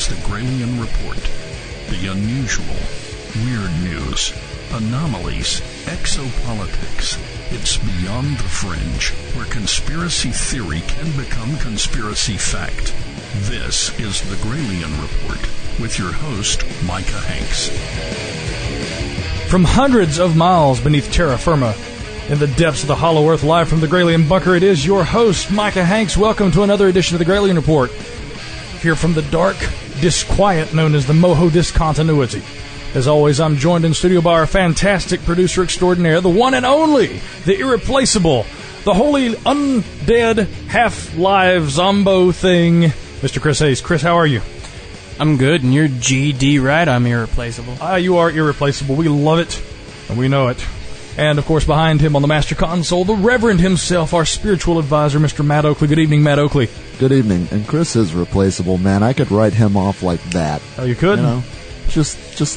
is the Gralien Report. The unusual, weird news, anomalies, exopolitics. It's beyond the fringe, where conspiracy theory can become conspiracy fact. This is the Gralien Report, with your host, Micah Hanks. From hundreds of miles beneath terra firma, in the depths of the hollow earth, live from the Gralien Bunker, it is your host, Micah Hanks. Welcome to another edition of the Gralien Report. Here from the dark disquiet known as the Moho Discontinuity. As always, I'm joined in studio by our fantastic producer extraordinaire, the one and only, the irreplaceable, the holy undead half-live zombo thing, Mr. Chris Hayes. Chris, how are you? I'm good, and you're GD right. I'm irreplaceable. You are irreplaceable. We love it, and we know it. And, of course, behind him on the master console, the Reverend himself, our spiritual advisor, Mr. Matt Oakley. Good evening, Matt Oakley. Good evening. And Chris is replaceable, man. I could write him off like that. Oh, you could? You know, just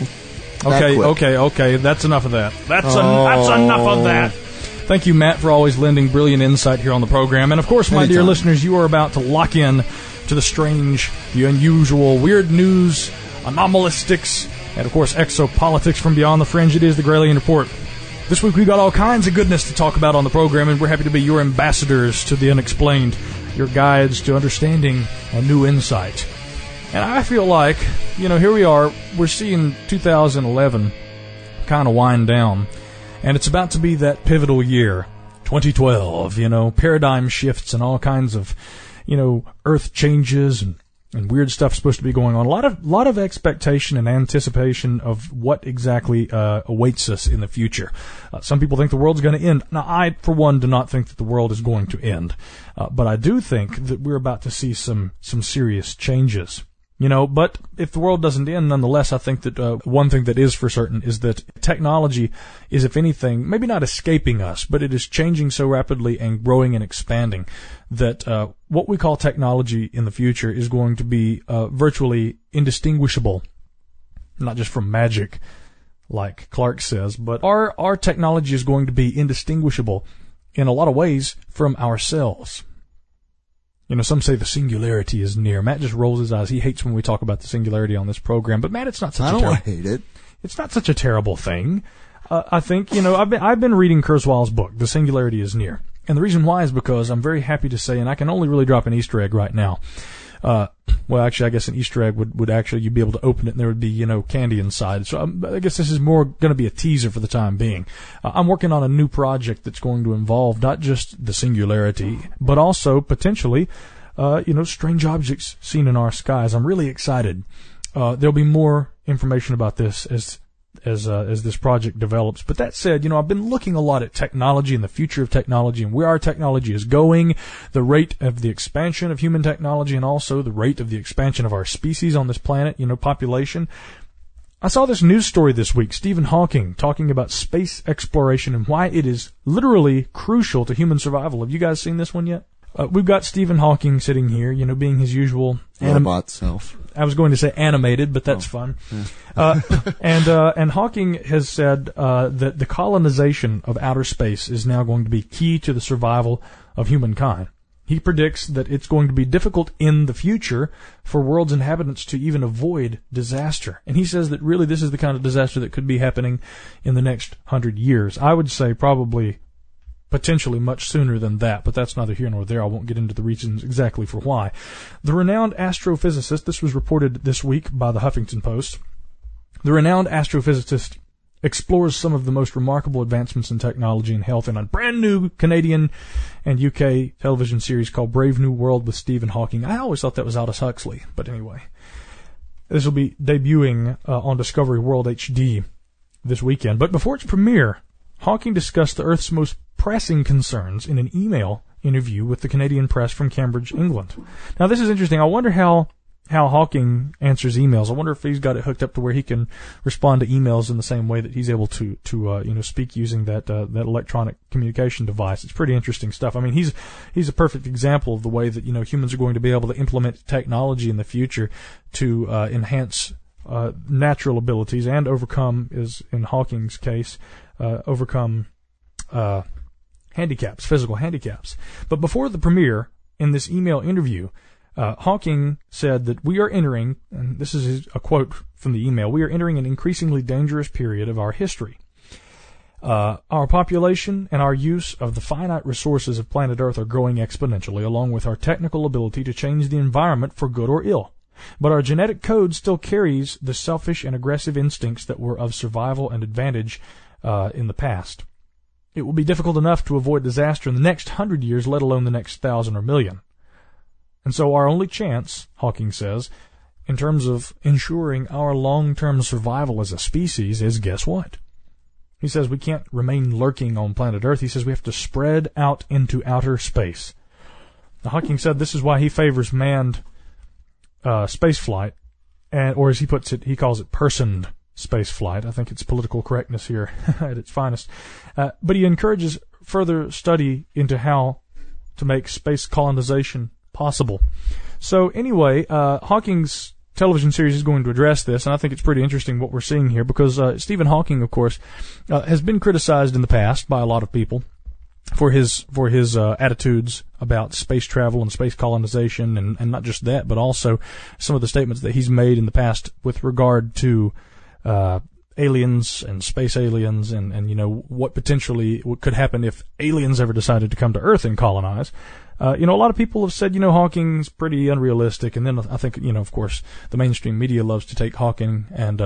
Okay. That's enough of that. That's enough of that. Thank you, Matt, for always lending brilliant insight here on the program. And, of course, my dear listeners, you are about to lock in to the strange, the unusual, weird news, anomalistics, and, of course, exopolitics from beyond the fringe. It is the Gralien Report. This week we got all kinds of goodness to talk about on the program, and we're happy to be your ambassadors to the unexplained, your guides to understanding and new insight. And I feel like, here we are, we're seeing 2011 kind of wind down, and it's about to be that pivotal year, 2012, paradigm shifts and all kinds of, earth changes and weird stuff supposed to be going on. A lot of expectation and anticipation of what exactly awaits us in the future. Some people think the world's going to end. Now, I, for one, do not think that the world is going to end. But I do think that we're about to see some serious changes. But if the world doesn't end, nonetheless, I think that one thing that is for certain is that technology is, if anything, maybe not escaping us, but it is changing so rapidly and growing and expanding that what we call technology in the future is going to be virtually indistinguishable, not just from magic, like Clark says, but our technology is going to be indistinguishable in a lot of ways from ourselves. Some say the singularity is near. Matt just rolls his eyes. He hates when we talk about the singularity on this program. But Matt, it's not such I hate it. It's not such a terrible thing. I think, I've been reading Kurzweil's book, The Singularity is Near. And the reason why is because I'm very happy to say, and I can only really drop an Easter egg right now. Well, actually, I guess an Easter egg would actually, you'd be able to open it and there would be, candy inside. So I guess this is more going to be a teaser for the time being. I'm working on a new project that's going to involve not just the singularity, but also potentially, strange objects seen in our skies. I'm really excited. There'll be more information about this as this project develops. But that said, I've been looking a lot at technology and the future of technology and where our technology is going, the rate of the expansion of human technology, and also the rate of the expansion of our species on this planet, population. I saw this news story this week, Stephen Hawking talking about space exploration and why it is literally crucial to human survival. Have you guys seen this one yet? We've got Stephen Hawking sitting here, being his usual robot self. I was going to say animated, but that's fun. Yeah. And Hawking has said that the colonization of outer space is now going to be key to the survival of humankind. He predicts that it's going to be difficult in the future for world's inhabitants to even avoid disaster. And he says that really this is the kind of disaster that could be happening in the next 100 years. I would say probably potentially much sooner than that, but that's neither here nor there. I won't get into the reasons exactly for why. The renowned astrophysicist, this was reported this week by the Huffington Post, the renowned astrophysicist explores some of the most remarkable advancements in technology and health in a brand new Canadian and UK television series called Brave New World with Stephen Hawking. I always thought that was Aldous Huxley, but anyway. This will be debuting on Discovery World HD this weekend. But before its premiere, Hawking discussed the Earth's most pressing concerns in an email interview with the Canadian press from Cambridge, England. Now, this is interesting. I wonder how Hawking answers emails. I wonder if he's got it hooked up to where he can respond to emails in the same way that he's able to speak using that electronic communication device. It's pretty interesting stuff. I mean, he's a perfect example of the way that, humans are going to be able to implement technology in the future to enhance natural abilities and overcome, as in Hawking's case, handicaps, physical handicaps. But before the premiere, in this email interview, Hawking said that we are entering, and this is a quote from the email, we are entering an increasingly dangerous period of our history. Our population and our use of the finite resources of planet Earth are growing exponentially, along with our technical ability to change the environment for good or ill. But our genetic code still carries the selfish and aggressive instincts that were of survival and advantage in the past. It will be difficult enough to avoid disaster in the next 100 years, let alone the next 1,000 or million. And so our only chance, Hawking says, in terms of ensuring our long-term survival as a species is, guess what? He says we can't remain lurking on planet Earth. He says we have to spread out into outer space. Now, Hawking said this is why he favors manned space flight, or as he puts it, he calls it personed space flight. I think it's political correctness here at its finest. But he encourages further study into how to make space colonization possible. So anyway, Hawking's television series is going to address this, and I think it's pretty interesting what we're seeing here, because Stephen Hawking, of course, has been criticized in the past by a lot of people for his attitudes about space travel and space colonization, and not just that, but also some of the statements that he's made in the past with regard to aliens and space aliens, and what potentially could happen if aliens ever decided to come to Earth and colonize. A lot of people have said, Hawking's pretty unrealistic, and then I think, of course, the mainstream media loves to take Hawking and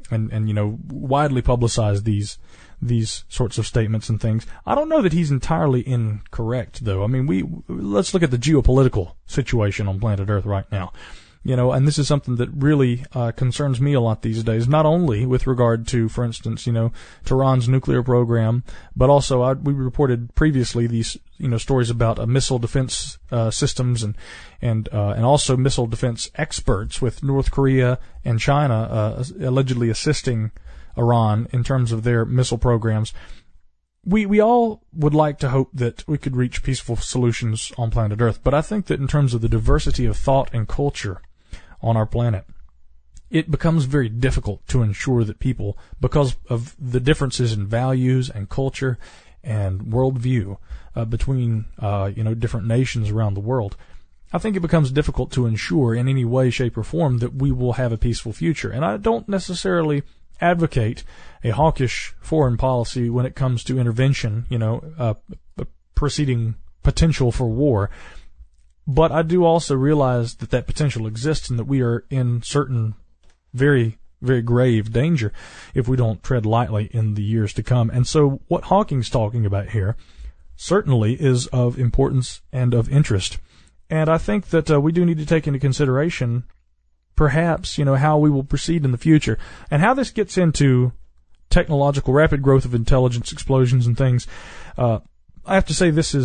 widely publicize these sorts of statements and things. I don't know that he's entirely incorrect, though. I mean, let's look at the geopolitical situation on planet Earth right now. And this is something that really concerns me a lot these days, not only with regard to, for instance, Tehran's nuclear program, but also we reported previously these, stories about missile defense systems and also missile defense experts, with North Korea and China allegedly assisting Iran in terms of their missile programs. We all would like to hope that we could reach peaceful solutions on planet Earth, but I think that in terms of the diversity of thought and culture on our planet, it becomes very difficult to ensure that people, because of the differences in values and culture and worldview between different nations around the world, I think it becomes difficult to ensure in any way, shape, or form that we will have a peaceful future. And I don't necessarily advocate a hawkish foreign policy when it comes to intervention, preceding potential for war. But I do also realize that potential exists, and that we are in certain very, very grave danger if we don't tread lightly in the years to come. And so what Hawking's talking about here certainly is of importance and of interest. And I think that we do need to take into consideration perhaps, how we will proceed in the future, and how this gets into technological rapid growth of intelligence explosions and things. I have to say this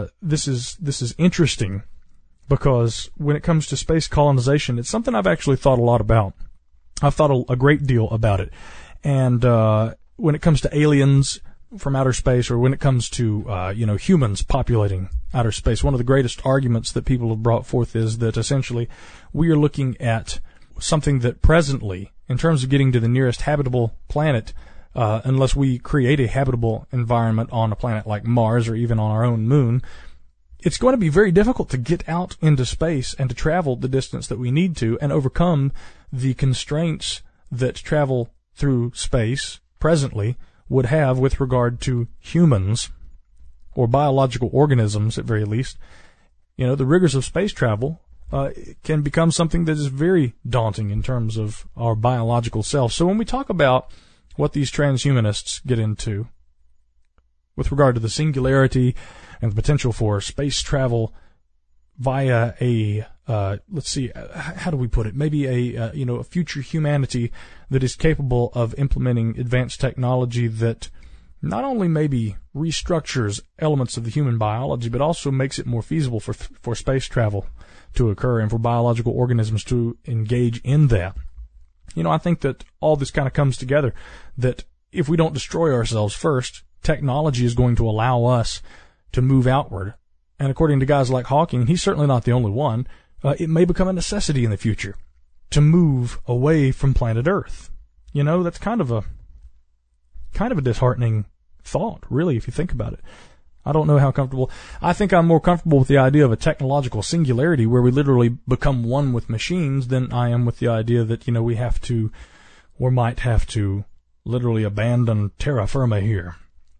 is interesting, because when it comes to space colonization, it's something I've actually thought a lot about. I've thought a great deal about it. And when it comes to aliens from outer space, or when it comes to humans populating outer space, one of the greatest arguments that people have brought forth is that essentially we are looking at something that presently, in terms of getting to the nearest habitable planet, unless we create a habitable environment on a planet like Mars, or even on our own moon, it's going to be very difficult to get out into space and to travel the distance that we need to, and overcome the constraints that travel through space presently would have with regard to humans, or biological organisms at very least. The rigors of space travel can become something that is very daunting in terms of our biological self. So when we talk about what these transhumanists get into with regard to the singularity and the potential for space travel via a, how do we put it? Maybe a future humanity that is capable of implementing advanced technology that not only maybe restructures elements of the human biology, but also makes it more feasible for space travel to occur and for biological organisms to engage in that. I think that all this kind of comes together, that if we don't destroy ourselves first, technology is going to allow us to move outward. And according to guys like Hawking, he's certainly not the only one, it may become a necessity in the future to move away from planet Earth. That's kind of a disheartening thought, really, if you think about it. I don't know how comfortable. I think I'm more comfortable with the idea of a technological singularity where we literally become one with machines than I am with the idea that, we have to, or might have to, literally abandon terra firma here.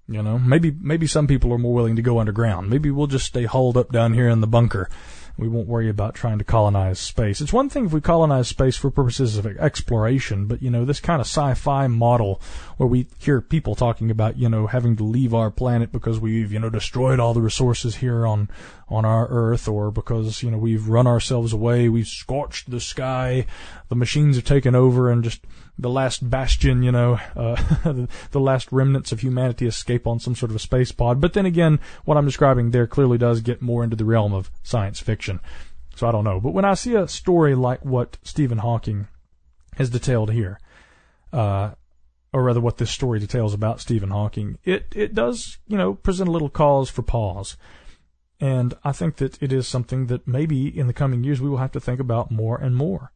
Maybe some people are more willing to go underground. Maybe we'll just stay holed up down here in the bunker. We won't worry about trying to colonize space. It's one thing if we colonize space for purposes of exploration, but, this kind of sci-fi model where we hear people talking about, having to leave our planet because we've, destroyed all the resources here on our Earth, or because, we've run ourselves away, we've scorched the sky, the machines have taken over, and just the last bastion, the last remnants of humanity escape on some sort of a space pod. But then again, what I'm describing there clearly does get more into the realm of science fiction. So I don't know. But when I see a story like what Stephen Hawking has detailed here, or rather what this story details about Stephen Hawking, it does, present a little cause for pause. And I think that it is something that maybe in the coming years we will have to think about more and more.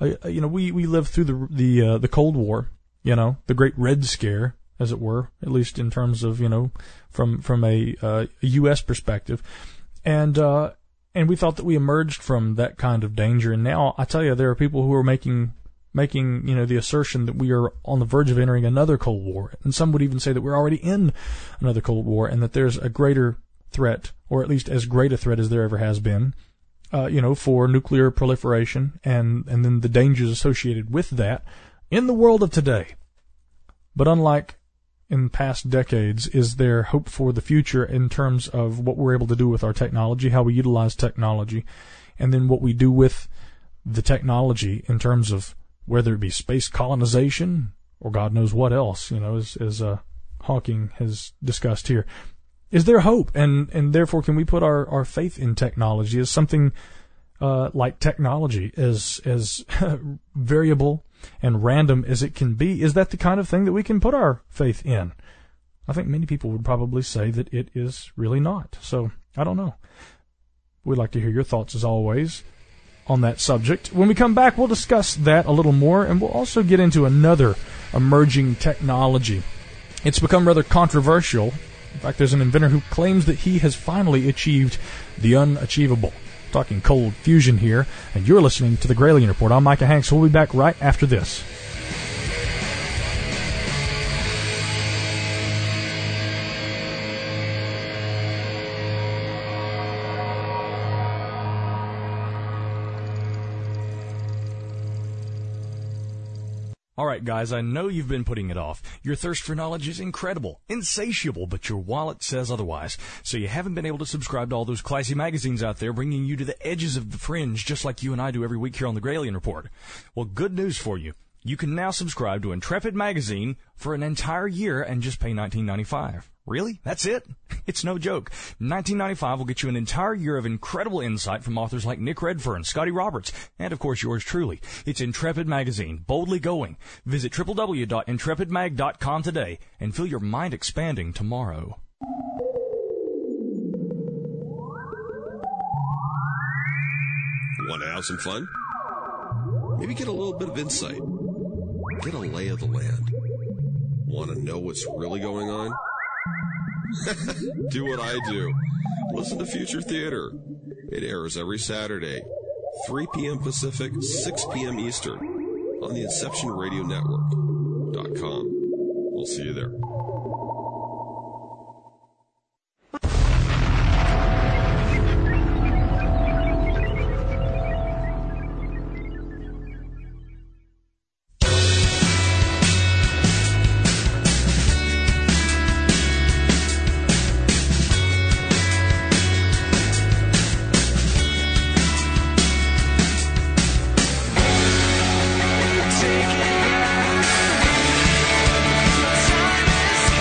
We lived through the Cold War, the Great Red Scare, as it were, at least in terms of, from a U.S. perspective. And we thought that we emerged from that kind of danger. And now I tell you, there are people who are making, the assertion that we are on the verge of entering another Cold War. And some would even say that we're already in another Cold War and that there's a greater threat, or at least as great a threat as there ever has been, for nuclear proliferation and then the dangers associated with that in the world of today. But unlike in past decades, is there hope for the future in terms of what we're able to do with our technology, how we utilize technology, and then what we do with the technology in terms of whether it be space colonization or God knows what else, as Hawking has discussed here. Is there hope? And therefore, can we put our faith in technology as something like technology, as variable and random as it can be? Is that the kind of thing that we can put our faith in? I think many people would probably say that it is really not. So, I don't know. We'd like to hear your thoughts, as always, on that subject. When we come back, we'll discuss that a little more, and we'll also get into another emerging technology. It's become rather controversial. In fact, there's an inventor who claims that he has finally achieved the unachievable. Talking cold fusion here, and you're listening to the Gralien Report. I'm Micah Hanks. We'll be back right after this. All right, guys, I know you've been putting it off. Your thirst for knowledge is incredible, insatiable, but your wallet says otherwise. So you haven't been able to subscribe to all those classy magazines out there bringing you to the edges of the fringe, just like you and I do every week here on the Gralien Report. Well, good news for you. You can now subscribe to Intrepid Magazine for an entire year and just pay $19.95. Really? That's it? It's no joke. $19.95 will get you an entire year of incredible insight from authors like Nick Redfern, Scotty Roberts, and of course yours truly. It's Intrepid Magazine, boldly going. Visit www.intrepidmag.com today and feel your mind expanding tomorrow. Want to have some fun? Maybe get a little bit of insight. Get a lay of the land. Want to know what's really going on? Do what I do. Listen to Future Theater. It airs every Saturday, 3 p.m. Pacific, 6 p.m. Eastern, on the InceptionRadioNetwork.com. We'll see you there. Take it back.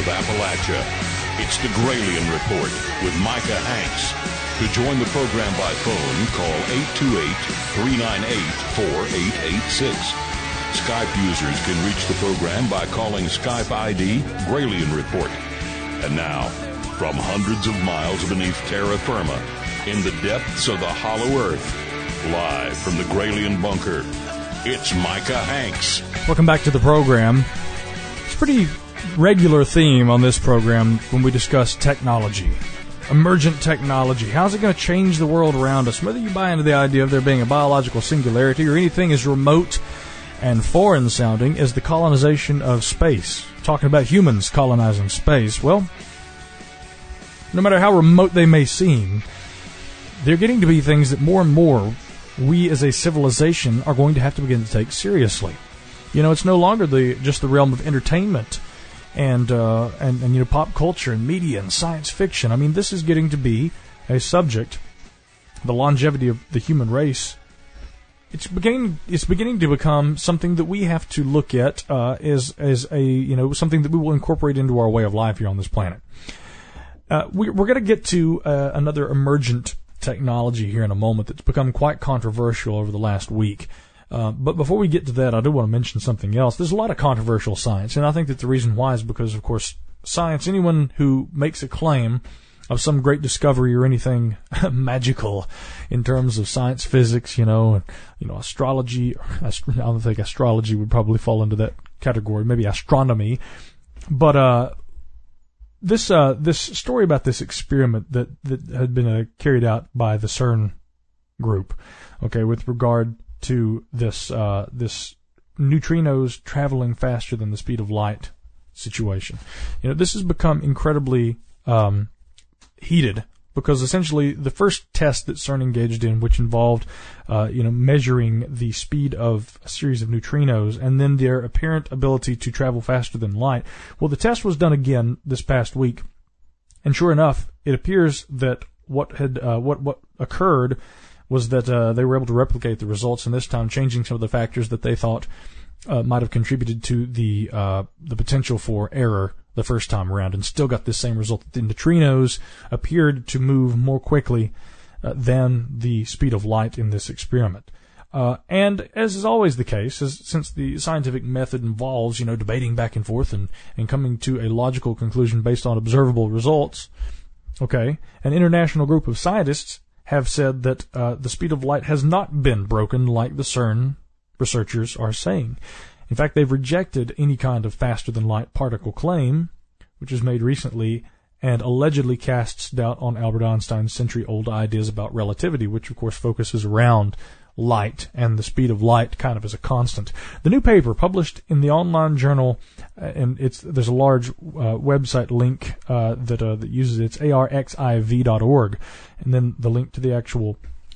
Appalachia. It's the Gralien Report with Micah Hanks. To join the program by phone, call 828-398-4886. Skype users can reach the program by calling Skype ID Gralien Report. And now, from hundreds of miles beneath terra firma, in the depths of the hollow earth, live from the Gralien Bunker, it's Micah Hanks. Welcome back to the program. It's a pretty regular theme on this program when we discuss technology. Emergent technology. How's it going to change the world around us? Whether you buy into the idea of there being a biological singularity or anything as remote and foreign sounding as the colonization of space. Talking about humans colonizing space. Well, no matter how remote they may seem, they're getting to be things that more and more we as a civilization are going to have to begin to take seriously. You know, it's no longer just the realm of entertainment and you know, pop culture and media and science fiction. I mean, this is getting to be a subject, the longevity of the human race. It's beginning to become something that we have to look at as a, you know, something that we will incorporate into our way of life here on this planet. We're going to get to another emergent technology here in a moment that's become quite controversial over the last week. But before we get to that, I do want to mention something else. There's a lot of controversial science, and I think that the reason why is because, of course, science, anyone who makes a claim of some great discovery or anything magical in terms of science, physics, you know, astrology. I don't think astrology would probably fall into that category. Maybe astronomy. But this story about this experiment that had been carried out by the CERN group, okay, with regard to this neutrinos traveling faster than the speed of light situation. You know, this has become incredibly heated because essentially the first test that CERN engaged in, which involved measuring the speed of a series of neutrinos and then their apparent ability to travel faster than light. Well, the test was done again this past week, and sure enough, it appears that what occurred was that they were able to replicate the results, and this time changing some of the factors that they thought might have contributed to the potential for error the first time around, and still got this same result. The neutrinos appeared to move more quickly than the speed of light in this experiment. And as is always the case, since the scientific method involves, you know, debating back and forth and coming to a logical conclusion based on observable results, okay, an international group of scientists have said that the speed of light has not been broken like the CERN researchers are saying. In fact, they've rejected any kind of faster-than-light particle claim, which was made recently and allegedly casts doubt on Albert Einstein's century-old ideas about relativity, which, of course, focuses around light and the speed of light kind of as a constant. The new paper, published in the online journal, and there's a large website link that uses it. It's arxiv.org, and then the link to the actual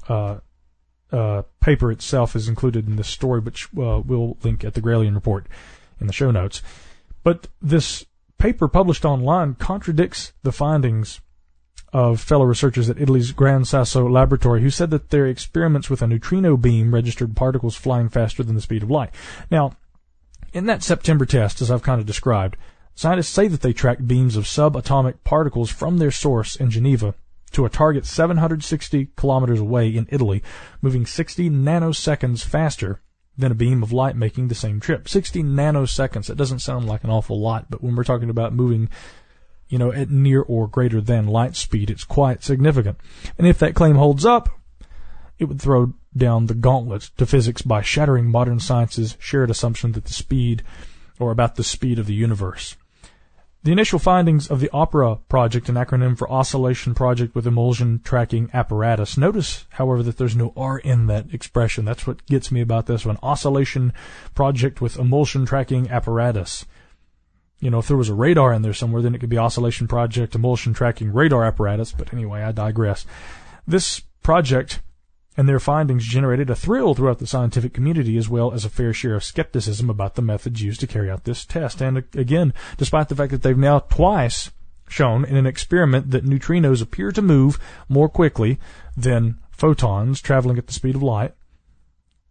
paper itself is included in this story, which we'll link at the Gralien Report in the show notes. But this paper published online contradicts the findings of fellow researchers at Italy's Gran Sasso Laboratory, who said that their experiments with a neutrino beam registered particles flying faster than the speed of light. Now, in that September test, as I've kind of described, scientists say that they tracked beams of subatomic particles from their source in Geneva to a target 760 kilometers away in Italy, moving 60 nanoseconds faster than a beam of light making the same trip. 60 nanoseconds, that doesn't sound like an awful lot, but when we're talking about moving, you know, at near or greater than light speed, it's quite significant. And if that claim holds up, it would throw down the gauntlet to physics by shattering modern science's shared assumption that the speed, or about the speed of the universe. The initial findings of the OPERA project, an acronym for Oscillation Project with Emulsion Tracking Apparatus. Notice, however, that there's no R in that expression. That's what gets me about this one. Oscillation Project with Emulsion Tracking Apparatus. You know, if there was a radar in there somewhere, then it could be Oscillation Project Emulsion Tracking Radar Apparatus. But anyway, I digress. This project and their findings generated a thrill throughout the scientific community, as well as a fair share of skepticism about the methods used to carry out this test. And again, despite the fact that they've now twice shown in an experiment that neutrinos appear to move more quickly than photons traveling at the speed of light,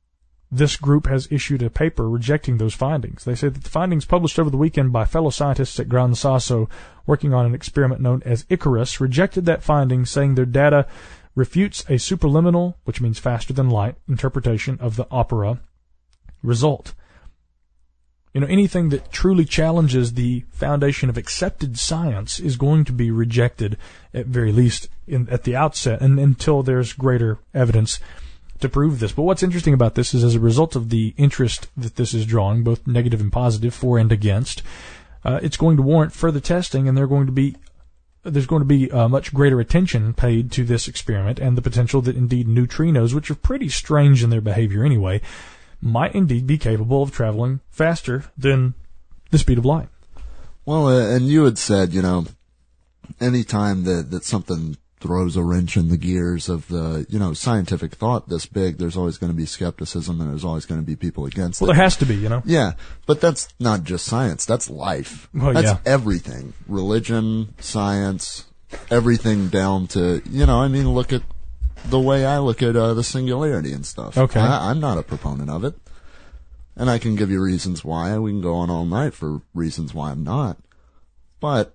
this group has issued a paper rejecting those findings. They say that the findings published over the weekend by fellow scientists at Gran Sasso working on an experiment known as Icarus rejected that finding, saying their data refutes a superluminal, which means faster than light, interpretation of the opera result. Anything that truly challenges the foundation of accepted science is going to be rejected, at very least at the outset, and until there's greater evidence to prove this. But what's interesting about this is, as a result of the interest that this is drawing, both negative and positive, for and against, it's going to warrant further testing, and there's going to be much greater attention paid to this experiment and the potential that indeed neutrinos, which are pretty strange in their behavior anyway, might indeed be capable of traveling faster than the speed of light. Well, and you had said, any time that something throws a wrench in the gears of the, scientific thought this big, there's always going to be skepticism and there's always going to be people against it. Well, there has to be, Yeah, but that's not just science. That's life. Well, that's yeah. everything. Religion, science, everything down to, look at the way I look at the singularity and stuff. Okay. I'm not a proponent of it. And I can give you reasons why. We can go on all night for reasons why I'm not. But,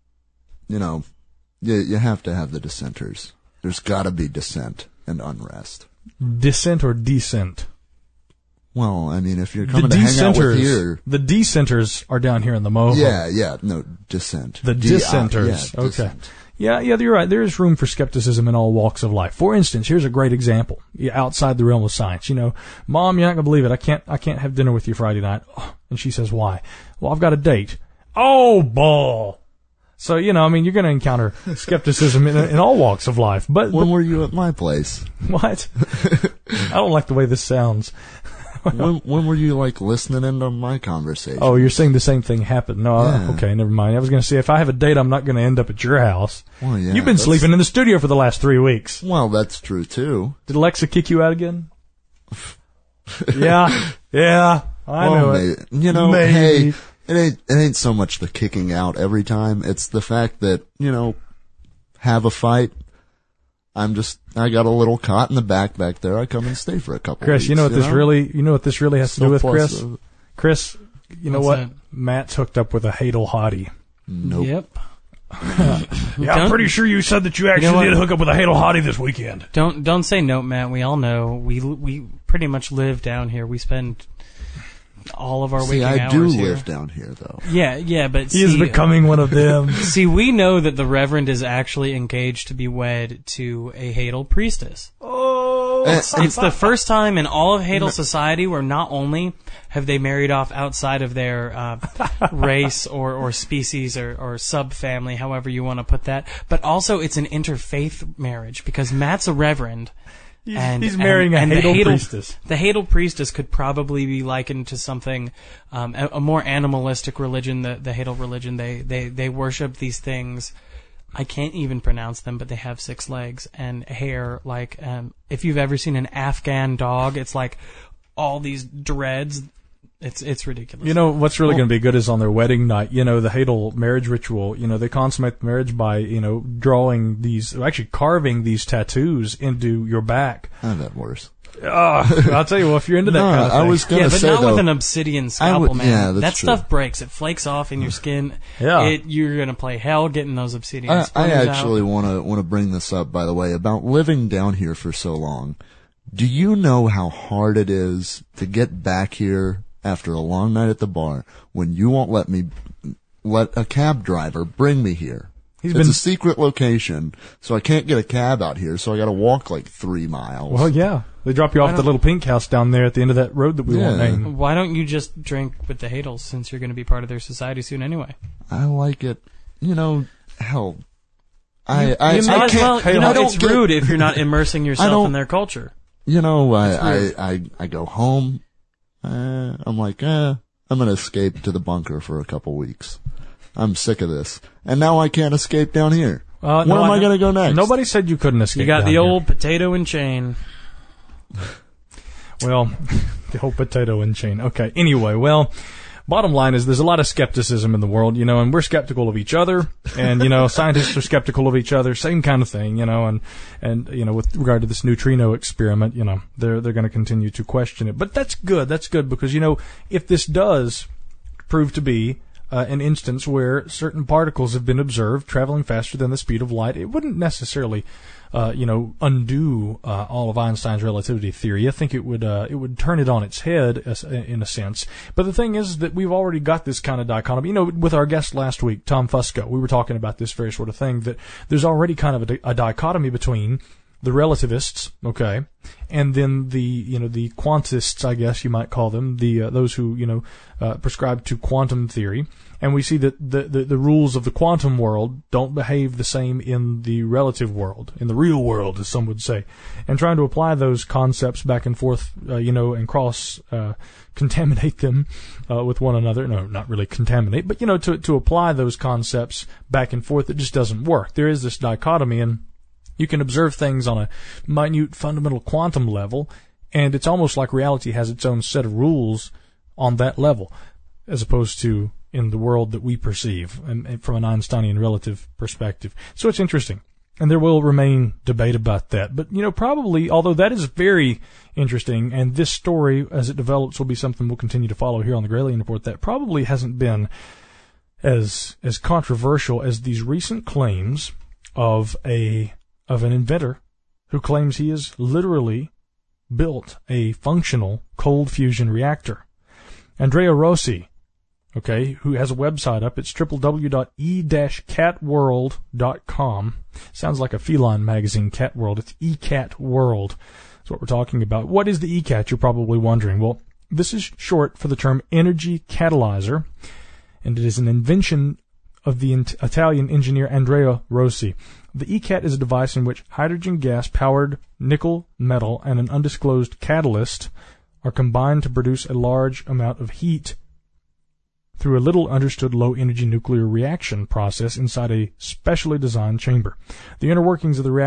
you have to have the dissenters. There's got to be dissent and unrest. Dissent or decent? Well, if you're coming to hang out with here... The dissenters are down here in the Moho. Yeah, no, dissent. The dissenters. Okay. Dissent. Yeah, you're right. There is room for skepticism in all walks of life. For instance, here's a great example outside the realm of science. Mom, you're not gonna believe it. I can't have dinner with you Friday night. And she says, why? Well, I've got a date. Oh, ball. So, you're going to encounter skepticism in all walks of life. But when were you at my place? What? I don't like the way this sounds. When were you listening into my conversation? Oh, you're saying the same thing happened. No, yeah. Okay, never mind. I was going to say, if I have a date, I'm not going to end up at your house. Well, yeah. You've been sleeping in the studio for the last 3 weeks. Well, that's true too. Did Alexa kick you out again? Yeah, I know it. Maybe. Hey, it ain't so much the kicking out every time. It's the fact that, have a fight. I got a little cot in the back there. I come and stay for a couple Chris, weeks. you know what this really has to do with, Chris? Chris, you know what? That? Matt's hooked up with a Hadel hottie. Nope. Yep. Yeah, I'm pretty sure you said that you actually did hook up with a Hadel hottie this weekend. Don't say no, Matt. We all know. We pretty much live down here. We spend all of our waking hours here. I do live down here, though. Yeah, but he is becoming one of them. See, we know that the Reverend is actually engaged to be wed to a Hadel priestess. Oh, It's the first time in all of Hadel society where not only have they married off outside of their race or species or sub-family, however you want to put that, but also it's an interfaith marriage because Matt's a Reverend. He's marrying a Hadel priestess. The Hadel priestess could probably be likened to something, a more animalistic religion. The Hadel religion, they worship these things. I can't even pronounce them, but they have 6 legs and hair. Like, if you've ever seen an Afghan dog, it's like all these dreads. It's ridiculous. What's really going to be good is on their wedding night, the Hadel marriage ritual, they consummate the marriage by, carving these tattoos into your back. I've had worse. I'll tell you, if you're into that kind of thing. I was going to say, but not though, with an obsidian scalpel, man. Yeah, that's that true. stuff breaks. It flakes off in your skin. Yeah. You're going to play hell getting those obsidian I splinters actually want to bring this up, by the way, about living down here for so long. Do you know how hard it is to get back here after a long night at the bar when you won't let a cab driver bring me here? It's a secret location, so I can't get a cab out here, so I got to walk 3 miles. Well, yeah. They drop you off at the little pink house down there at the end of that road that we won't name. Why don't you just drink with the Hadels since you're going to be part of their society soon anyway? I like it. Hell. It's rude if you're not immersing yourself in their culture. I go home. I'm like, I'm going to escape to the bunker for a couple weeks. I'm sick of this. And now I can't escape down here. Where am I going to go next? Nobody said you couldn't escape. You got the old potato and chain. Well, the whole potato and chain. Okay. Anyway, bottom line is there's a lot of skepticism in the world, and we're skeptical of each other, and, scientists are skeptical of each other, same kind of thing, and with regard to this neutrino experiment, they're going to continue to question it. But that's good because, if this does prove to be an instance where certain particles have been observed traveling faster than the speed of light, it wouldn't necessarily undo all of Einstein's relativity theory. I think it would turn it on its head in a sense. But the thing is that we've already got this kind of dichotomy. With our guest last week, Tom Fusco, we were talking about this very sort of thing, that there's already kind of a dichotomy between the relativists, okay, and then the quantists, I guess you might call them, those who prescribe to quantum theory. And we see that the rules of the quantum world don't behave the same in the relative world, in the real world, as some would say. And trying to apply those concepts back and forth, and contaminate them with one another. No, not really contaminate, but to apply those concepts back and forth, it just doesn't work. There is this dichotomy, and you can observe things on a minute fundamental quantum level, and it's almost like reality has its own set of rules on that level, as opposed to in the world that we perceive and from an Einsteinian relative perspective. So it's interesting, and there will remain debate about that. But, probably, although that is very interesting, and this story, as it develops, will be something we'll continue to follow here on the Gralien Report, that probably hasn't been as controversial as these recent claims of an inventor who claims he has literally built a functional cold fusion reactor. Andrea Rossi, okay, who has a website up. It's www.e-catworld.com. Sounds like a feline magazine, Cat World. It's eCat World. That's what we're talking about. What is the eCat, you're probably wondering? Well, this is short for the term energy catalyzer, and it is an invention of the Italian engineer Andrea Rossi. The eCat is a device in which hydrogen gas-powered nickel metal and an undisclosed catalyst are combined to produce a large amount of heat through a little understood low-energy nuclear reaction process inside a specially designed chamber. The inner workings of the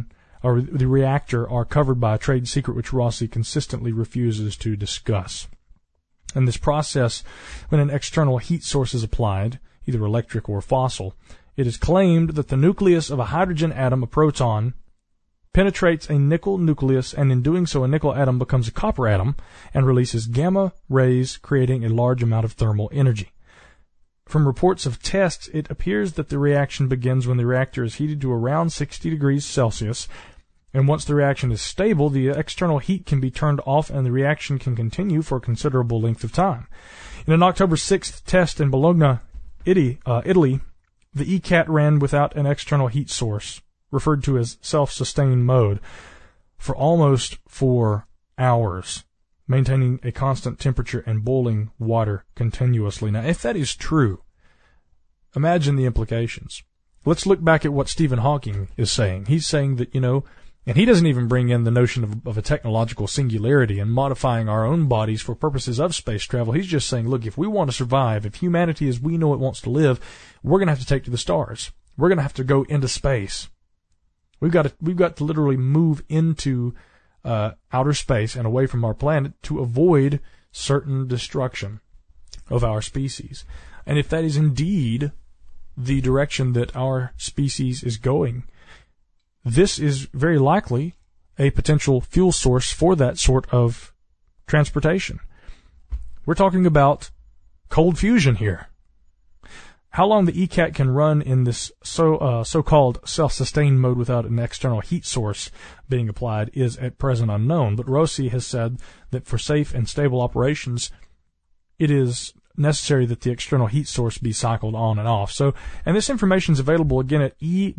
reactor are covered by a trade secret which Rossi consistently refuses to discuss. In this process, when an external heat source is applied, either electric or fossil, it is claimed that the nucleus of a hydrogen atom, a proton, penetrates a nickel nucleus, and in doing so a nickel atom becomes a copper atom and releases gamma rays, creating a large amount of thermal energy. From reports of tests, it appears that the reaction begins when the reactor is heated to around 60 degrees Celsius, and once the reaction is stable, the external heat can be turned off and the reaction can continue for a considerable length of time. In an October 6th test in Bologna, Italy, the eCat ran without an external heat source, referred to as self-sustained mode, for almost 4 hours, maintaining a constant temperature and boiling water continuously. Now, if that is true, imagine the implications. Let's look back at what Stephen Hawking is saying. He's saying that, and he doesn't even bring in the notion of a technological singularity and modifying our own bodies for purposes of space travel. He's just saying, look, if we want to survive, if humanity as we know it wants to live, we're going to have to take to the stars. We're going to have to go into space. We've got to literally move into outer space and away from our planet to avoid certain destruction of our species. And if that is indeed the direction that our species is going, this is very likely a potential fuel source for that sort of transportation. We're talking about cold fusion here. How long the eCat can run in this so-called self-sustained mode without an external heat source being applied is at present unknown, but Rossi has said that for safe and stable operations, it is necessary that the external heat source be cycled on and off. And this information is available again at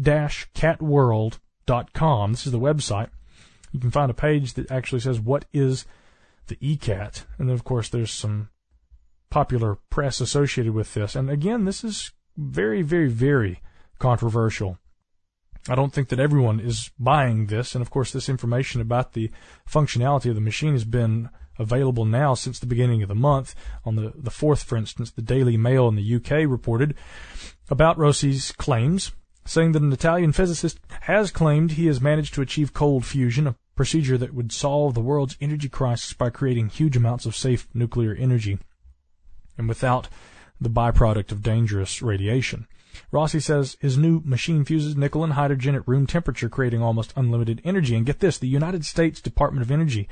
e-catworld.com. This is the website. You can find a page that actually says what is the eCat, and then of course there's some popular press associated with this. And again, this is very, very, very controversial. I don't think that everyone is buying this, and of course this information about the functionality of the machine has been available now since the beginning of the month. On the 4th, for instance, the Daily Mail in the UK reported about Rossi's claims, saying that an Italian physicist has claimed he has managed to achieve cold fusion, a procedure that would solve the world's energy crisis by creating huge amounts of safe nuclear energy. and without the byproduct of dangerous radiation. Rossi says his new machine fuses nickel and hydrogen at room temperature, creating almost unlimited energy. And get this, the United States Department of Energy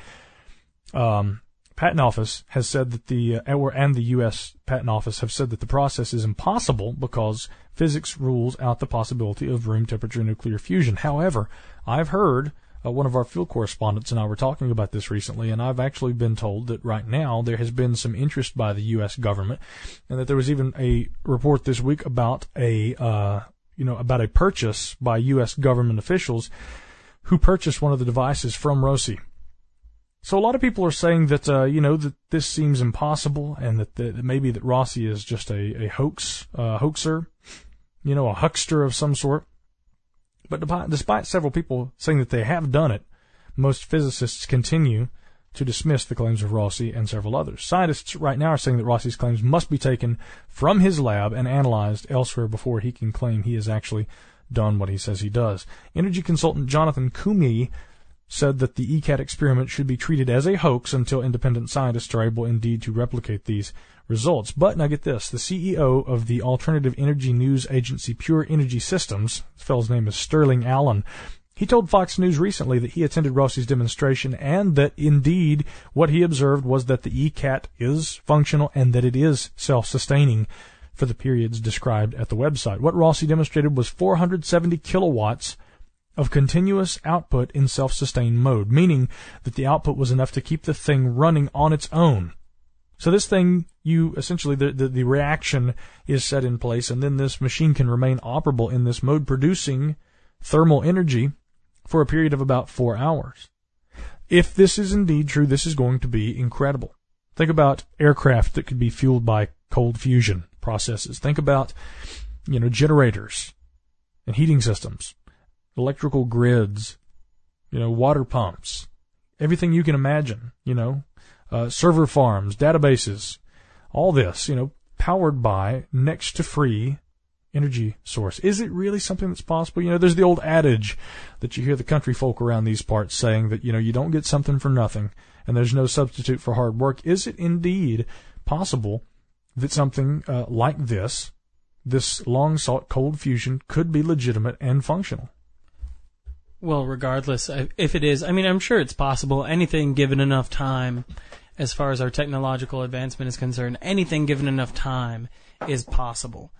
Patent Office has said that and the U.S. Patent Office have said that the process is impossible because physics rules out the possibility of room temperature nuclear fusion. However, I've heard one of our field correspondents and I were talking about this recently, and I've actually been told that right now there has been some interest by the U.S. government, and that there was even a report this week about a purchase by U.S. government officials who purchased one of the devices from Rossi. So a lot of people are saying that that this seems impossible, and that maybe that Rossi is just a hoaxer, a huckster of some sort. But despite several people saying that they have done it, most physicists continue to dismiss the claims of Rossi and several others. Scientists right now are saying that Rossi's claims must be taken from his lab and analyzed elsewhere before he can claim he has actually done what he says he does. Energy consultant Jonathan Koomey said that the ECAT experiment should be treated as a hoax until independent scientists are able indeed to replicate these results. But, now get this, the CEO of the alternative energy news agency Pure Energy Systems, this fellow's name is Sterling Allen, he told Fox News recently that he attended Rossi's demonstration and that indeed what he observed was that the ECAT is functional and that it is self-sustaining for the periods described at the website. What Rossi demonstrated was 470 kilowatts of continuous output in self-sustained mode, meaning that the output was enough to keep the thing running on its own. So this thing, the reaction is set in place, and then this machine can remain operable in this mode, producing thermal energy for a period of about 4 hours. If this is indeed true, this is going to be incredible. Think about aircraft that could be fueled by cold fusion processes. Think about, generators and heating systems, electrical grids, water pumps, everything you can imagine, server farms, databases, all this, powered by next to free energy source. Is it really something that's possible? There's the old adage that you hear the country folk around these parts saying that, you don't get something for nothing and there's no substitute for hard work. Is it indeed possible that something like this long-sought cold fusion could be legitimate and functional? Well, regardless, if it is, I'm sure it's possible. Anything given enough time, as far as our technological advancement is concerned, anything given enough time is possible.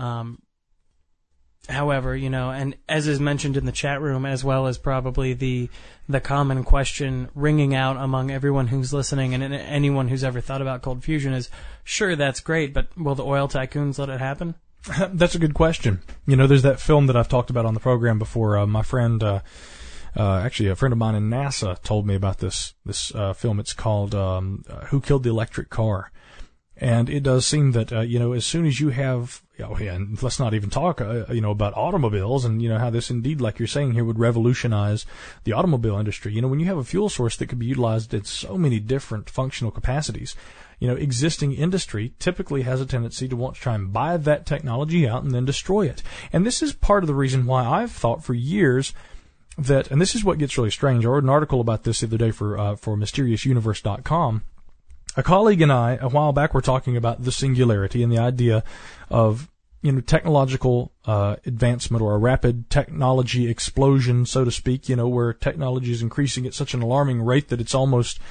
However, and as is mentioned in the chat room, as well as probably the common question ringing out among everyone who's listening and anyone who's ever thought about cold fusion is, sure, that's great, but will the oil tycoons let it happen? That's a good question. There's that film that I've talked about on the program before. My friend, actually a friend of mine in NASA told me about this film. It's called Who Killed the Electric Car? And it does seem that, as soon as you have, and let's not even talk, about automobiles and, how this indeed, like you're saying here, would revolutionize the automobile industry. When you have a fuel source that could be utilized at so many different functional capacities, existing industry typically has a tendency to want to try and buy that technology out and then destroy it. And this is part of the reason why I've thought for years that, and this is what gets really strange. I wrote an article about this the other day for MysteriousUniverse.com. A colleague and I, a while back, were talking about the singularity and the idea of, technological advancement or a rapid technology explosion, so to speak, where technology is increasing at such an alarming rate that it's almost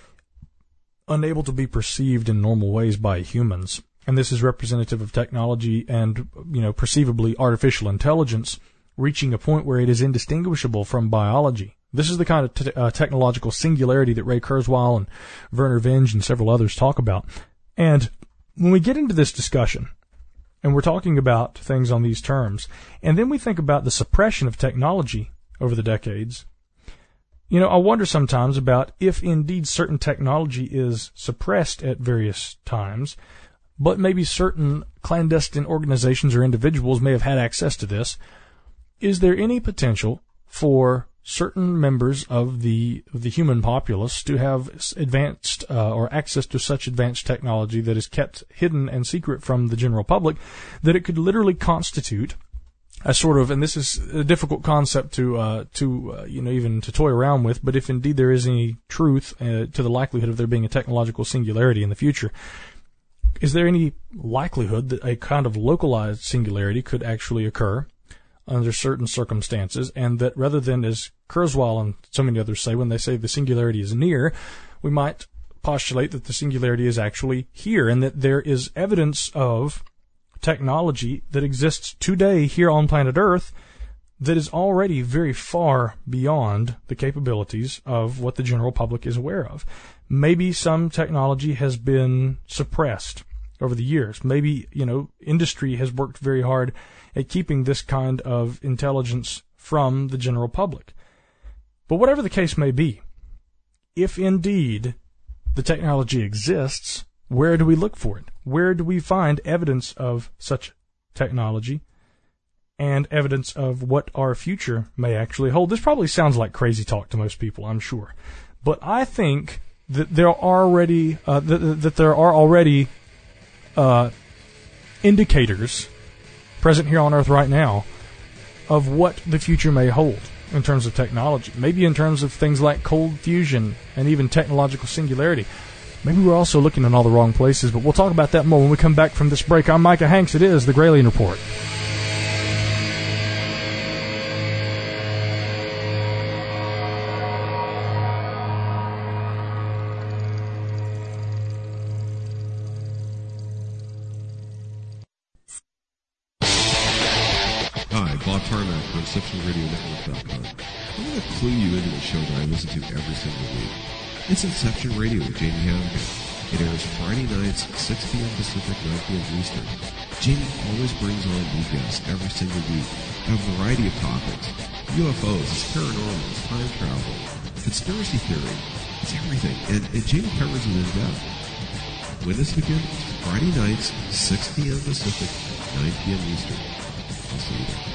unable to be perceived in normal ways by humans. And this is representative of technology and, perceivably artificial intelligence reaching a point where it is indistinguishable from biology. This is the kind of technological singularity that Ray Kurzweil and Werner Vinge and several others talk about. And when we get into this discussion, and we're talking about things on these terms, and then we think about the suppression of technology over the decades, I wonder sometimes about if indeed certain technology is suppressed at various times, but maybe certain clandestine organizations or individuals may have had access to this. Is there any potential for certain members of the human populace to have advanced or access to such advanced technology that is kept hidden and secret from the general public, that it could literally constitute a sort of, and this is a difficult concept to even to toy around with, but if indeed there is any truth to the likelihood of there being a technological singularity in the future, is there any likelihood that a kind of localized singularity could actually occur under certain circumstances, and that rather than, as Kurzweil and so many others say, when they say the singularity is near, we might postulate that the singularity is actually here, and that there is evidence of technology that exists today here on planet Earth that is already very far beyond the capabilities of what the general public is aware of. Maybe some technology has been suppressed over the years. Maybe, industry has worked very hard at keeping this kind of intelligence from the general public. But whatever the case may be, if indeed the technology exists, where do we look for it? Where do we find evidence of such technology and evidence of what our future may actually hold? This probably sounds like crazy talk to most people, I'm sure. But I think that there are already indicators present here on Earth right now of what the future may hold in terms of technology. Maybe in terms of things like cold fusion and even technological singularity. Maybe we're also looking in all the wrong places, but we'll talk about that more when we come back from this break. I'm Micah Hanks. It is the Gralien Report. Hi, Bob Tarmac from InceptionRadioNetwork.com. I want to clue you into the show that I listen to every single week. It's Inception Radio with Jamie Hannigan. It airs Friday nights, 6 p.m. Pacific, 9 p.m. Eastern. Jamie always brings on new guests every single week on a variety of topics. UFOs, it's paranormal, it's time travel, conspiracy theory, it's everything. And Jamie covers it in depth. When does it begin? Friday nights, 6 p.m. Pacific, 9 p.m. Eastern. I'll see you there.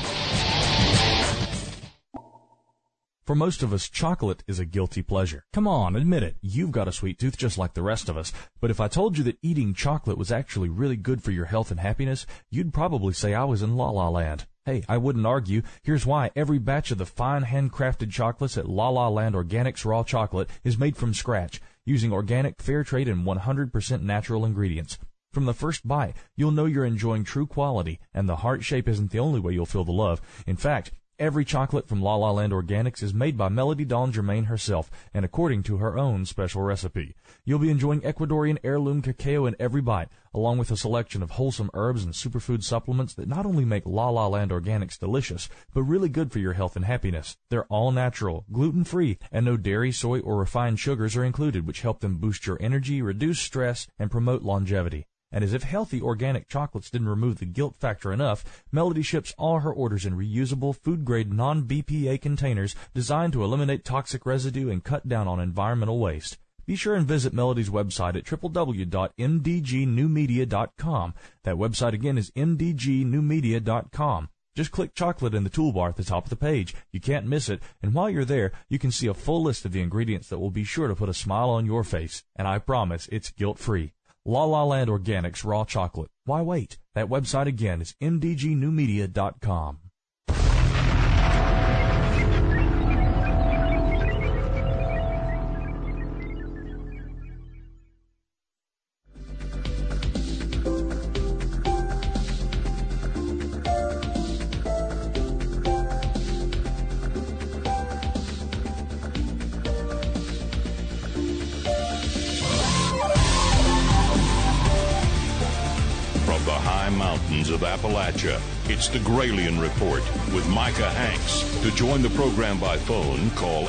For most of us, chocolate is a guilty pleasure. Come on, admit it. You've got a sweet tooth just like the rest of us. But if I told you that eating chocolate was actually really good for your health and happiness, you'd probably say I was in La La Land. Hey, I wouldn't argue. Here's why. Every batch of the fine handcrafted chocolates at La La Land Organics Raw Chocolate is made from scratch, using organic, fair trade, and 100% natural ingredients. From the first bite, you'll know you're enjoying true quality, and the heart shape isn't the only way you'll feel the love. In fact, every chocolate from La La Land Organics is made by Melody Dawn Germain herself, and according to her own special recipe. You'll be enjoying Ecuadorian heirloom cacao in every bite, along with a selection of wholesome herbs and superfood supplements that not only make La La Land Organics delicious, but really good for your health and happiness. They're all natural, gluten-free, and no dairy, soy, or refined sugars are included, which help them boost your energy, reduce stress, and promote longevity. And as if healthy organic chocolates didn't remove the guilt factor enough, Melody ships all her orders in reusable, food-grade, non-BPA containers designed to eliminate toxic residue and cut down on environmental waste. Be sure and visit Melody's website at www.mdgnewmedia.com. That website again is mdgnewmedia.com. Just click chocolate in the toolbar at the top of the page. You can't miss it, and while you're there, you can see a full list of the ingredients that will be sure to put a smile on your face. And I promise it's guilt-free. La La Land Organics Raw Chocolate. Why wait? That website again is mdgnewmedia.com. Of Appalachia. It's the Gralien Report with Micah Hanks. To join the program by phone, call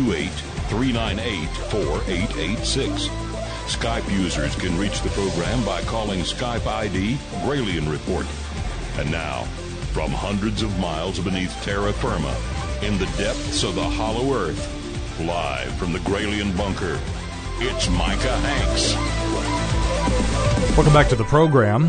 828-398-4886. Skype users can reach the program by calling Skype ID Gralien Report. And now, from hundreds of miles beneath terra firma, in the depths of the hollow earth, live from the Gralien Bunker, it's Micah Hanks. Welcome back to the program.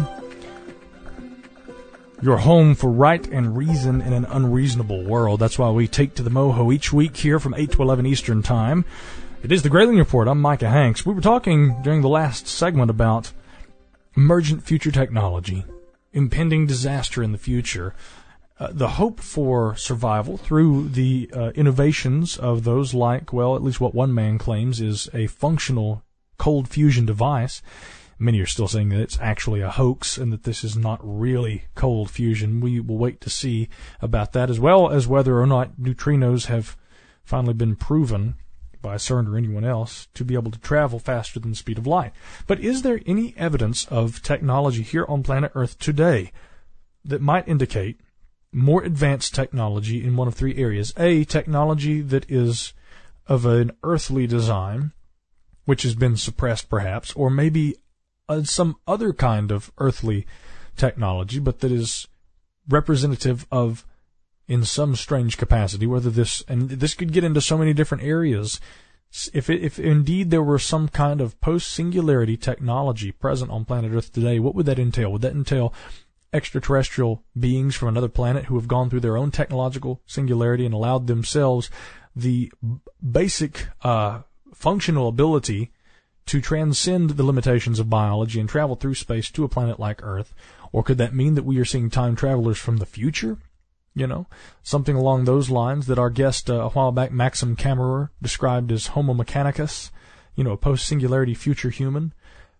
Your home for right and reason in an unreasonable world. That's why we take to the Moho each week here from 8 to 11 Eastern Time. It is the Gralien Report. I'm Micah Hanks. We were talking during the last segment about emergent future technology, impending disaster in the future, the hope for survival through the innovations of those like, well, at least what one man claims is a functional cold fusion device Many are still saying that it's actually a hoax and that this is not really cold fusion. We will wait to see about that, as well as whether or not neutrinos have finally been proven by CERN or anyone else to be able to travel faster than the speed of light. But is there any evidence of technology here on planet Earth today that might indicate more advanced technology in one of three areas? A, technology that is of an earthly design, which has been suppressed perhaps, or maybe some other kind of earthly technology, but that is representative of, in some strange capacity, whether this, and this could get into so many different areas, if indeed there were some kind of post-singularity technology present on planet Earth today, what would that entail? Would that entail extraterrestrial beings from another planet who have gone through their own technological singularity and allowed themselves the basic functional ability to transcend the limitations of biology and travel through space to a planet like Earth? Or could that mean that we are seeing time travelers from the future? Something along those lines that our guest a while back, Maxim Kammerer, described as Homo mechanicus, a post-singularity future human.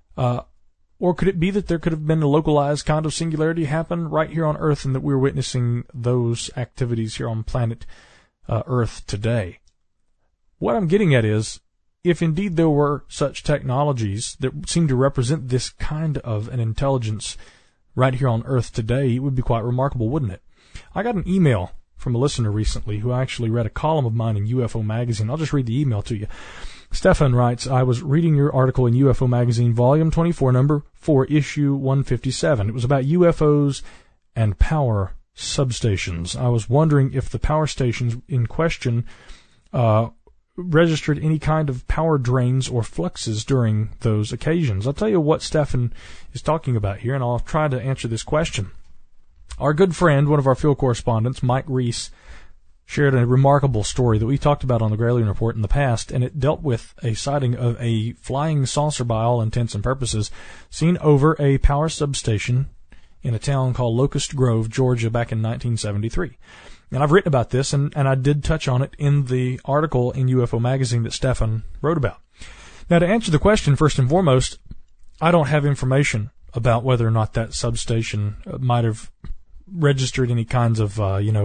Or could it be that there could have been a localized kind of singularity happen right here on Earth and that we're witnessing those activities here on planet Earth today? What I'm getting at is, if indeed there were such technologies that seem to represent this kind of an intelligence right here on Earth today, it would be quite remarkable, wouldn't it? I got an email from a listener recently who actually read a column of mine in UFO Magazine. I'll just read the email to you. Stefan writes, I was reading your article in UFO Magazine, Volume 24, Number 4, Issue 157. It was about UFOs and power substations. I was wondering if the power stations in question registered any kind of power drains or fluxes during those occasions. I'll tell you what Stefan is talking about here, and I'll try to answer this question. Our good friend, one of our field correspondents, Mike Reese, shared a remarkable story that we talked about on the Gralien Report in the past, and it dealt with a sighting of a flying saucer, by all intents and purposes, seen over a power substation in a town called Locust Grove, Georgia, back in 1973. And I've written about this, and I did touch on it in the article in UFO Magazine that Stefan wrote about. Now, to answer the question, first and foremost, I don't have information about whether or not that substation might have registered any kinds of,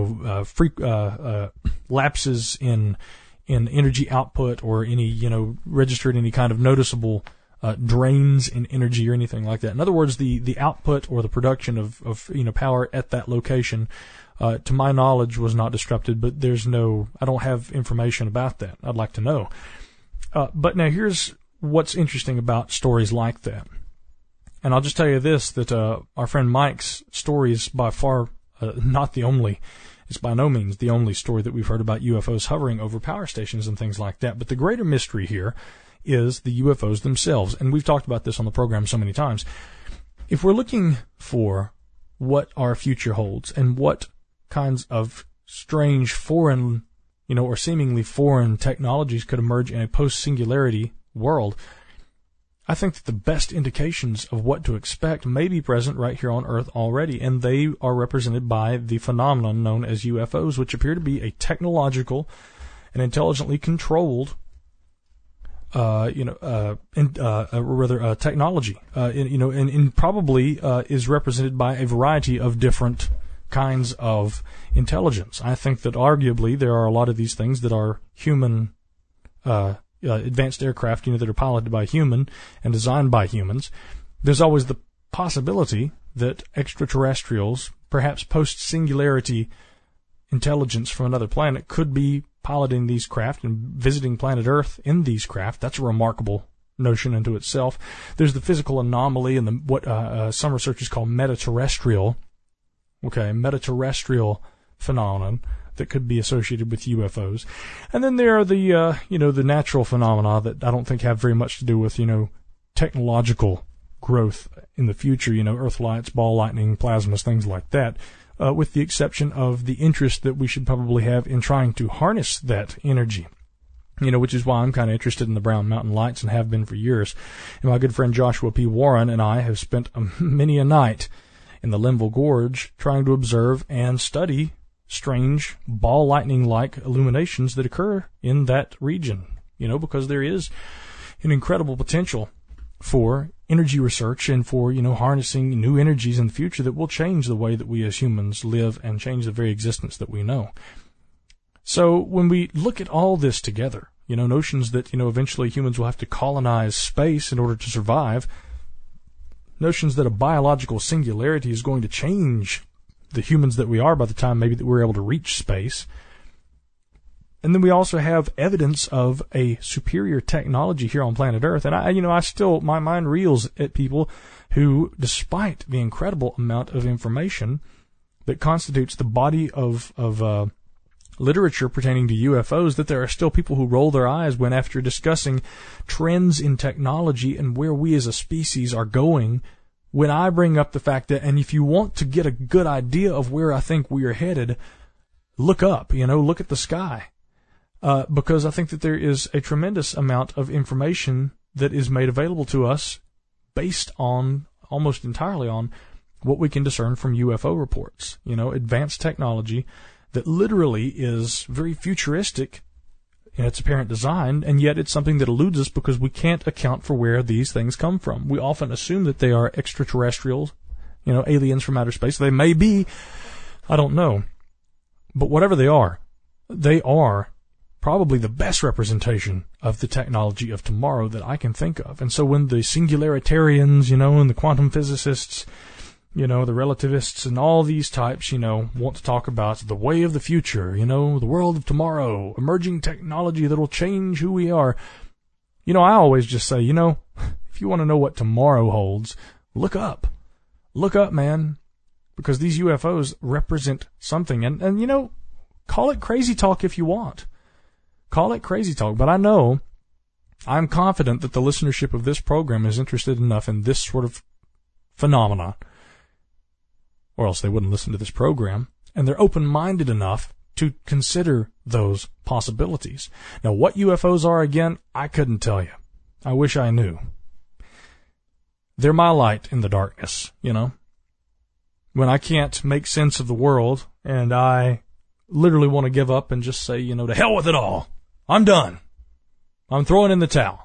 lapses in energy output, or any, registered any kind of noticeable drains in energy or anything like that. In other words, the output or the production of power at that location, to my knowledge, was not disrupted, but I don't have information about that. I'd like to know. But now here's what's interesting about stories like that. And I'll just tell you this, that our friend Mike's story is by far not the only, it's by no means the only story that we've heard about UFOs hovering over power stations and things like that. But the greater mystery here is the UFOs themselves. And we've talked about this on the program so many times. If we're looking for what our future holds and what kinds of strange foreign, or seemingly foreign technologies could emerge in a post-singularity world, I think that the best indications of what to expect may be present right here on Earth already, and they are represented by the phenomenon known as UFOs, which appear to be a technological and intelligently controlled, technology, and probably is represented by a variety of different kinds of intelligence. I think that arguably there are a lot of these things that are human, advanced aircraft, that are piloted by human and designed by humans. There's always the possibility that extraterrestrials, perhaps post-singularity intelligence from another planet, could be piloting these craft and visiting planet Earth in these craft. That's a remarkable notion unto itself. There's the physical anomaly and what some researchers call metaterrestrial phenomenon that could be associated with UFOs. And then there are the, the natural phenomena that I don't think have very much to do with, technological growth in the future, Earth lights, ball lightning, plasmas, things like that, with the exception of the interest that we should probably have in trying to harness that energy. Which is why I'm kind of interested in the Brown Mountain Lights and have been for years. And my good friend Joshua P. Warren and I have spent many a night in the Linville Gorge trying to observe and study strange ball lightning-like illuminations that occur in that region, because there is an incredible potential for energy research and for, harnessing new energies in the future that will change the way that we as humans live and change the very existence that we know. So when we look at all this together, notions that, eventually humans will have to colonize space in order to survive, notions that a biological singularity is going to change the humans that we are by the time maybe that we're able to reach space. And then we also have evidence of a superior technology here on planet Earth. And I still, my mind reels at people who, despite the incredible amount of information that constitutes the body of literature pertaining to UFOs, that there are still people who roll their eyes when, after discussing trends in technology and where we as a species are going, when I bring up the fact that, and if you want to get a good idea of where I think we are headed, look up, look at the sky. Because I think that there is a tremendous amount of information that is made available to us based on, almost entirely on, what we can discern from UFO reports. Advanced technology that literally is very futuristic in its apparent design, and yet it's something that eludes us because we can't account for where these things come from. We often assume that they are extraterrestrials, aliens from outer space. They may be, I don't know. But whatever they are probably the best representation of the technology of tomorrow that I can think of. And so when the singularitarians, and the quantum physicists, the relativists and all these types, want to talk about the way of the future, the world of tomorrow, emerging technology that will change who we are. I always just say, if you want to know what tomorrow holds, look up. Look up, man. Because these UFOs represent something. And call it crazy talk if you want. Call it crazy talk. But I'm confident that the listenership of this program is interested enough in this sort of phenomena, or else they wouldn't listen to this program, and they're open-minded enough to consider those possibilities. Now, what UFOs are, again, I couldn't tell you. I wish I knew. They're my light in the darkness, When I can't make sense of the world, and I literally want to give up and just say, to hell with it all. I'm done. I'm throwing in the towel.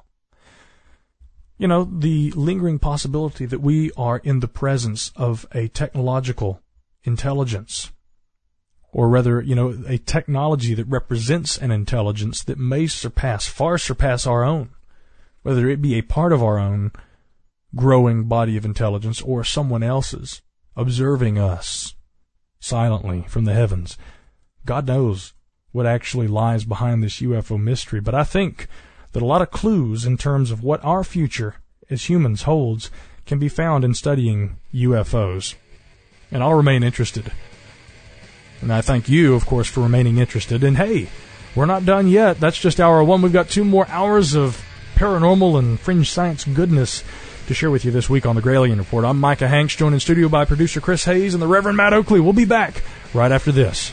The lingering possibility that we are in the presence of a technological intelligence, or rather, a technology that represents an intelligence that may far surpass our own, whether it be a part of our own growing body of intelligence or someone else's observing us silently from the heavens. God knows what actually lies behind this UFO mystery, but I think that a lot of clues in terms of what our future as humans holds can be found in studying UFOs. And I'll remain interested. And I thank you, of course, for remaining interested. And hey, we're not done yet. That's just hour one. We've got 2 more hours of paranormal and fringe science goodness to share with you this week on the Gralien Report. I'm Micah Hanks, joined in studio by producer Chris Hayes and the Reverend Matt Oakley. We'll be back right after this.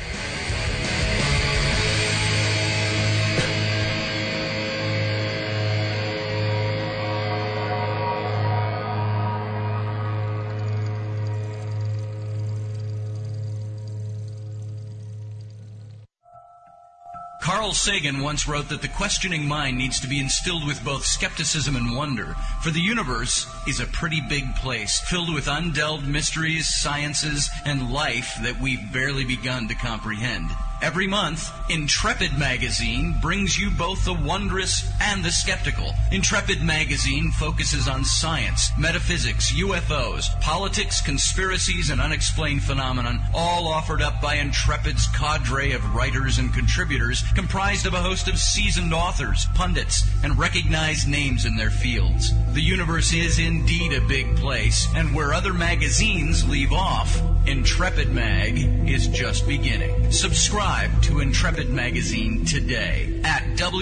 Carl Sagan once wrote that the questioning mind needs to be instilled with both skepticism and wonder, for the universe is a pretty big place, filled with undelved mysteries, sciences, and life that we've barely begun to comprehend. Every month, Intrepid Magazine brings you both the wondrous and the skeptical. Intrepid Magazine focuses on science, metaphysics, UFOs, politics, conspiracies, and unexplained phenomenon, all offered up by Intrepid's cadre of writers and contributors, comprised of a host of seasoned authors, pundits, and recognized names in their fields. The universe is indeed a big place, and where other magazines leave off, Intrepid Mag is just beginning. Subscribe to Intrepid Magazine today at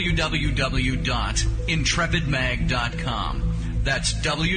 www.intrepidmag.com. That's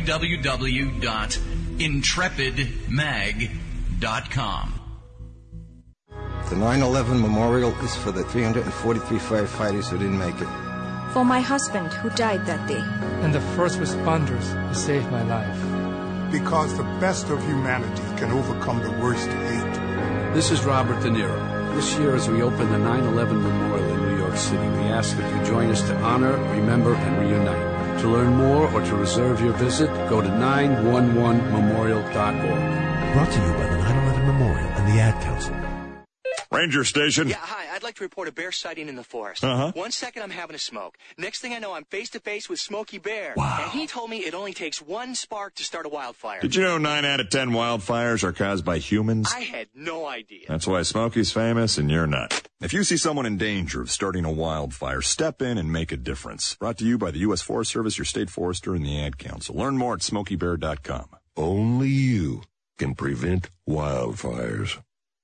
www.intrepidmag.com. The 9/11 memorial is for the 343 firefighters who didn't make it. For my husband who died that day. And the first responders who saved my life. Because the best of humanity can overcome the worst hate. This is Robert De Niro. This year, as we open the 9/11 Memorial in New York City, we ask that you join us to honor, remember, and reunite. To learn more or to reserve your visit, go to 911memorial.org. Brought to you by the 9/11 Memorial and the Ad Council. Ranger Station. Yeah, hi. I'd like to report a bear sighting in the forest. 1 second, I'm having a smoke. Next thing I know, I'm face-to-face with Smokey Bear. Wow. And he told me it only takes one spark to start a wildfire. Did you know 9 out of 10 wildfires are caused by humans? I had no idea. That's why Smokey's famous and you're not. If you see someone in danger of starting a wildfire, step in and make a difference. Brought to you by the U.S. Forest Service, your state forester, and the Ad Council. Learn more at SmokeyBear.com. Only you can prevent wildfires.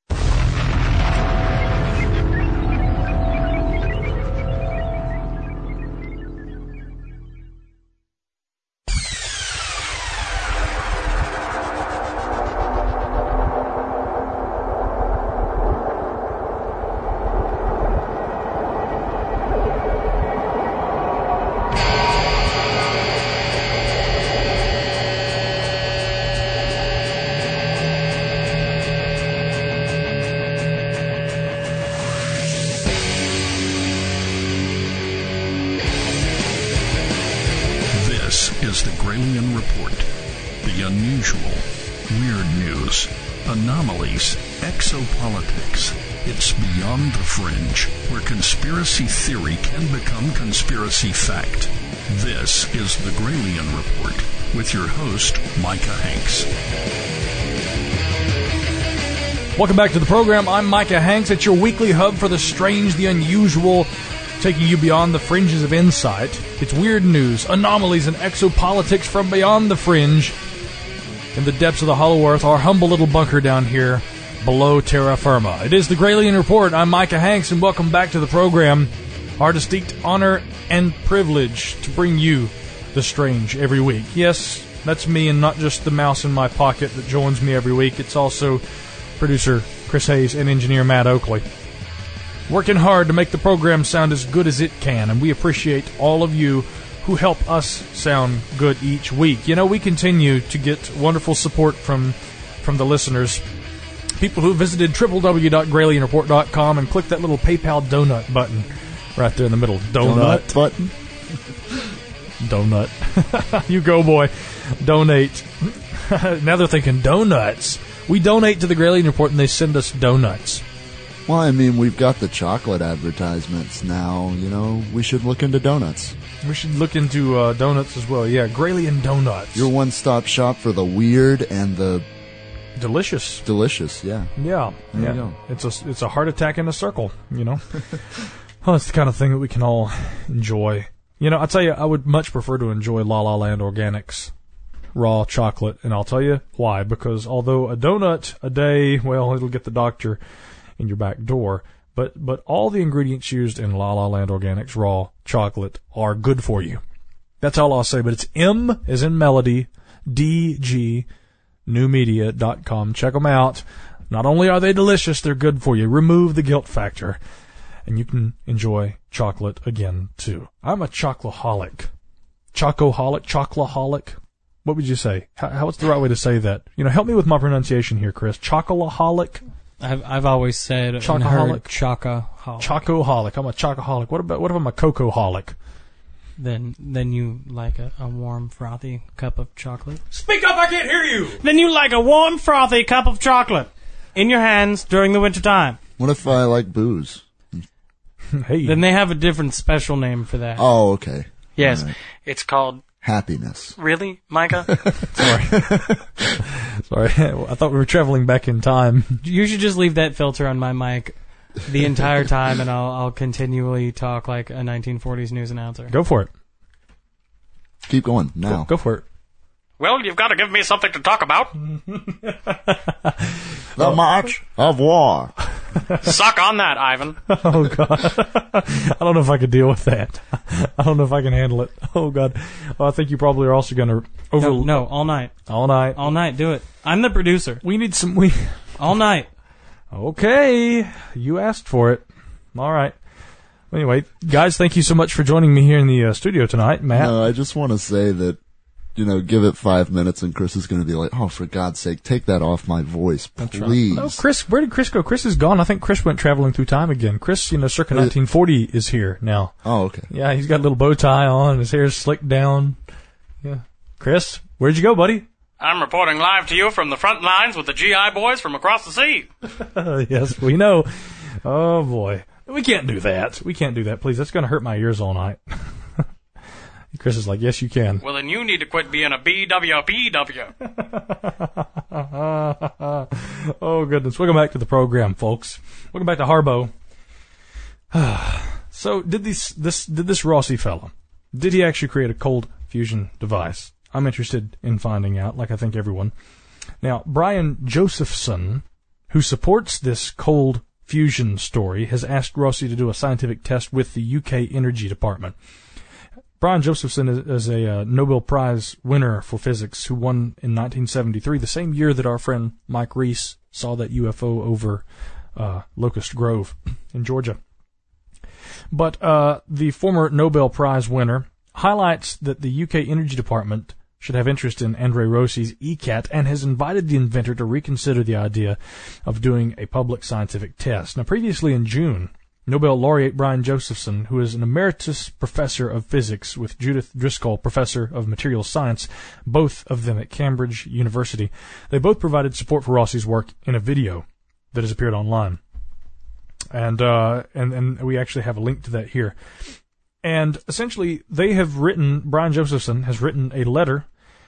is the Gralien Report. The unusual, weird news, anomalies, exopolitics. It's beyond the fringe, where conspiracy theory can become conspiracy fact. This is the Gralien Report with your host, Micah Hanks. Welcome back to the program. I'm Micah Hanks. It's your weekly hub for the strange, the unusual, taking you beyond the fringes of insight. It's weird news, anomalies, and exopolitics from beyond the fringe. In the depths of the hollow earth, our humble little bunker down here below terra firma. It is the Gralien Report. I'm Micah Hanks, and welcome back to the program. Our distinct honor and privilege to bring you the strange every week. Yes, that's me, and not just the mouse in my pocket that joins me every week. It's also producer Chris Hayes and engineer Matt Oakley. Working hard to make the program sound as good as it can, and we appreciate all of you who help us sound good each week. You know, we continue to get wonderful support from the listeners. People who visited www.gralienreport.com and clicked that little PayPal donut button right there in the middle. Donut button. Donut. You go, boy. Donate. Now they're thinking donuts. We donate to the Gralien Report and they send us donuts. Well, I mean, we've got the chocolate advertisements now. You know, we should look into donuts. We should look into donuts as well. Yeah, Gralien Donuts. Your one-stop shop for the weird and the delicious. Delicious, yeah. Yeah, there you go. It's a heart attack in a circle, you know. Well, it's the kind of thing that we can all enjoy. You know, I'll tell you, I would much prefer to enjoy La La Land Organics raw chocolate, and I'll tell you why. Because although a donut a day, well, it'll get the doctor in your back door, but all the ingredients used in La La Land Organics raw chocolate are good for you. That's all I'll say. But it's M as in melody, DG, newmedia.com. Check them out. Not only are they delicious, they're good for you. Remove the guilt factor, and you can enjoy chocolate again, too. I'm a chocoholic. Chocoholic. What would you say? What's the right way to say that? You know, help me with my pronunciation here, Chris. Chocoholic? I've always said chocoholic. Chocoholic. Chocoholic. I'm a chocoholic. What if I'm a cocoholic? Then you like a warm, frothy cup of chocolate. Speak up, I can't hear you! Then you like a warm, frothy cup of chocolate in your hands during the wintertime. What if I like booze? Hey. Then they have a different special name for that. Oh, okay. Yes. Right. It's called happiness. Really, Micah? Sorry. I thought we were traveling back in time. You should just leave that filter on my mic the entire time, and I'll continually talk like a 1940s news announcer. Go for it. Keep going now. Go for it. Well, you've got to give me something to talk about. The March of War. Suck on that, Ivan. Oh, God. I don't know if I could deal with that. I don't know if I can handle it. Oh, God. Well, I think you probably are also going to No, all night. All night. All night, do it. I'm the producer. We need some... All night. Okay. You asked for it. All right. Anyway, guys, thank you so much for joining me here in the studio tonight. Matt? No, I just want to say that give it 5 minutes and Chris is going to be like, oh, for God's sake, take that off my voice, please. Right. Oh, Chris, where did Chris go? Chris is gone. I think Chris went traveling through time again. Chris, circa 1940 is here now. Oh, okay. Yeah, he's got a little bow tie on, his hair's slicked down. Yeah. Chris, where'd you go, buddy? I'm reporting live to you from the front lines with the GI boys from across the sea. Yes, we know. Oh, boy. We can't do that. Please, that's going to hurt my ears all night. Chris is like, yes, you can. Well, then you need to quit being a BWPW. Oh, goodness. Welcome back to the program, folks. Welcome back to Harbo. So, did this Rossi fella, did he actually create a cold fusion device? I'm interested in finding out, like I think everyone. Now, Brian Josephson, who supports this cold fusion story, has asked Rossi to do a scientific test with the UK Energy Department. Brian Josephson is a Nobel Prize winner for physics who won in 1973, the same year that our friend Mike Reese saw that UFO over Locust Grove in Georgia. But the former Nobel Prize winner highlights that the UK Energy Department should have interest in Andrei Rossi's ECAT and has invited the inventor to reconsider the idea of doing a public scientific test. Now, previously in June, Nobel laureate Brian Josephson, who is an emeritus professor of physics with Judith Driscoll, professor of materials science, both of them at Cambridge University, they both provided support for Rossi's work in a video that has appeared online. And we actually have a link to that here. And essentially, Brian Josephson has written a letter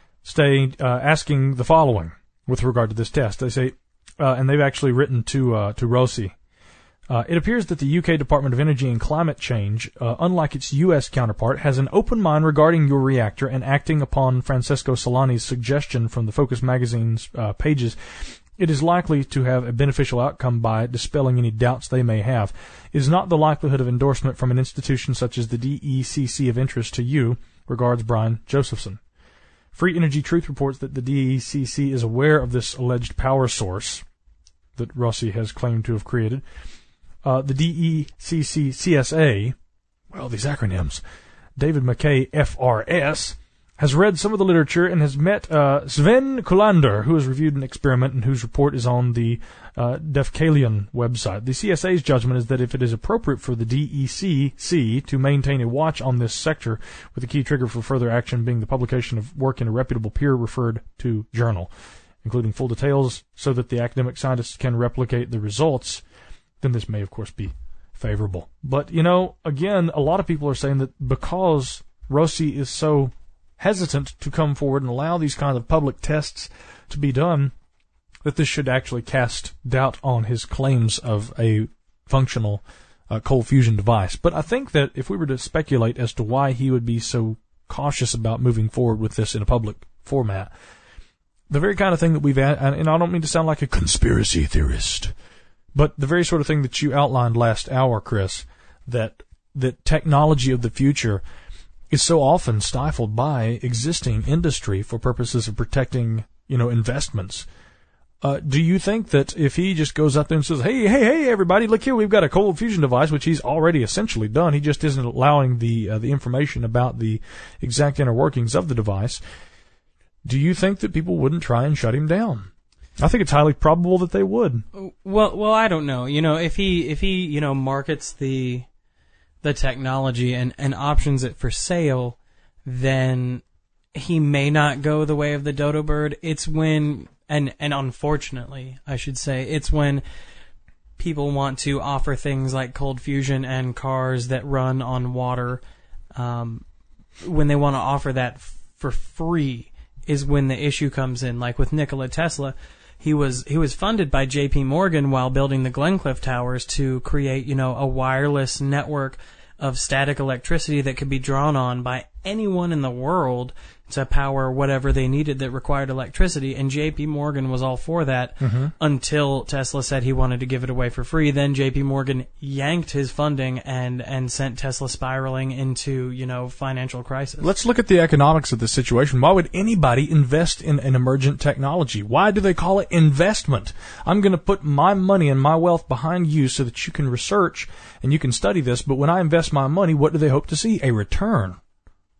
asking the following with regard to this test. They say, and they've actually written to Rossi. It appears that the UK Department of Energy and Climate Change, unlike its US counterpart, has an open mind regarding your reactor and acting upon Francesco Solani's suggestion from the Focus magazine's pages, it is likely to have a beneficial outcome by dispelling any doubts they may have. It is not the likelihood of endorsement from an institution such as the DECC of interest to you, regards Brian Josephson. Free Energy Truth reports that the DECC is aware of this alleged power source that Rossi has claimed to have created. The DECC CSA, well, these acronyms, David McKay FRS, has read some of the literature and has met Sven Kullander, who has reviewed an experiment and whose report is on the Defkalian website. The CSA's judgment is that if it is appropriate for the DECC to maintain a watch on this sector, with the key trigger for further action being the publication of work in a reputable peer-referred-to journal, including full details so that the academic scientists can replicate the results, then this may, of course, be favorable. But, again, a lot of people are saying that because Rossi is so hesitant to come forward and allow these kinds of public tests to be done, that this should actually cast doubt on his claims of a functional cold fusion device. But I think that if we were to speculate as to why he would be so cautious about moving forward with this in a public format, the very kind of thing that we've, and I don't mean to sound like a conspiracy theorist, but the very sort of thing that you outlined last hour, Chris, that technology of the future is so often stifled by existing industry for purposes of protecting, investments. Do you think that if he just goes out there and says, hey, everybody, look here, we've got a cold fusion device, which he's already essentially done, he just isn't allowing the information about the exact inner workings of the device, do you think that people wouldn't try and shut him down? I think it's highly probable that they would. Well, I don't know. If he markets the technology and options it for sale, then he may not go the way of the dodo bird. It's when, and unfortunately, I should say, it's when people want to offer things like cold fusion and cars that run on water, when they want to offer that for free is when the issue comes in. Like with Nikola Tesla, he was funded by J.P. Morgan while building the Glencliff Towers to create, a wireless network of static electricity that could be drawn on by anyone in the world to power whatever they needed that required electricity, and J.P. Morgan was all for that until Tesla said he wanted to give it away for free. Then J.P. Morgan yanked his funding and sent Tesla spiraling into, financial crisis. Let's look at the economics of this situation. Why would anybody invest in an emergent technology? Why do they call it investment? I'm going to put my money and my wealth behind you so that you can research and you can study this, but when I invest my money, what do they hope to see? A return.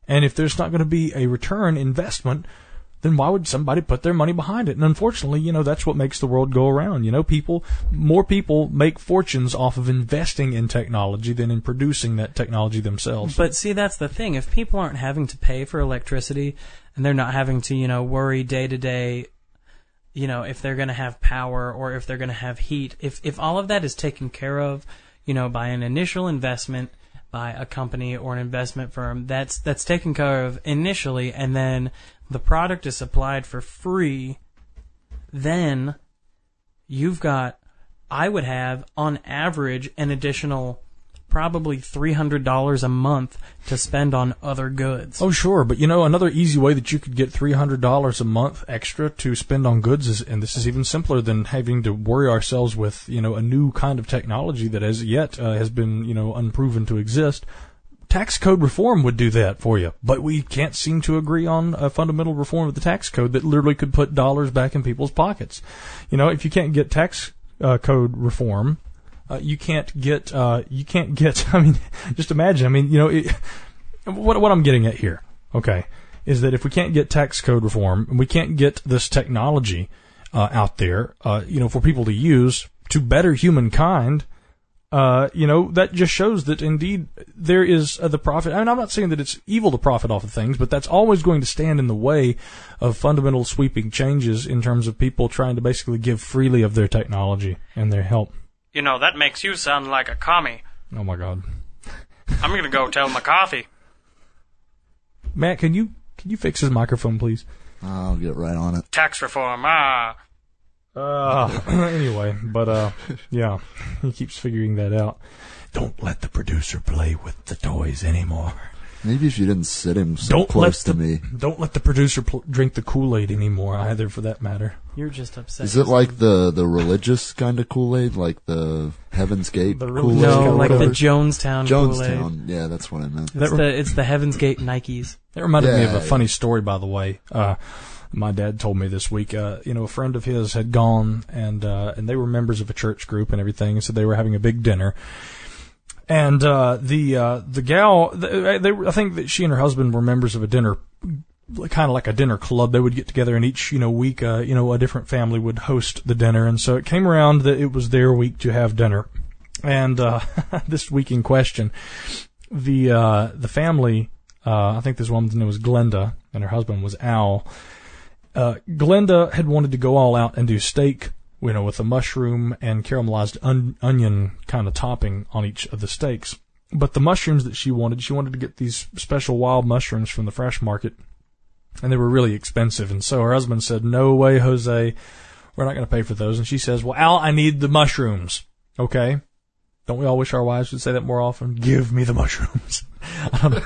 And if there's not going to be a return investment, then why would somebody put their money behind it? And unfortunately, that's what makes the world go around. More people make fortunes off of investing in technology than in producing that technology themselves. But see, that's the thing. If people aren't having to pay for electricity and they're not having to, worry day to day, if they're going to have power or if they're going to have heat, if all of that is taken care of, by an initial investment by a company or an investment firm, that's taken care of initially, and then the product is supplied for free, then you've got, I would have, on average, an additional probably $300 a month to spend on other goods. Oh, sure. But, another easy way that you could get $300 a month extra to spend on goods is, and this is even simpler than having to worry ourselves with, a new kind of technology that as yet has been, unproven to exist. Tax code reform would do that for you, but we can't seem to agree on a fundamental reform of the tax code that literally could put dollars back in people's pockets. If you can't get tax code reform, you can't get, just imagine, what I'm getting at here, okay, is that if we can't get tax code reform and we can't get this technology out there, for people to use to better humankind, that just shows that indeed there is the profit. I'm not saying that it's evil to profit off of things, but that's always going to stand in the way of fundamental sweeping changes in terms of people trying to basically give freely of their technology and their help. That makes you sound like a commie. Oh my God. I'm going to go tell McCarthy. Matt, can you fix his microphone, please? I'll get right on it. Tax reform, Anyway, but yeah, he keeps figuring that out. Don't let the producer play with the toys anymore. Maybe if you didn't sit him so close to me. Don't let the producer drink the Kool-Aid anymore, either, for that matter. You're just upset. Is it like the religious kind of Kool-Aid, like the Heaven's Gate Kool-Aid? No, like the Jonestown Kool-Aid. Jonestown, yeah, that's what I meant. It's the Heaven's Gate Nikes. That reminded me of a funny story, by the way. My dad told me this week, a friend of his had gone and they were members of a church group and everything, so they were having a big dinner. And, the gal, I think that she and her husband were members of a dinner, kind of like a dinner club. They would get together and each, week, a different family would host the dinner. And so it came around that it was their week to have dinner. And, this week in question, the family, I think this woman's name was Glenda and her husband was Al. Glenda had wanted to go all out and do steak, with a mushroom and caramelized onion kind of topping on each of the steaks. But the mushrooms that she wanted to get these special wild mushrooms from the fresh market, and they were really expensive. And so her husband said, "No way, Jose, we're not going to pay for those." And she says, "Well, Al, I need the mushrooms." Okay. Don't we all wish our wives would say that more often? Give me the mushrooms. I don't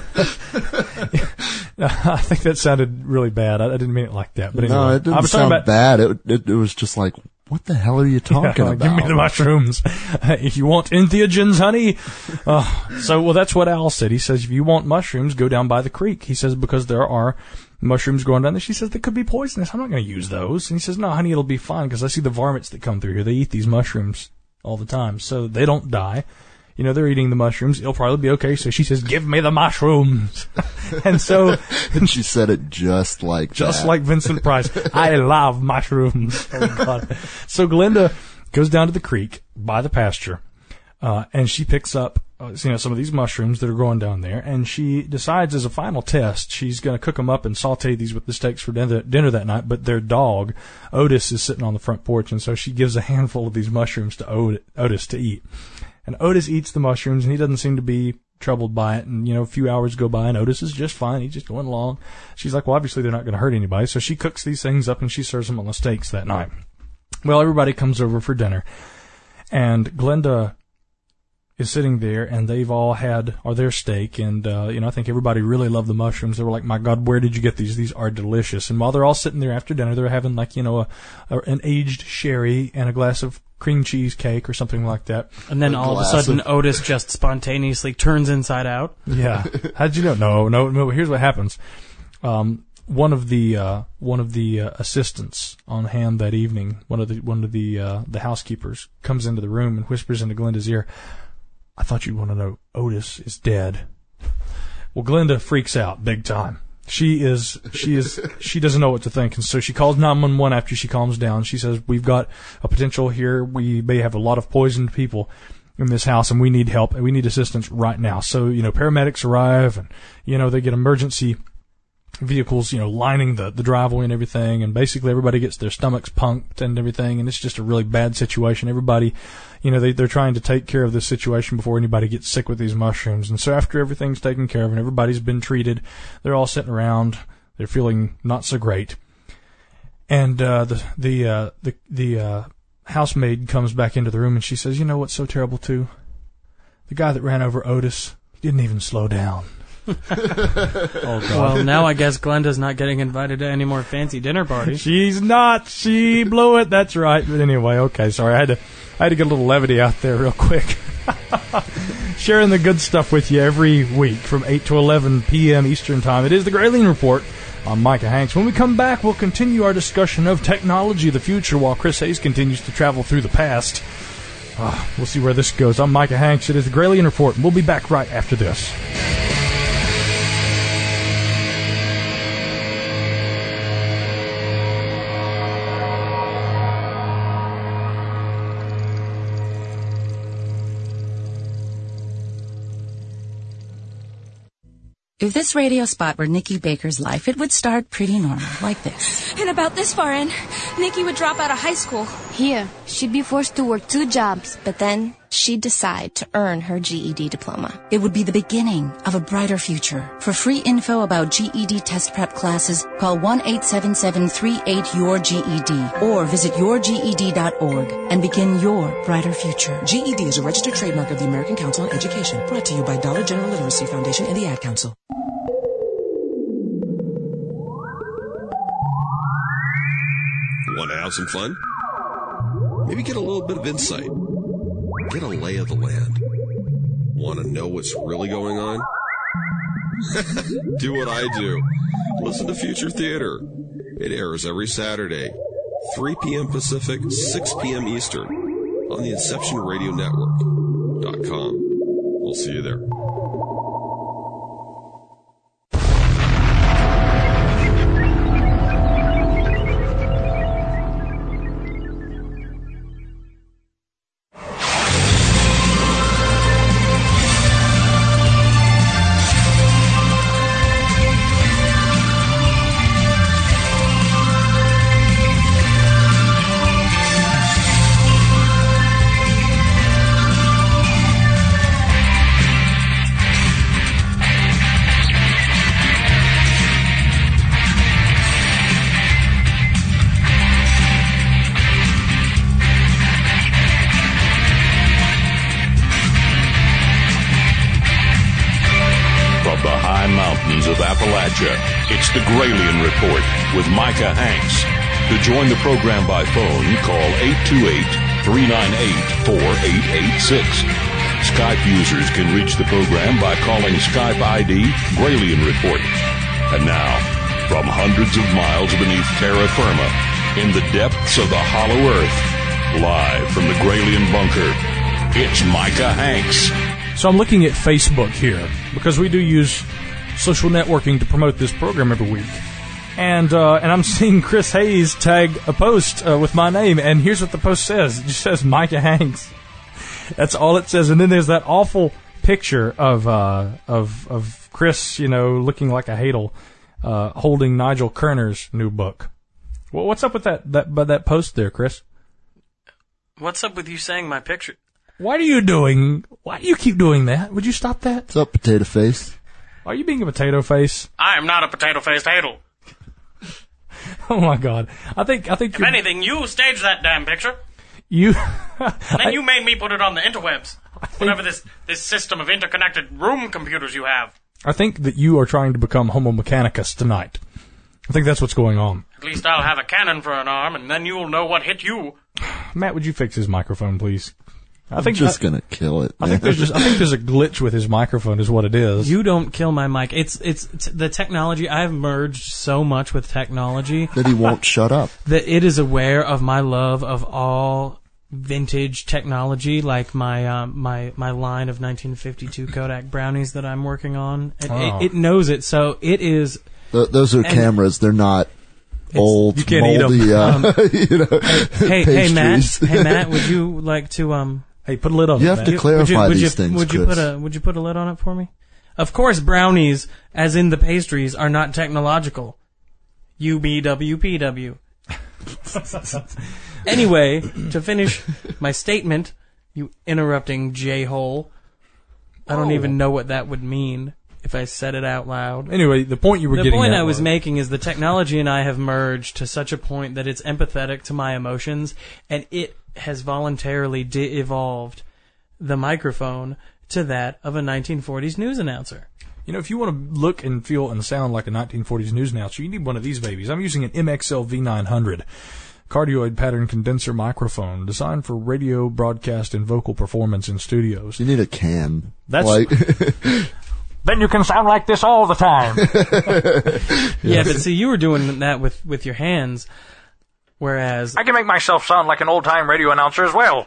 know. I think that sounded really bad. I didn't mean it like that. But anyway, no, it didn't sound bad. It was just like, what the hell are you talking about? Give me the mushrooms. If you want entheogens, honey. So that's what Al said. He says, if you want mushrooms, go down by the creek. He says, because there are mushrooms growing down there. She says, they could be poisonous. I'm not going to use those. And he says, no, honey, it'll be fine because I see the varmints that come through here. They eat these mushrooms all the time, so they don't die. They're eating the mushrooms. It'll probably be okay. So she says, give me the mushrooms. And so... and she said it just like Vincent Price. I love mushrooms. Oh, God. So Glenda goes down to the creek by the pasture, and she picks up, some of these mushrooms that are growing down there, and she decides as a final test, she's going to cook them up and saute these with the steaks for dinner that night, but their dog, Otis, is sitting on the front porch, and so she gives a handful of these mushrooms to Otis to eat. And Otis eats the mushrooms, and he doesn't seem to be troubled by it. And, a few hours go by, and Otis is just fine. He's just going along. She's like, well, obviously they're not going to hurt anybody. So she cooks these things up, and she serves them on the steaks that night. Well, everybody comes over for dinner. And Glenda is sitting there, and they've all had their steak. And, I think everybody really loved the mushrooms. They were like, my God, where did you get these? These are delicious. And while they're all sitting there after dinner, they're having an aged sherry and a glass of cream cheese cake or something like that. And then all of a sudden, Otis just spontaneously turns inside out. Yeah. How'd you know? No. Here's what happens. One of the assistants on hand that evening, one of the housekeepers, comes into the room and whispers into Glenda's ear, "I thought you'd want to know Otis is dead." Well, Glenda freaks out big time. She doesn't know what to think, and so she calls 911 after she calms down. She says, we've got a potential here. We may have a lot of poisoned people in this house, and we need help, and we need assistance right now. So, paramedics arrive, and, they get emergency vehicles, lining the driveway and everything, and basically everybody gets their stomachs pumped and everything, and it's just a really bad situation. Everybody, they're trying to take care of this situation before anybody gets sick with these mushrooms. And so after everything's taken care of and everybody's been treated, they're all sitting around, they're feeling not so great. And the housemaid comes back into the room and she says, "You know what's so terrible too? The guy that ran over Otis, he didn't even slow down." Oh, God. Well, now I guess Glenda's not getting invited to any more fancy dinner parties. She's not. She blew it. That's right. But anyway, okay. Sorry, I had to get a little levity out there real quick. Sharing the good stuff with you every week from 8 to 11 p.m. Eastern Time. It is the Grayling Report. I'm Micah Hanks. When we come back, we'll continue our discussion of technology, the future, while Chris Hayes continues to travel through the past. We'll see where this goes. I'm Micah Hanks. It is the Grayling Report, and we'll be back right after this. If this radio spot were Nikki Baker's life, it would start pretty normal, like this. And about this far in, Nikki would drop out of high school. Here, she'd be forced to work 2 jobs. But then, she'd decide to earn her GED diploma. It would be the beginning of a brighter future. For free info about GED test prep classes, call 1-877-38-YOUR-GED or visit yourged.org and begin your brighter future. GED is a registered trademark of the American Council on Education, brought to you by Dollar General Literacy Foundation and the Ad Council. Want to have some fun? Maybe get a little bit of insight. Get a lay of the land. Want to know what's really going on? Do what I do. Listen to Future Theater. It airs every Saturday, 3 p.m. Pacific, 6 p.m. Eastern, on the InceptionRadioNetwork.com. We'll see you there. It's the Grayling Report with Micah Hanks. To join the program by phone, call 828-398-4886. Skype users can reach the program by calling Skype ID Grayling Report. And now, from hundreds of miles beneath terra firma, in the depths of the hollow earth, live from the Grayling Bunker, it's Micah Hanks. So I'm looking at Facebook here, because we do use social networking to promote this program every week. And I'm seeing Chris Hayes tag a post with my name, and here's what the post says. It just says Micah Hanks. That's all it says. And then there's that awful picture of Chris, looking like a Hadel, holding Nigel Kerner's new book. Well, what's up with that post there, Chris? What's up with you saying my picture? Why do you keep doing that? Would you stop that? What's up, potato face? Are you being a potato face? I am not a potato-faced Hadel. Oh my God! I think. If anything, you staged that damn picture. You. Then you made me put it on the interwebs. Whatever this system of interconnected room computers you have. I think that you are trying to become Homo Mechanicus tonight. I think that's what's going on. At least I'll have a cannon for an arm, and then you'll know what hit you. Matt, would you fix his microphone, please? I'm just gonna kill it. I think there's a glitch with his microphone, is what it is. You don't kill my mic. It's the technology. I've merged so much with technology that he won't shut up. That it is aware of my love of all vintage technology, like my my line of 1952 Kodak Brownies that I'm working on. It knows it, so it is. Those are cameras. They're not old, you can't moldy, eat them. Hey, Matt, would you like to Hey, put a lid on it. You have to clarify these things, Would you put a lid on it for me? Of course, brownies, as in the pastries, are not technological. UBWPW. Anyway, to finish my statement, you interrupting J-hole. I don't even know what that would mean if I said it out loud. Anyway, the point you were getting at. The point I was making is the technology and I have merged to such a point that it's empathetic to my emotions, and it has voluntarily de-evolved the microphone to that of a 1940s news announcer. You know, if you want to look and feel and sound like a 1940s news announcer, you need one of these babies. I'm using an MXL V900 cardioid pattern condenser microphone designed for radio broadcast and vocal performance in studios. You need a can. That's like then you can sound like this all the time. Yeah, but see, you were doing that with your hands, whereas I can make myself sound like an old-time radio announcer as well.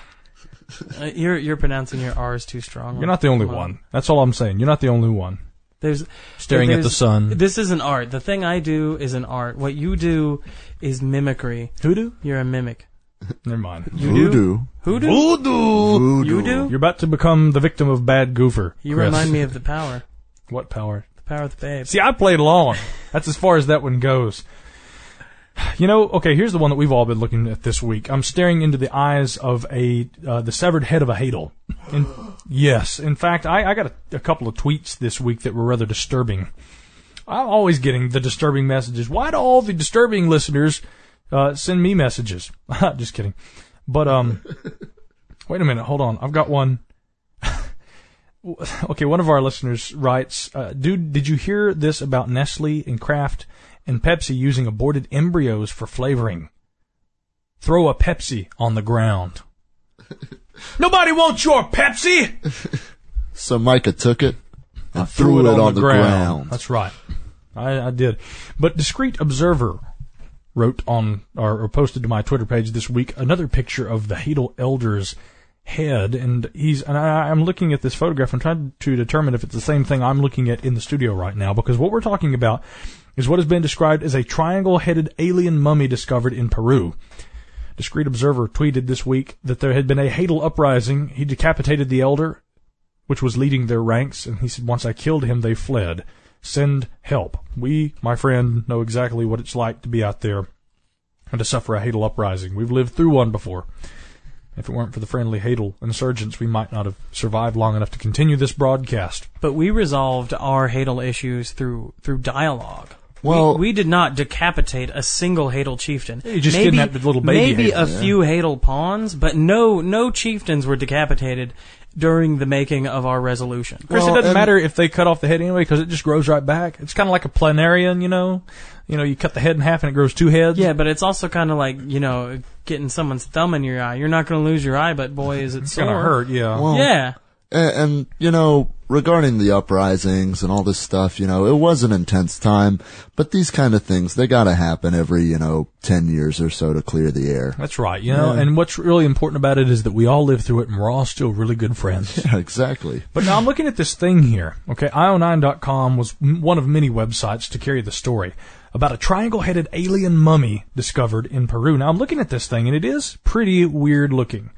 You're pronouncing your R's too strong. You're not the only one. That's all I'm saying. You're not the only one. There's staring at the sun. This is an art. The thing I do is an art. What you do is mimicry. Hoodoo? You're a mimic. Never mind. Voodoo. Voodoo. You do? You're about to become the victim of bad goofer. You Chris. remind me of the Power. What Power? The Power of the Babe. See, I played along. That's as far as that one goes. You know, okay, here's the one that we've all been looking at this week. I'm staring into the eyes of the severed head of a Hadel. Yes, in fact, I got a couple of tweets this week that were rather disturbing. I'm always getting the disturbing messages. Why do all the disturbing listeners send me messages? Just kidding. But, wait a minute, hold on. I've got one. Okay, one of our listeners writes, dude, did you hear this about Nestle and Kraft and Pepsi using aborted embryos for flavoring? Throw a Pepsi on the ground. Nobody wants your Pepsi! So Micah took it and threw it on the ground. That's right. I did. But Discreet Observer wrote on, or posted to my Twitter page this week, another picture of the Hadel elder's head, and I'm looking at this photograph and trying to determine if it's the same thing I'm looking at in the studio right now, because what we're talking about is what has been described as a triangle-headed alien mummy discovered in Peru. Discreet Observer tweeted this week that there had been a Hadel uprising. He decapitated the elder, which was leading their ranks, and he said, once I killed him, they fled. Send help. We, my friend, know exactly what it's like to be out there and to suffer a Hadel uprising. We've lived through one before. If it weren't for the friendly Hadel insurgents, we might not have survived long enough to continue this broadcast. But we resolved our Hadel issues through dialogue. Well, we did not decapitate a single Hadel chieftain. You just kidnapped the little baby Maybe Hadel, a few Hadel pawns, but no chieftains were decapitated during the making of our resolution. Chris, it doesn't matter if they cut off the head anyway, because it just grows right back. It's kind of like a planarian, you know? You know, you cut the head in half and it grows two heads. Yeah, but it's also kind of like, you know, getting someone's thumb in your eye. You're not going to lose your eye, but boy, is it it's sore. going to hurt, yeah. Well, yeah. And, you know, regarding the uprisings and all this stuff, you know, it was an intense time, but these kind of things, they gotta happen every, 10 years or so to clear the air. That's right, and what's really important about it is that we all lived through it and we're all still really good friends. Yeah, exactly. But now I'm looking at this thing here, okay, io9.com was one of many websites to carry the story about a triangle-headed alien mummy discovered in Peru. Now I'm looking at this thing and it is pretty weird looking.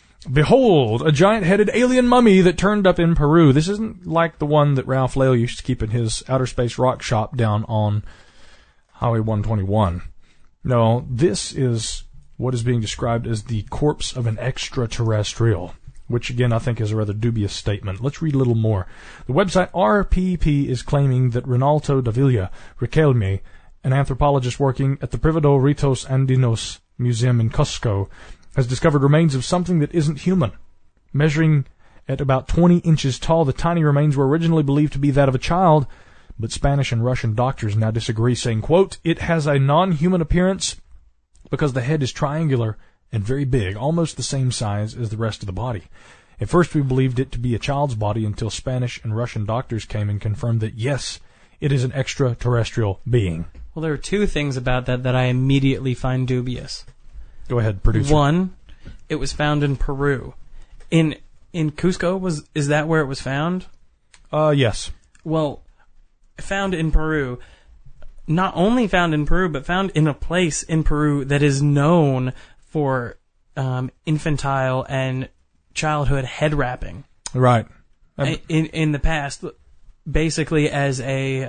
Behold, a giant-headed alien mummy that turned up in Peru. This isn't like the one that Ralph Lale used to keep in his outer space rock shop down on Highway 121. No, this is what is being described as the corpse of an extraterrestrial, which again I think is a rather dubious statement. Let's read a little more. The website RPP is claiming that Ronaldo Davila Riquelme, an anthropologist working at the Privado Ritos Andinos Museum in Cusco, has discovered remains of something that isn't human. Measuring at about 20 inches tall, the tiny remains were originally believed to be that of a child, but Spanish and Russian doctors now disagree, saying, quote, it has a non-human appearance because the head is triangular and very big, almost the same size as the rest of the body. At first we believed it to be a child's body until Spanish and Russian doctors came and confirmed that, yes, it is an extraterrestrial being. Well, there are two things about that I immediately find dubious. Go ahead, producer. One, it was found in Peru. In Cusco, is that where it was found? Yes. Well, found in Peru. Not only found in Peru, but found in a place in Peru that is known for infantile and childhood head wrapping. Right. In the past, basically as a,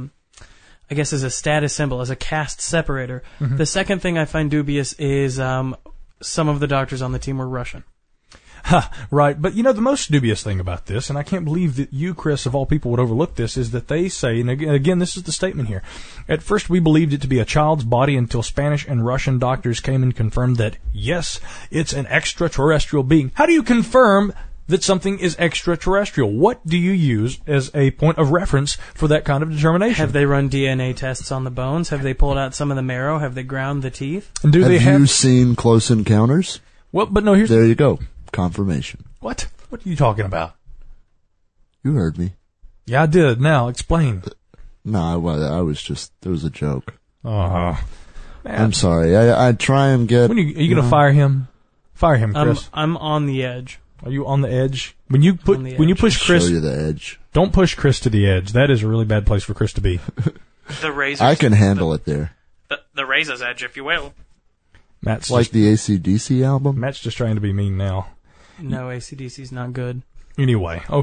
I guess as a status symbol, as a caste separator. Mm-hmm. The second thing I find dubious is some of the doctors on the team were Russian. Right, but the most dubious thing about this, and I can't believe that you, Chris, of all people, would overlook this, is that they say, and again, this is the statement here, at first we believed it to be a child's body until Spanish and Russian doctors came and confirmed that, yes, it's an extraterrestrial being. How do you confirm that something is extraterrestrial? What do you use as a point of reference for that kind of determination? Have they run DNA tests on the bones? Have they pulled out some of the marrow? Have they ground the teeth? And have you seen Close Encounters? Well, but no, there you go. Confirmation. What? What are you talking about? You heard me. Yeah, I did. Now, explain. No, I was just, there was a joke. Man. I'm sorry. I try and get... Are you going to fire him? Fire him, Chris. I'm on the edge. Are you on the edge? When you push Chris... Show you the edge. Don't push Chris to the edge. That is a really bad place for Chris to be. The razor's... I can handle it there. The razor's edge, if you will. Matt's like the AC/DC album? Matt's just trying to be mean now. No, AC/DC's not good. Anyway. So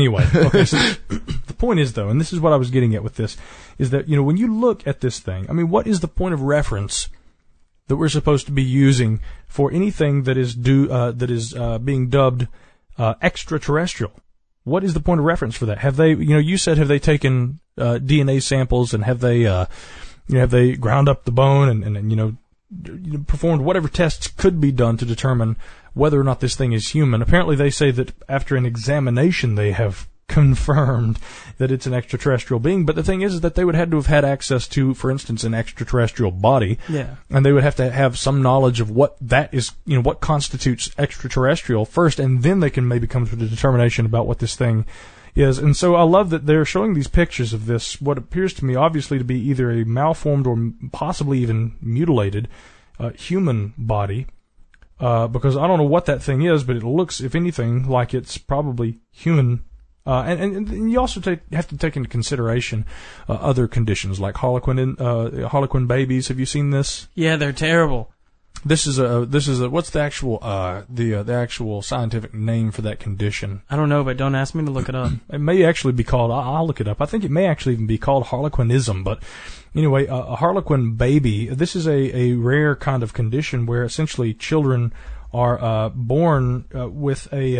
the point is, though, and this is what I was getting at with this, is that, when you look at this thing, I mean, what is the point of reference that we're supposed to be using for anything that is being dubbed extraterrestrial? What is the point of reference for that? Have they, you said, have they taken DNA samples and have they ground up the bone and performed whatever tests could be done to determine whether or not this thing is human? Apparently they say that after an examination they have confirmed that it's an extraterrestrial being, but the thing is that they would have to have had access to, for instance, an extraterrestrial body. Yeah. And they would have to have some knowledge of what that is, what constitutes extraterrestrial first, and then they can maybe come to the determination about what this thing is. And so I love that they're showing these pictures of this, what appears to me obviously to be either a malformed or possibly even mutilated human body, because I don't know what that thing is, but it looks, if anything, like it's probably human. And you also have to take into consideration other conditions like Harlequin babies. Have you seen this? Yeah, they're terrible. This is what's the actual the actual scientific name for that condition? I don't know, but don't ask me to look it up. It may actually be called, I'll look it up. I think it may actually even be called Harlequinism, but anyway, a Harlequin baby, this is a rare kind of condition where essentially children are born with a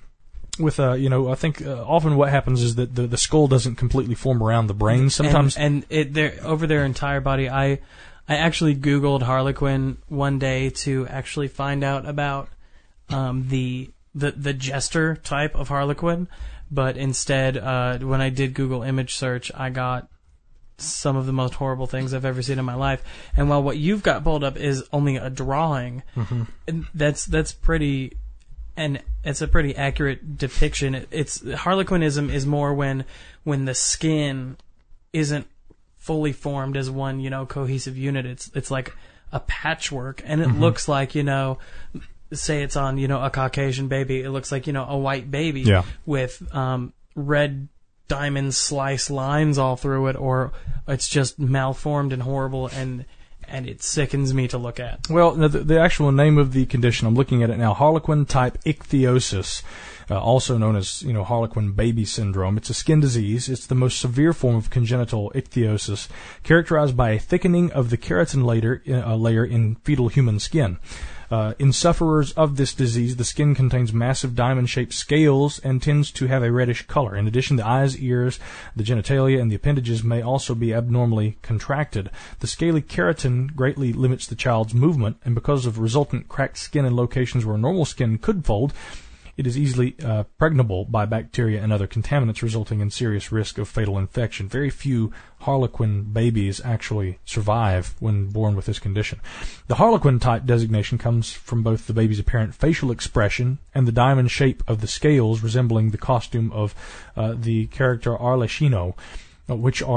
I think often what happens is that the skull doesn't completely form around the brain sometimes. And over their entire body, I actually Googled Harlequin one day to actually find out about the jester type of Harlequin, but instead, when I did Google image search, I got some of the most horrible things I've ever seen in my life. And while what you've got pulled up is only a drawing, that's pretty, and it's a pretty accurate depiction. It's Harlequinism is more when the skin isn't fully formed as one, cohesive unit. It's like a patchwork, and it looks like, say it's on, a Caucasian baby. It looks like, a white baby with red diamond slice lines all through it, or it's just malformed and horrible, and it sickens me to look at. Well, the actual name of the condition, I'm looking at it now, Harlequin type ichthyosis. Also known as, Harlequin baby syndrome. It's a skin disease. It's the most severe form of congenital ichthyosis, characterized by a thickening of the keratin layer in fetal human skin. In sufferers of this disease, the skin contains massive diamond-shaped scales and tends to have a reddish color. In addition, the eyes, ears, the genitalia, and the appendages may also be abnormally contracted. The scaly keratin greatly limits the child's movement, and because of resultant cracked skin in locations where normal skin could fold, it is easily pregnable by bacteria and other contaminants, resulting in serious risk of fatal infection. Very few Harlequin babies actually survive when born with this condition. The Harlequin type designation comes from both the baby's apparent facial expression and the diamond shape of the scales resembling the costume of the character Arlecchino, which are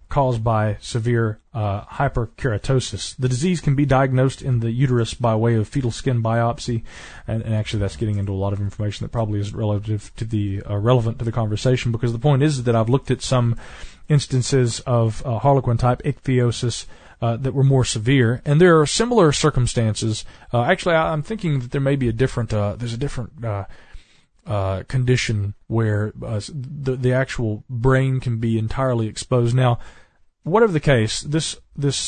caused by severe hyperkeratosis. The disease can be diagnosed in the uterus by way of fetal skin biopsy, and actually that's getting into a lot of information that probably isn't relevant to the conversation, because the point is that I've looked at some instances of harlequin-type ichthyosis that were more severe, and there are similar circumstances. Actually, I'm thinking that there may be there's a different condition where the actual brain can be entirely exposed. Now, whatever the case, this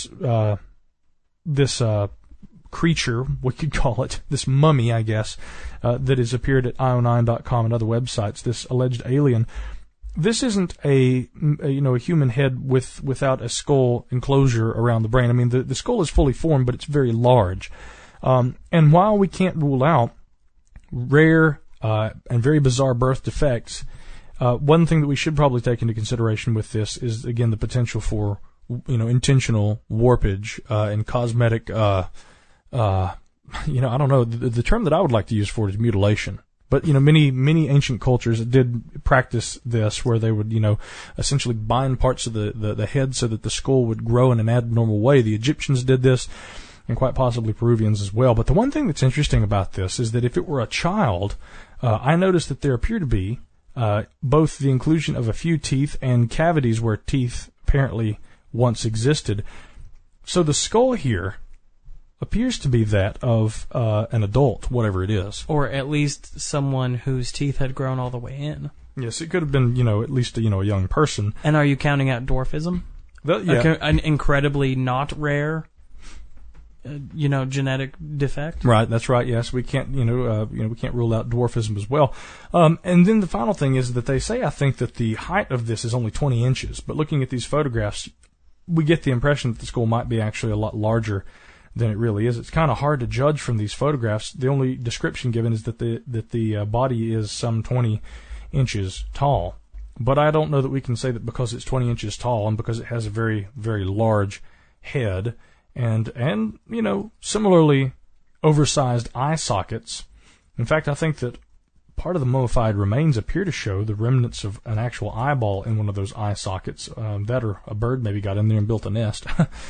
creature, we could call it, this mummy, I guess, that has appeared at io9.com and other websites, this alleged alien, this isn't a human head without a skull enclosure around the brain. I mean, the skull is fully formed, but it's very large. And while we can't rule out rare and very bizarre birth defects, one thing that we should probably take into consideration with this is, again, the potential for, intentional warpage and cosmetic, I don't know, the term that I would like to use for it is mutilation. But, many ancient cultures did practice this, where they would, essentially bind parts of the head so that the skull would grow in an abnormal way. The Egyptians did this, and quite possibly Peruvians as well. But the one thing that's interesting about this is that if it were a child, I noticed that there appear to be both the inclusion of a few teeth and cavities where teeth apparently once existed. So the skull here appears to be that of an adult, whatever it is. Or at least someone whose teeth had grown all the way in. Yes, it could have been, at least a young person. And are you counting out dwarfism? Yeah. An incredibly not rare, genetic defect? Right, that's right, yes. We can't, we can't rule out dwarfism as well. And then the final thing is that they say, I think, that the height of this is only 20 inches. But looking at these photographs, we get the impression that the skull might be actually a lot larger than it really is. It's kind of hard to judge from these photographs. The only description given is that the body is some 20 inches tall. But I don't know that we can say that because it's 20 inches tall and because it has a very, very large head and similarly oversized eye sockets. In fact, I think that part of the mummified remains appear to show the remnants of an actual eyeball in one of those eye sockets. That or a bird maybe got in there and built a nest.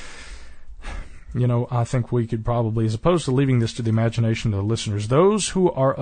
I think we could probably, as opposed to leaving this to the imagination of the listeners, those who are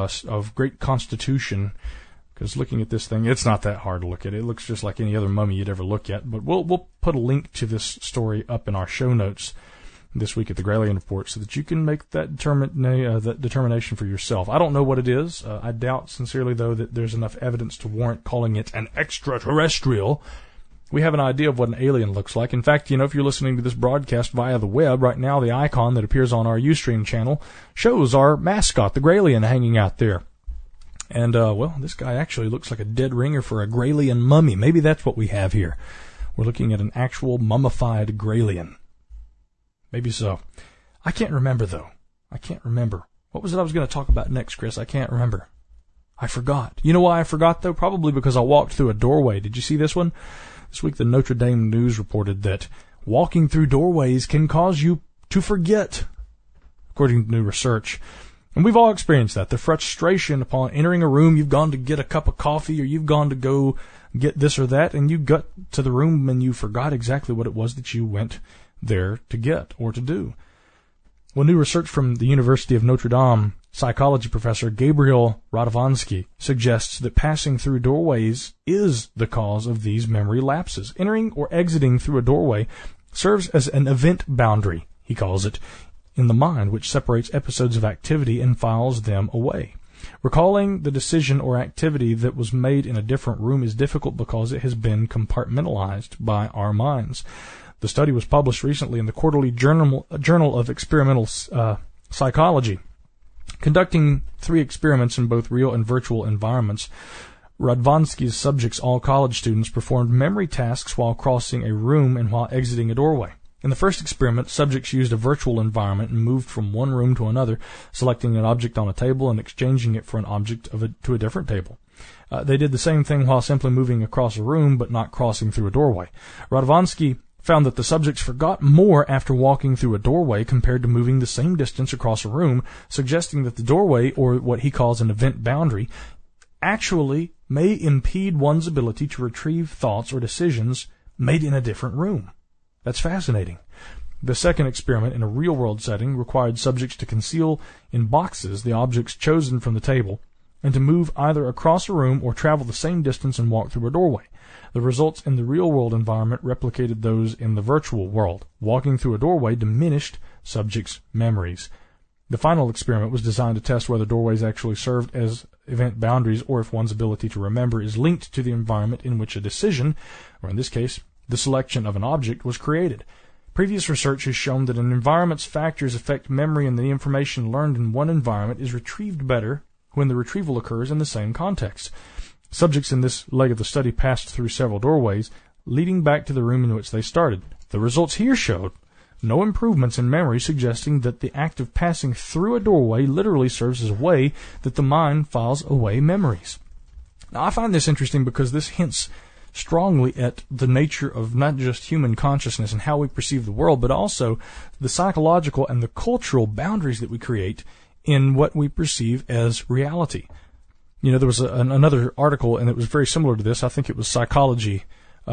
of great constitution, because looking at this thing, it's not that hard to look at. It looks just like any other mummy you'd ever look at. But we'll put a link to this story up in our show notes this week at the Gralien Report so that you can make that determination for yourself. I don't know what it is. I doubt sincerely, though, that there's enough evidence to warrant calling it an extraterrestrial. We have an idea of what an alien looks like. In fact, if you're listening to this broadcast via the web, right now the icon that appears on our Ustream channel shows our mascot, the Gralien, hanging out there. And, this guy actually looks like a dead ringer for a Gralien mummy. Maybe that's what we have here. We're looking at an actual mummified Gralien. Maybe so. I can't remember, though. I can't remember. What was it I was going to talk about next, Chris? I can't remember. I forgot. You know why I forgot, though? Probably because I walked through a doorway. Did you see this one? This week, the Notre Dame News reported that walking through doorways can cause you to forget, according to new research. And we've all experienced that. The frustration upon entering a room, you've gone to get a cup of coffee or you've gone to go get this or that, and you got to the room and you forgot exactly what it was that you went there to get or to do. Well, new research from the University of Notre Dame psychology professor Gabriel Radovansky suggests that passing through doorways is the cause of these memory lapses. Entering or exiting through a doorway serves as an event boundary, he calls it, in the mind, which separates episodes of activity and files them away. Recalling the decision or activity that was made in a different room is difficult because it has been compartmentalized by our minds. The study was published recently in the Quarterly Journal of Experimental Psychology. Conducting 3 experiments in both real and virtual environments, Radvansky's subjects, all college students, performed memory tasks while crossing a room and while exiting a doorway. In the first experiment, subjects used a virtual environment and moved from one room to another, selecting an object on a table and exchanging it for an object to a different table. They did the same thing while simply moving across a room but not crossing through a doorway. Radvansky found that the subjects forgot more after walking through a doorway compared to moving the same distance across a room, suggesting that the doorway, or what he calls an event boundary, actually may impede one's ability to retrieve thoughts or decisions made in a different room. That's fascinating. The second experiment, in a real-world setting, required subjects to conceal in boxes the objects chosen from the table and to move either across a room or travel the same distance and walk through a doorway. The results in the real-world environment replicated those in the virtual world. Walking through a doorway diminished subjects' memories. The final experiment was designed to test whether doorways actually served as event boundaries or if one's ability to remember is linked to the environment in which a decision, or in this case, the selection of an object, was created. Previous research has shown that an environment's factors affect memory, and the information learned in one environment is retrieved better when the retrieval occurs in the same context. Subjects in this leg of the study passed through several doorways, leading back to the room in which they started. The results here showed no improvements in memory, suggesting that the act of passing through a doorway literally serves as a way that the mind files away memories. Now, I find this interesting because this hints strongly at the nature of not just human consciousness and how we perceive the world, but also the psychological and the cultural boundaries that we create in what we perceive as reality. You know, there was another article, and it was very similar to this. I think it was Psychology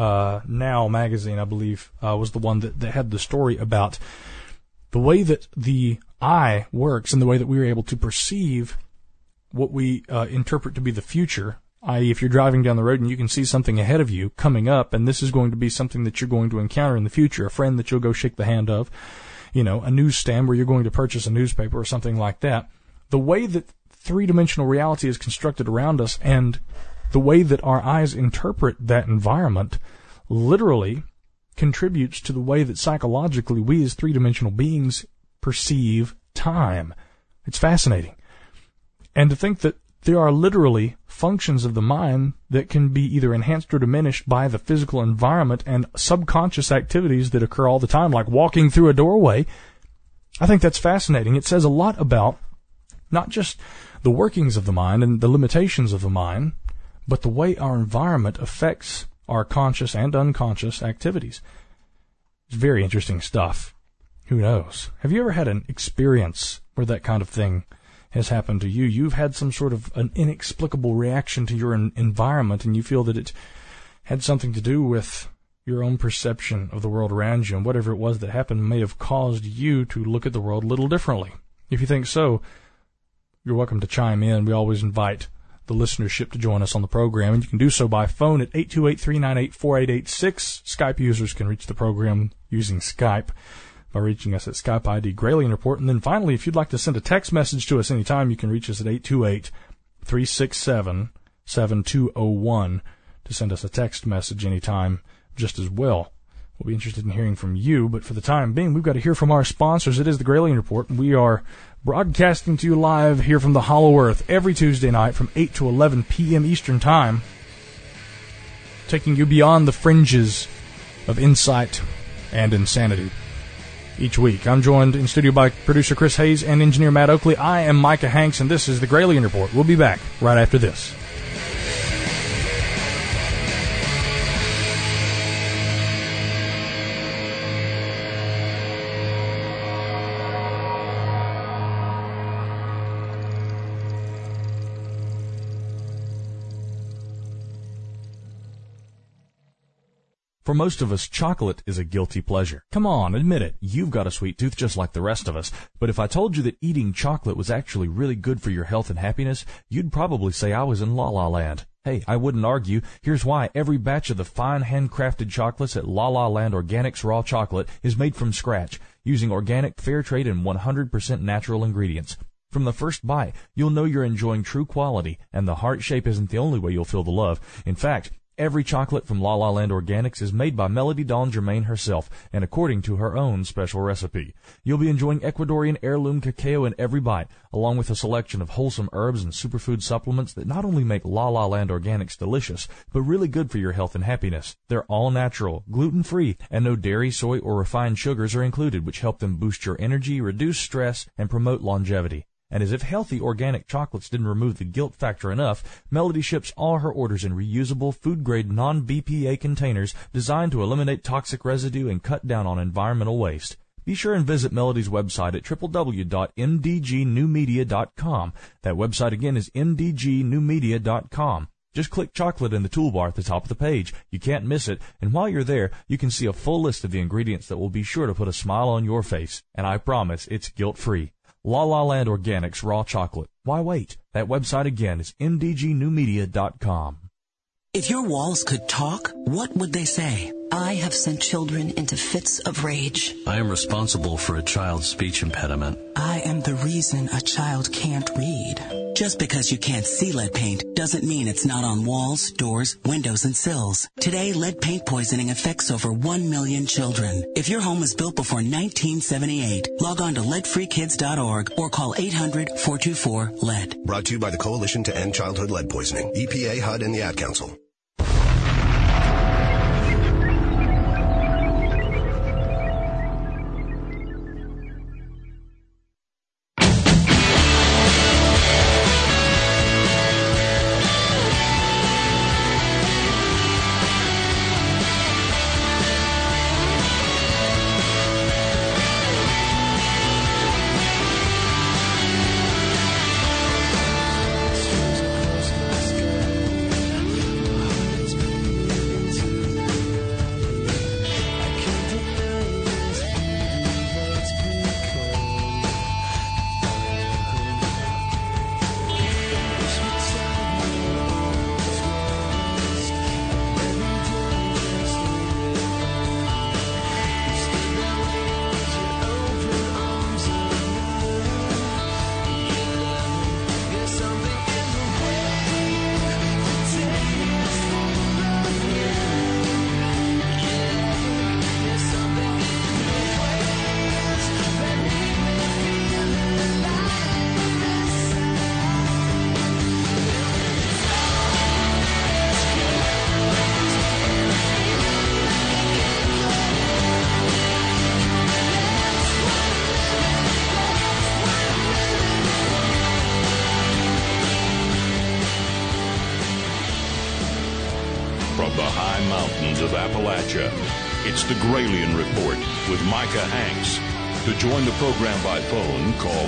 Now magazine, I believe, was the one that had the story about the way that the eye works and the way that we are able to perceive what we interpret to be the future. I.e., if you're driving down the road and you can see something ahead of you coming up, and this is going to be something that you're going to encounter in the future, a friend that you'll go shake the hand of, you know, a newsstand where you're going to purchase a newspaper or something like that. The way that three-dimensional reality is constructed around us and the way that our eyes interpret that environment literally contributes to the way that psychologically we as three-dimensional beings perceive time. It's fascinating. And to think that there are literally functions of the mind that can be either enhanced or diminished by the physical environment and subconscious activities that occur all the time, like walking through a doorway. I think that's fascinating. It says a lot about not just the workings of the mind and the limitations of the mind, but the way our environment affects our conscious and unconscious activities. It's very interesting stuff. Who knows? Have you ever had an experience where that kind of thing has happened to you? You've had some sort of an inexplicable reaction to your environment, and you feel that it had something to do with your own perception of the world around you, and whatever it was that happened may have caused you to look at the world a little differently. If you think so, you're welcome to chime in. We always invite the listenership to join us on the program, and you can do so by phone at 828-398-4886. Skype users can reach the program using Skype by reaching us at Skype ID Gralien Report. And then finally, if you'd like to send a text message to us anytime, you can reach us at 828-367-7201 to send us a text message anytime just as well. We'll be interested in hearing from you, but for the time being, we've got to hear from our sponsors. It is the Gralien Report, and we are broadcasting to you live here from the Hollow Earth every Tuesday night from 8 to 11 p.m. Eastern Time, taking you beyond the fringes of insight and insanity each week. I'm joined in studio by producer Chris Hayes and engineer Matt Oakley. I am Micah Hanks, and this is the Gralien Report. We'll be back right after this. For most of us, chocolate is a guilty pleasure. Come on, admit it. You've got a sweet tooth just like the rest of us. But if I told you that eating chocolate was actually really good for your health and happiness, you'd probably say I was in La La Land. Hey, I wouldn't argue. Here's why. Every batch of the fine handcrafted chocolates at La La Land Organics Raw Chocolate is made from scratch, using organic, fair trade, and 100% natural ingredients. From the first bite, you'll know you're enjoying true quality, and the heart shape isn't the only way you'll feel the love. In fact, every chocolate from La La Land Organics is made by Melody Dawn Germain herself, and according to her own special recipe. You'll be enjoying Ecuadorian heirloom cacao in every bite, along with a selection of wholesome herbs and superfood supplements that not only make La La Land Organics delicious, but really good for your health and happiness. They're all natural, gluten-free, and no dairy, soy, or refined sugars are included, which help them boost your energy, reduce stress, and promote longevity. And as if healthy organic chocolates didn't remove the guilt factor enough, Melody ships all her orders in reusable, food-grade, non-BPA containers designed to eliminate toxic residue and cut down on environmental waste. Be sure and visit Melody's website at www.mdgnewmedia.com. That website again is mdgnewmedia.com. Just click chocolate in the toolbar at the top of the page. You can't miss it, and while you're there, you can see a full list of the ingredients that will be sure to put a smile on your face, and I promise it's guilt-free. La La Land Organics Raw Chocolate. Why wait? That website again is mdgnewmedia.com. If your walls could talk, what would they say? I have sent children into fits of rage. I am responsible for a child's speech impediment. I am the reason a child can't read. Just because you can't see lead paint doesn't mean it's not on walls, doors, windows, and sills. Today, lead paint poisoning affects over 1 million children. If your home was built before 1978, log on to leadfreekids.org or call 800-424-LEAD. Brought to you by the Coalition to End Childhood Lead Poisoning, EPA, HUD, and the Ad Council. From the high mountains of Appalachia, it's the Gralien Report with Micah Hanks. To join the program by phone, call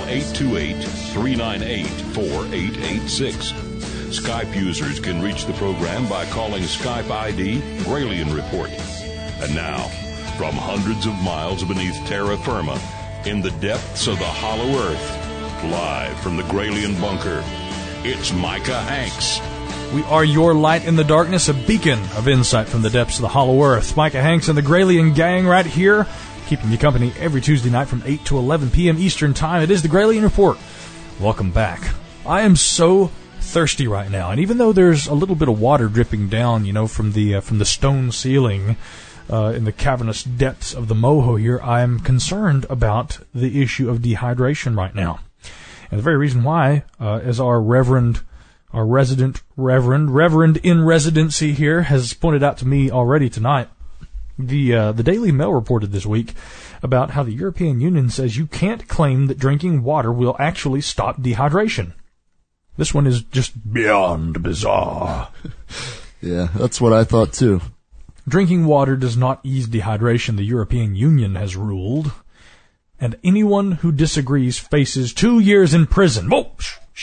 828-398-4886. Skype users can reach the program by calling Skype ID Gralien Report. And now, from hundreds of miles beneath terra firma, in the depths of the hollow earth, live from the Gralien Bunker, it's Micah Hanks. We are your light in the darkness, a beacon of insight from the depths of the hollow earth. Micah Hanks and the Gralien gang right here, keeping you company every Tuesday night from 8 to 11 p.m. Eastern Time. It is the Gralien Report. Welcome back. I am so thirsty right now, and even though there's a little bit of water dripping down, from the stone ceiling in the cavernous depths of the Moho here, I'm concerned about the issue of dehydration right now. And the very reason why, as our resident reverend in residency here has pointed out to me already tonight, the Daily Mail reported this week about how the European Union says you can't claim that drinking water will actually stop dehydration. This one is just beyond bizarre. Yeah, that's what I thought too. Drinking water does not ease dehydration, the European Union has ruled. And anyone who disagrees faces 2 years in prison. Whoa!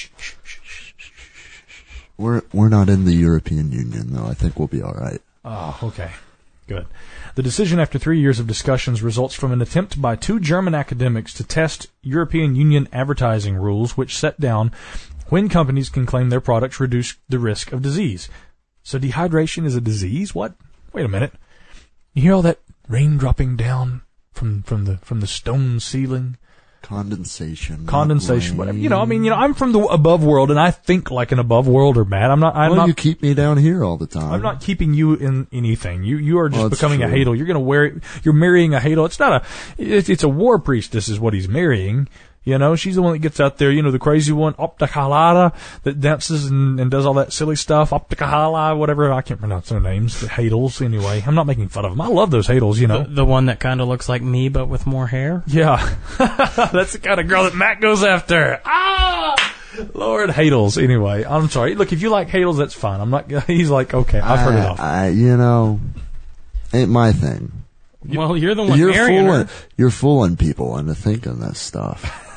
We're not in the European Union, though. I think we'll be all right. Oh, okay. Good. The decision after 3 years of discussions results from an attempt by 2 German academics to test European Union advertising rules, which set down when companies can claim their products reduce the risk of disease. So dehydration is a disease? What? Wait a minute. You hear all that rain dropping down from the stone ceiling? Condensation, whatever. I'm from the above world, and I think like an above worder, Matt. I'm not. You keep me down here all the time. I'm not keeping you in anything. You are just becoming a Hadel. You're going to wear it. You're marrying a Hadel. It's not it's a war priestess is what he's marrying. She's the one that gets out there, the crazy one, Opticahala, that dances and does all that silly stuff. Opticahala, whatever. I can't pronounce their names. The Hadels, anyway. I'm not making fun of them. I love those Hadels, The one that kind of looks like me, but with more hair? Yeah. That's the kind of girl that Matt goes after. Ah! Lord, Hadels. Anyway, I'm sorry. Look, if you like Hadels, that's fine. I'm not, he's like, okay, I've heard it off. Ain't my thing. Well, you're the one marrying her. You're fooling people into thinking this stuff.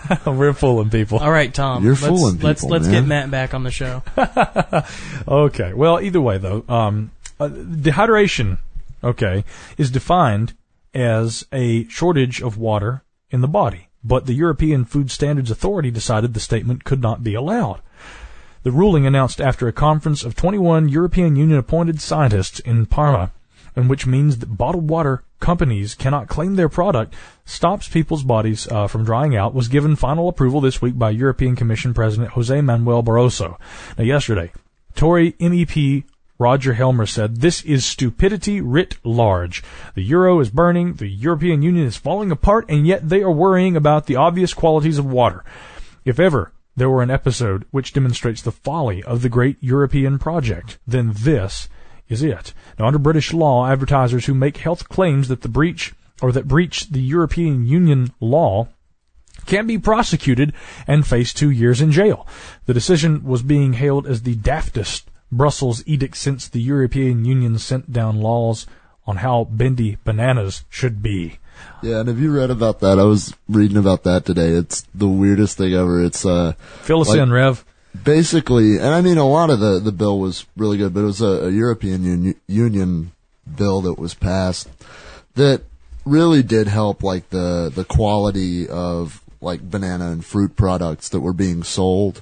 We're fooling people. All right, Tom. You're fooling people, Let's man. get Matt back on the show. Okay. Well, either way, though, dehydration, is defined as a shortage of water in the body. But the European Food Standards Authority decided the statement could not be allowed. The ruling, announced after a conference of 21 European Union-appointed scientists in Parma, and which means that bottled water companies cannot claim their product stops people's bodies from drying out, was given final approval this week by European Commission President Jose Manuel Barroso. Now, yesterday, Tory MEP Roger Helmer said, "This is stupidity writ large. The euro is burning, the European Union is falling apart, and yet they are worrying about the obvious qualities of water. If ever there were an episode which demonstrates the folly of the great European project, then this is it." Now, under British law, advertisers who make health claims that breach the European Union law can be prosecuted and face 2 years in jail. The decision was being hailed as the daftest Brussels edict since the European Union sent down laws on how bendy bananas should be. Yeah, and have you read about that? I was reading about that today. It's the weirdest thing ever. It's fill us in, Rev. Basically, and I mean, a lot of the bill was really good, but it was a European Union bill that was passed that really did help, like, the quality of, like, banana and fruit products that were being sold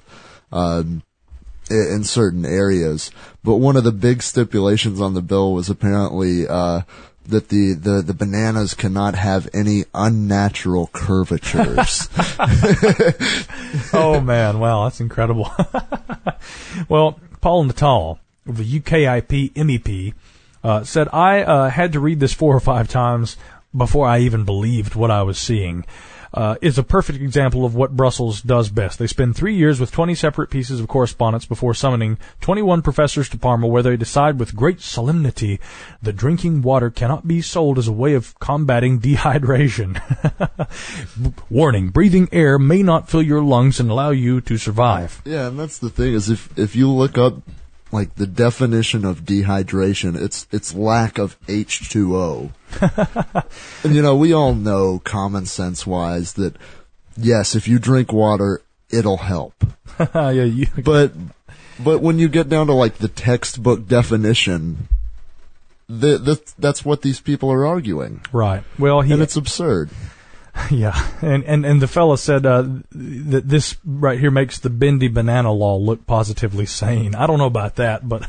in certain areas. But one of the big stipulations on the bill was apparently that the bananas cannot have any unnatural curvatures. Oh, man. Wow, that's incredible. Well, Paul Natal of the UKIP MEP said, I had to read this 4 or 5 times before I even believed what I was seeing. Is a perfect example of what Brussels does best. They spend 3 years with 20 separate pieces of correspondence before summoning 21 professors to Parma, where they decide with great solemnity that drinking water cannot be sold as a way of combating dehydration. Warning, breathing air may not fill your lungs and allow you to survive. Yeah, and that's the thing, is if you look up, like, the definition of dehydration, it's lack of H2O. And, you know, we all know common sense wise that, yes, if you drink water, it'll help. Yeah, but when you get down to, like, the textbook definition, that's what these people are arguing. Right. Well, and it's absurd. Yeah, and the fella said that this right here makes the bendy banana law look positively sane. I don't know about that, but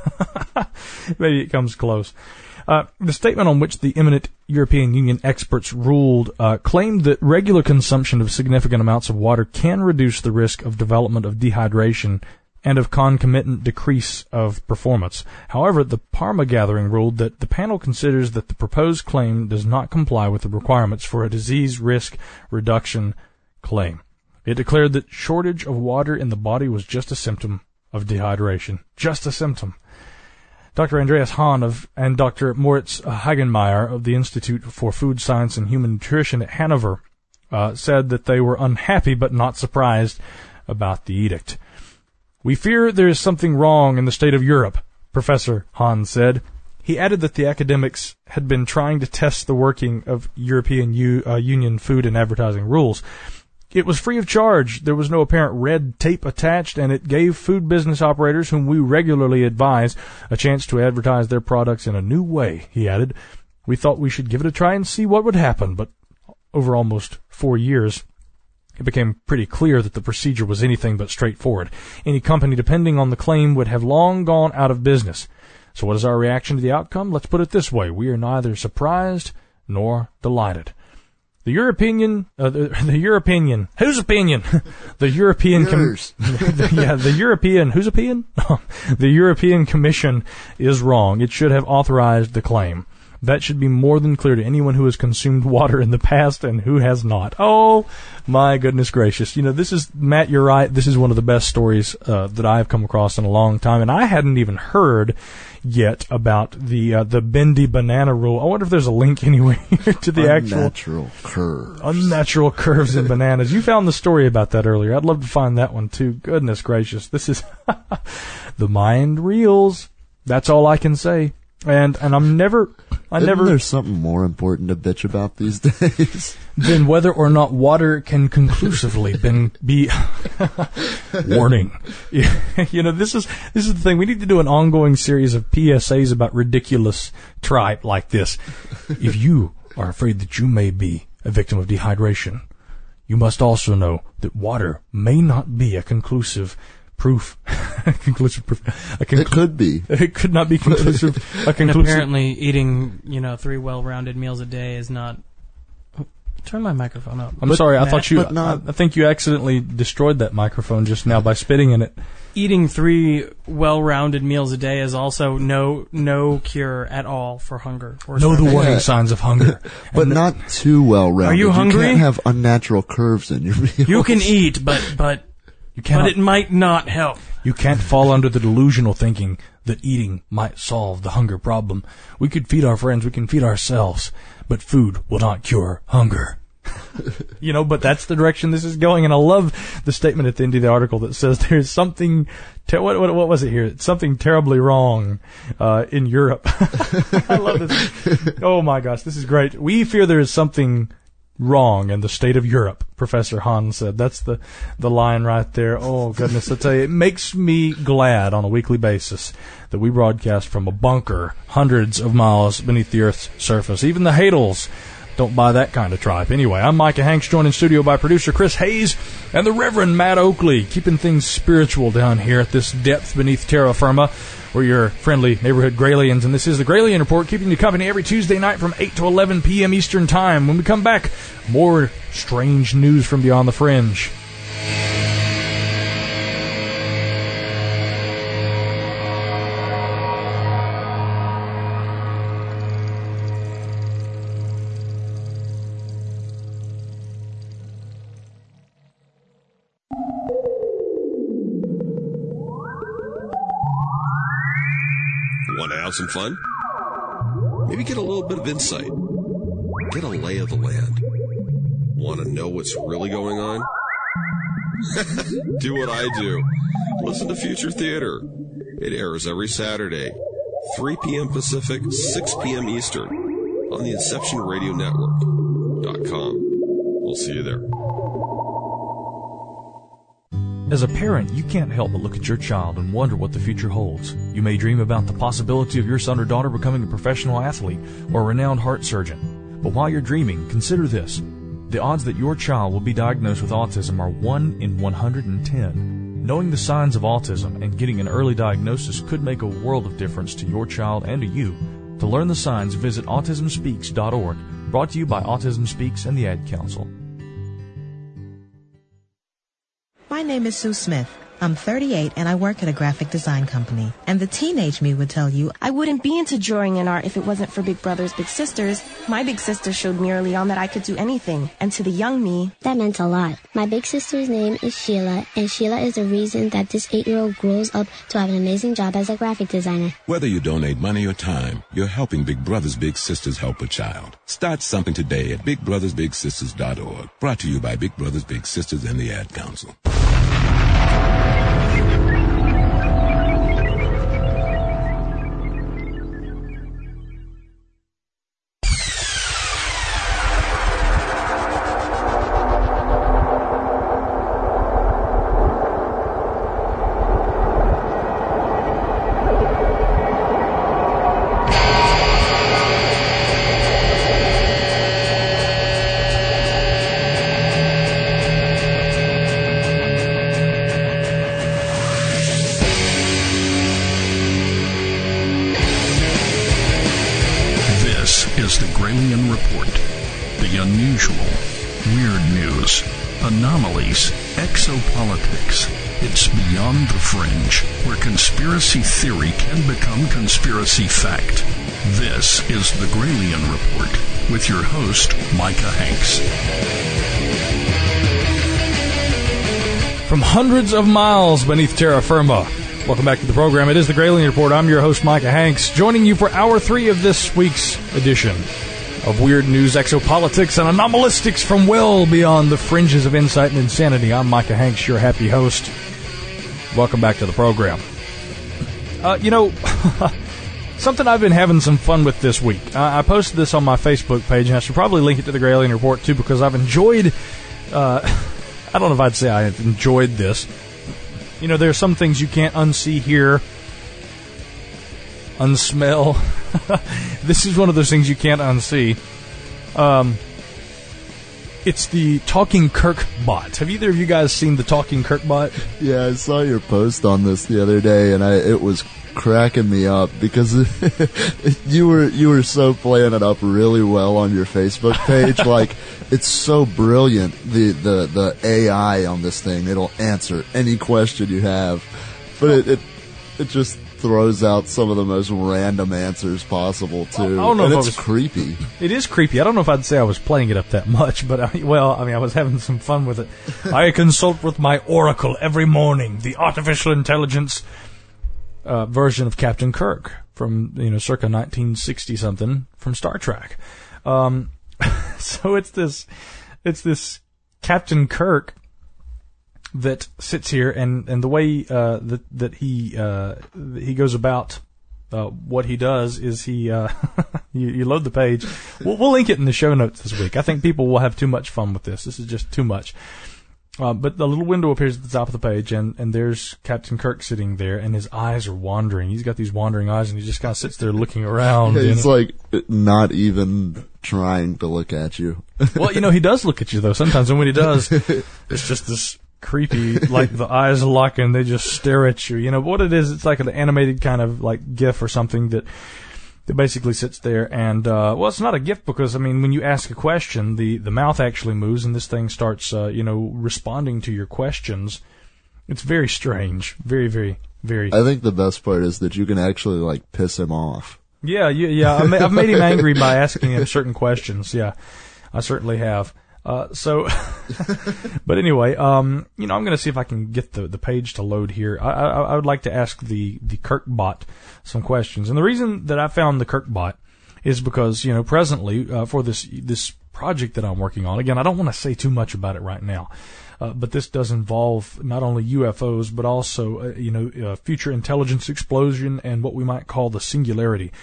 maybe it comes close. The statement on which the eminent European Union experts ruled claimed that regular consumption of significant amounts of water can reduce the risk of development of dehydration and of concomitant decrease of performance. However, the Parma gathering ruled that the panel considers that the proposed claim does not comply with the requirements for a disease risk reduction claim. It declared that shortage of water in the body was just a symptom of dehydration. Just a symptom. Dr. Andreas Hahn and Dr. Moritz Hagenmeier of the Institute for Food Science and Human Nutrition at Hanover said that they were unhappy but not surprised about the edict. "We fear there is something wrong in the state of Europe," Professor Hahn said. He added that the academics had been trying to test the working of European Union food and advertising rules. It was free of charge, there was no apparent red tape attached, and it gave food business operators, whom we regularly advise, a chance to advertise their products in a new way, he added. "We thought we should give it a try and see what would happen, but over almost 4 years, it became pretty clear that the procedure was anything but straightforward. Any company depending on the claim would have long gone out of business. So what is our reaction to the outcome? Let's put it this way. We are neither surprised nor delighted. The European, whose opinion? The European, the European, whose opinion? The European Commission is wrong. It should have authorized the claim. That should be more than clear to anyone who has consumed water in the past and who has not." Oh, my goodness gracious. You know, this is, Matt, you're right. This is one of the best stories that I've come across in a long time. And I hadn't even heard yet about the bendy banana rule. I wonder if there's a link anywhere to the unnatural curves in bananas. You found the story about that earlier. I'd love to find that one too. Goodness gracious. This is the mind reels. That's all I can say. And I'm never. There's something more important to bitch about these days than whether or not water can conclusively be warning. This is the thing. We need to do an ongoing series of PSAs about ridiculous tripe like this. If you are afraid that you may be a victim of dehydration, you must also know that water may not be a conclusive proof. It could be. It could not be conclusive. And apparently eating, 3 well-rounded meals a day is not... Turn my microphone up. I'm sorry, I thought you... I think you accidentally destroyed that microphone just now by spitting in it. Eating 3 well-rounded meals a day is also no cure at all for hunger. Know the warning signs of hunger. But not too well-rounded. Are you hungry? You can't have unnatural curves in your meals. You can eat, but it might not help. You can't fall under the delusional thinking that eating might solve the hunger problem. We could feed our friends, we can feed ourselves, but food will not cure hunger. But that's the direction this is going, and I love the statement at the end of the article that says there's something, what was it here? It's something terribly wrong in Europe. I love this. Oh my gosh, this is great. We fear there is something wrong in the state of Europe, Professor Hahn said. That's the line right there. Oh, goodness. I tell you, it makes me glad on a weekly basis that we broadcast from a bunker hundreds of miles beneath the Earth's surface. Even the Hadels don't buy that kind of tripe. Anyway, I'm Micah Hanks, joined in studio by producer Chris Hayes and the Reverend Matt Oakley, keeping things spiritual down here at this depth beneath terra firma. We're your friendly neighborhood Graylians, and this is the Graylian Report, keeping you company every Tuesday night from 8 to 11 p.m. Eastern Time. When we come back, more strange news from beyond the fringe. Want to have some fun? Maybe get a little bit of insight. Get a lay of the land. Want to know what's really going on? Do what I do. Listen to Future Theater. It airs every Saturday, 3 p.m. Pacific, 6 p.m. Eastern, on the InceptionRadioNetwork.com. We'll see you there. As a parent, you can't help but look at your child and wonder what the future holds. You may dream about the possibility of your son or daughter becoming a professional athlete or a renowned heart surgeon. But while you're dreaming, consider this. The odds that your child will be diagnosed with autism are 1 in 110. Knowing the signs of autism and getting an early diagnosis could make a world of difference to your child and to you. To learn the signs, visit autismspeaks.org, brought to you by Autism Speaks and the Ad Council. My name is Sue Smith. I'm 38 and I work at a graphic design company. And the teenage me would tell you, I wouldn't be into drawing and art if it wasn't for Big Brothers Big Sisters. My big sister showed me early on that I could do anything. And to the young me, that meant a lot. My big sister's name is Sheila, and Sheila is the reason that this 8-year-old grows up to have an amazing job as a graphic designer. Whether you donate money or time, you're helping Big Brothers Big Sisters help a child. Start something today at BigBrothersBigSisters.org. Brought to you by Big Brothers Big Sisters and the Ad Council. Exopolitics. It's beyond the fringe, where conspiracy theory can become conspiracy fact. This is the Graylian Report with your host, Micah Hanks. From hundreds of miles beneath terra firma, welcome back to the program. It is the Graylian Report. I'm your host, Micah Hanks, joining you for Hour 3 of this week's edition of weird news, exopolitics, and anomalistics from well beyond the fringes of insight and insanity. I'm Micah Hanks, your happy host. Welcome back to the program. Something I've been having some fun with this week. I posted this on my Facebook page, and I should probably link it to the Gray Alien Report, too, because I've enjoyed... I don't know if I'd say I have enjoyed this. You know, there are some things you can't unsee, hear, unsmell. This is one of those things you can't unsee. It's the Talking Kirk bot. Have either of you guys seen the Talking Kirk bot? Yeah, I saw your post on this the other day, and it was cracking me up because you were so playing it up really well on your Facebook page. Like, it's so brilliant, the AI on this thing. It'll answer any question you have, but it just throws out some of the most random answers possible too. I don't know and if it's creepy. It is creepy. I don't know if I'd say I was playing it up that much, but I was having some fun with it. I consult with my oracle every morning, the artificial intelligence version of Captain Kirk from, circa 1960 something from Star Trek. So it's this Captain Kirk that sits here, and the way that he goes about what he does is he you load the page. We'll link it in the show notes this week. I think people will have too much fun with this. This is just too much. But the little window appears at the top of the page, and there's Captain Kirk sitting there, and his eyes are wandering. He's got these wandering eyes, and he just kind of sits there looking around. Yeah, he's like not even trying to look at you. Well, he does look at you, though, sometimes, and when he does, it's just this creepy, like the eyes lock and they just stare at you. What it is, it's like an animated kind of like GIF or something that basically sits there and, it's not a GIF because, when you ask a question, the mouth actually moves and this thing starts, responding to your questions. It's very strange. Very, very, very. I think the best part is that you can actually like piss him off. Yeah. I've made him angry by asking him certain questions. Yeah, I certainly have. But anyway, I'm going to see if I can get the page to load here. I would like to ask the Kirk bot some questions. And the reason that I found the Kirk bot is because, presently, for this project that I'm working on, again, I don't want to say too much about it right now. But this does involve not only UFOs, but also, future intelligence explosion and what we might call the singularity.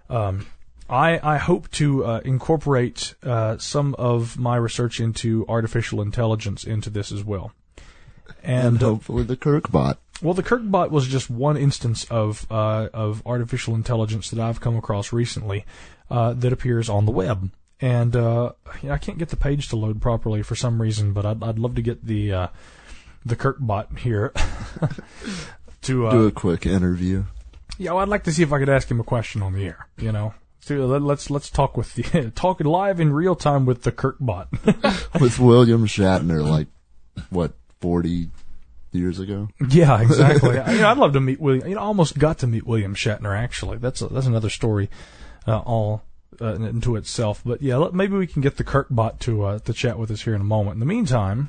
I hope to incorporate some of my research into artificial intelligence into this as well. And hopefully the Kirk bot. Well, the Kirk bot was just one instance of artificial intelligence that I've come across recently that appears on the web. And I can't get the page to load properly for some reason, but I'd love to get the Kirk bot here to do a quick interview. Yeah, I'd like to see if I could ask him a question on the air. So let's talk talk live in real time with the Kirk bot. With William Shatner, like, 40 years ago? Yeah, exactly. I'd love to meet William. I almost got to meet William Shatner, actually. That's another story, all into itself. But yeah, maybe we can get the Kirk bot to chat with us here in a moment. In the meantime,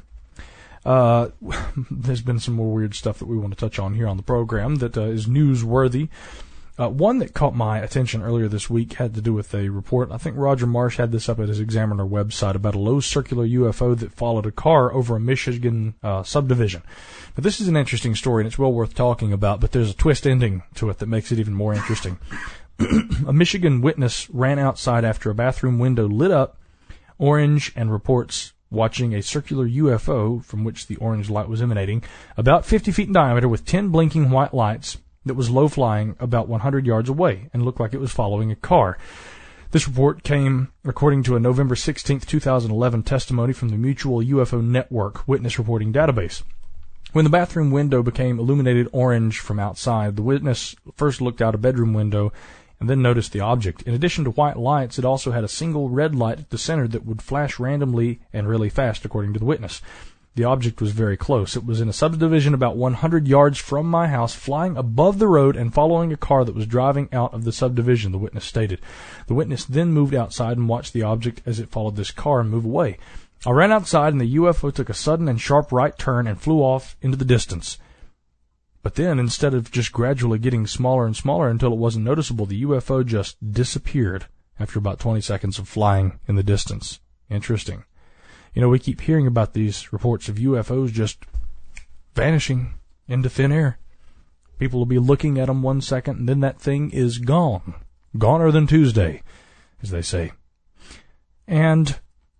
there's been some more weird stuff that we want to touch on here on the program that is newsworthy. One that caught my attention earlier this week had to do with a report. I think Roger Marsh had this up at his Examiner website about a low circular UFO that followed a car over a Michigan subdivision. But this is an interesting story, and it's well worth talking about, but there's a twist ending to it that makes it even more interesting. A Michigan witness ran outside after a bathroom window lit up orange and reports watching a circular UFO from which the orange light was emanating, about 50 feet in diameter with 10 blinking white lights, that was low-flying about 100 yards away and looked like it was following a car. This report came according to a November 16, 2011 testimony from the Mutual UFO Network Witness Reporting Database. When the bathroom window became illuminated orange from outside, the witness first looked out a bedroom window and then noticed the object. In addition to white lights, it also had a single red light at the center that would flash randomly and really fast, according to the witness. The object was very close. It was in a subdivision about 100 yards from my house, flying above the road and following a car that was driving out of the subdivision, the witness stated. The witness then moved outside and watched the object as it followed this car and move away. I ran outside and the UFO took a sudden and sharp right turn and flew off into the distance. But then, instead of just gradually getting smaller and smaller until it wasn't noticeable, the UFO just disappeared after about 20 seconds of flying in the distance. Interesting. We keep hearing about these reports of UFOs just vanishing into thin air. People will be looking at them 1 second, and then that thing is gone. Goner than Tuesday, as they say. And,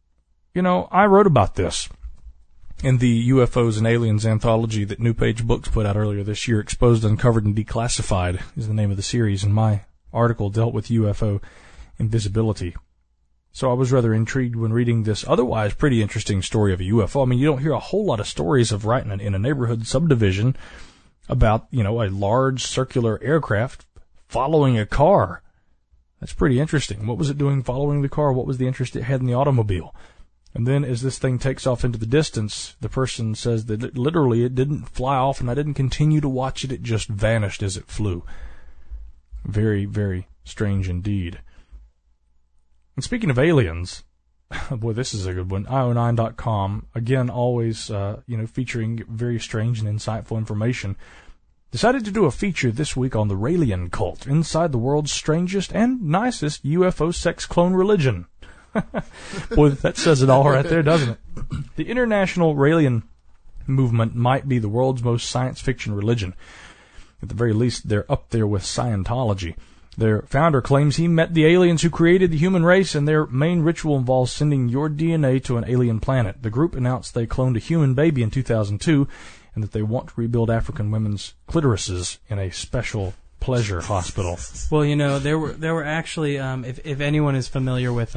I wrote about this in the UFOs and Aliens anthology that New Page Books put out earlier this year. Exposed, Uncovered, and Declassified is the name of the series, and my article dealt with UFO invisibility. So I was rather intrigued when reading this otherwise pretty interesting story of a UFO. I mean, you don't hear a whole lot of stories of right in a neighborhood subdivision about, a large circular aircraft following a car. That's pretty interesting. What was it doing following the car? What was the interest it had in the automobile? And then as this thing takes off into the distance, the person says that literally it didn't fly off and I didn't continue to watch it. It just vanished as it flew. Very, very strange indeed. And speaking of aliens, boy, this is a good one. IO9.com, again, always, featuring very strange and insightful information, decided to do a feature this week on the Raelian cult, inside the world's strangest and nicest UFO sex clone religion. Boy, that says it all right there, doesn't it? The International Raelian movement might be the world's most science fiction religion. At the very least, they're up there with Scientology. Their founder claims he met the aliens who created the human race, and their main ritual involves sending your DNA to an alien planet. The group announced they cloned a human baby in 2002, and that they want to rebuild African women's clitorises in a special pleasure hospital. Well, there were actually, if anyone is familiar with,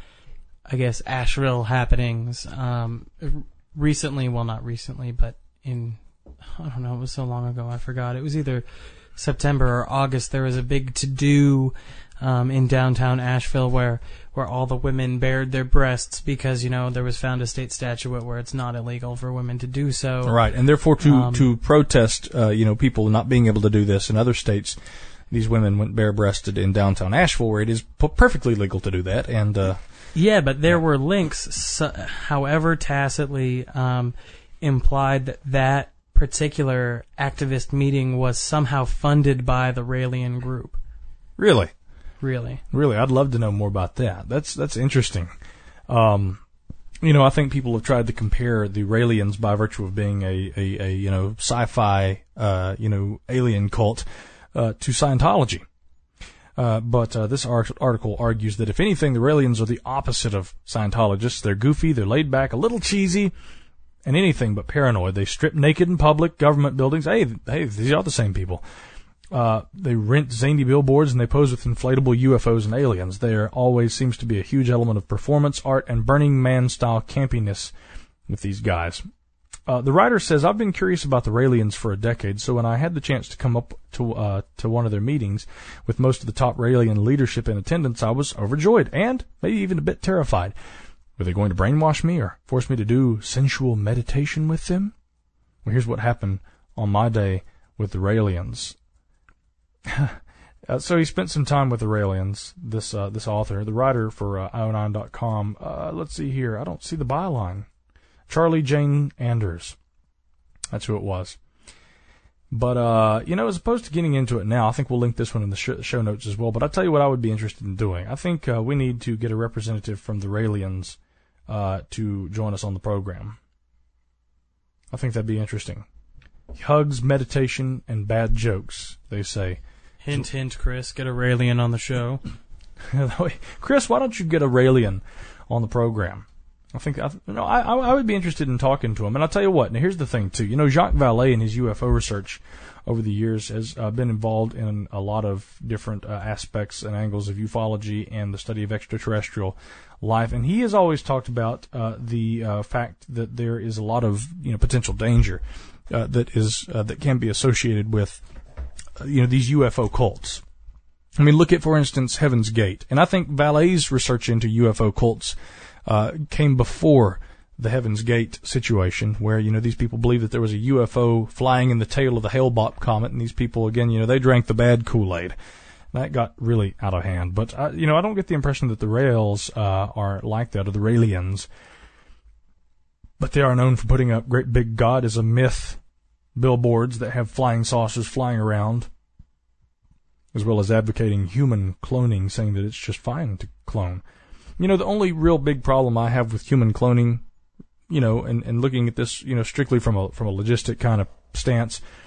Asheville happenings, recently, well, not recently, but it was so long ago, I forgot. It was either September or August. There was a big to-do in downtown Asheville where all the women bared their breasts because, there was found a state statute where it's not illegal for women to do so. Right, and therefore to protest, people not being able to do this in other states, these women went bare-breasted in downtown Asheville where it is perfectly legal to do that. And but there were links, however tacitly implied that particular activist meeting was somehow funded by the Raelian group. Really? Really, I'd love to know more about that. That's interesting. I think people have tried to compare the Raelians by virtue of being a sci-fi alien cult to Scientology. But this article argues that if anything, the Raelians are the opposite of Scientologists. They're goofy, they're laid back, a little cheesy, and anything but paranoid. They strip naked in public, government buildings. Hey, these are the same people. They rent zany billboards and they pose with inflatable UFOs and aliens. There always seems to be a huge element of performance art and Burning Man-style campiness with these guys. The writer says, I've been curious about the Raelians for a decade, so when I had the chance to come up to one of their meetings with most of the top Raelian leadership in attendance, I was overjoyed and maybe even a bit terrified. Were they going to brainwash me or force me to do sensual meditation with them? Well, here's what happened on my day with the Raelians. So he spent some time with the Raelians, this author, the writer for IO9.com. Let's see here. I don't see the byline. Charlie Jane Anders. That's who it was. But, as opposed to getting into it now, I think we'll link this one in the show notes as well. But I'll tell you what I would be interested in doing. I think we need to get a representative from the Raelians to join us on the program. I think that'd be interesting. Hugs, meditation, and bad jokes, they say. Hint, hint, Chris. Get a Raelian on the show. Chris, why don't you get a Raelian on the program? I think I would be interested in talking to him. And I'll tell you what. Now, here's the thing, too. Jacques Vallée in his UFO research over the years has been involved in a lot of different aspects and angles of ufology and the study of extraterrestrial life. And he has always talked about the fact that there is a lot of potential danger that can be associated with these UFO cults. I mean, look at, for instance, Heaven's Gate. And I think Vallée's research into UFO cults came before the Heaven's Gate situation, where these people believe that there was a UFO flying in the tail of the Hale-Bopp comet, and these people again, they drank the bad Kool-Aid. That got really out of hand. But I don't get the impression that the Raels are like that, or the Raelians. But they are known for putting up great big God is a myth billboards that have flying saucers flying around, as well as advocating human cloning, saying that it's just fine to clone. The only real big problem I have with human cloning, and looking at this, strictly from a logistic kind of stance,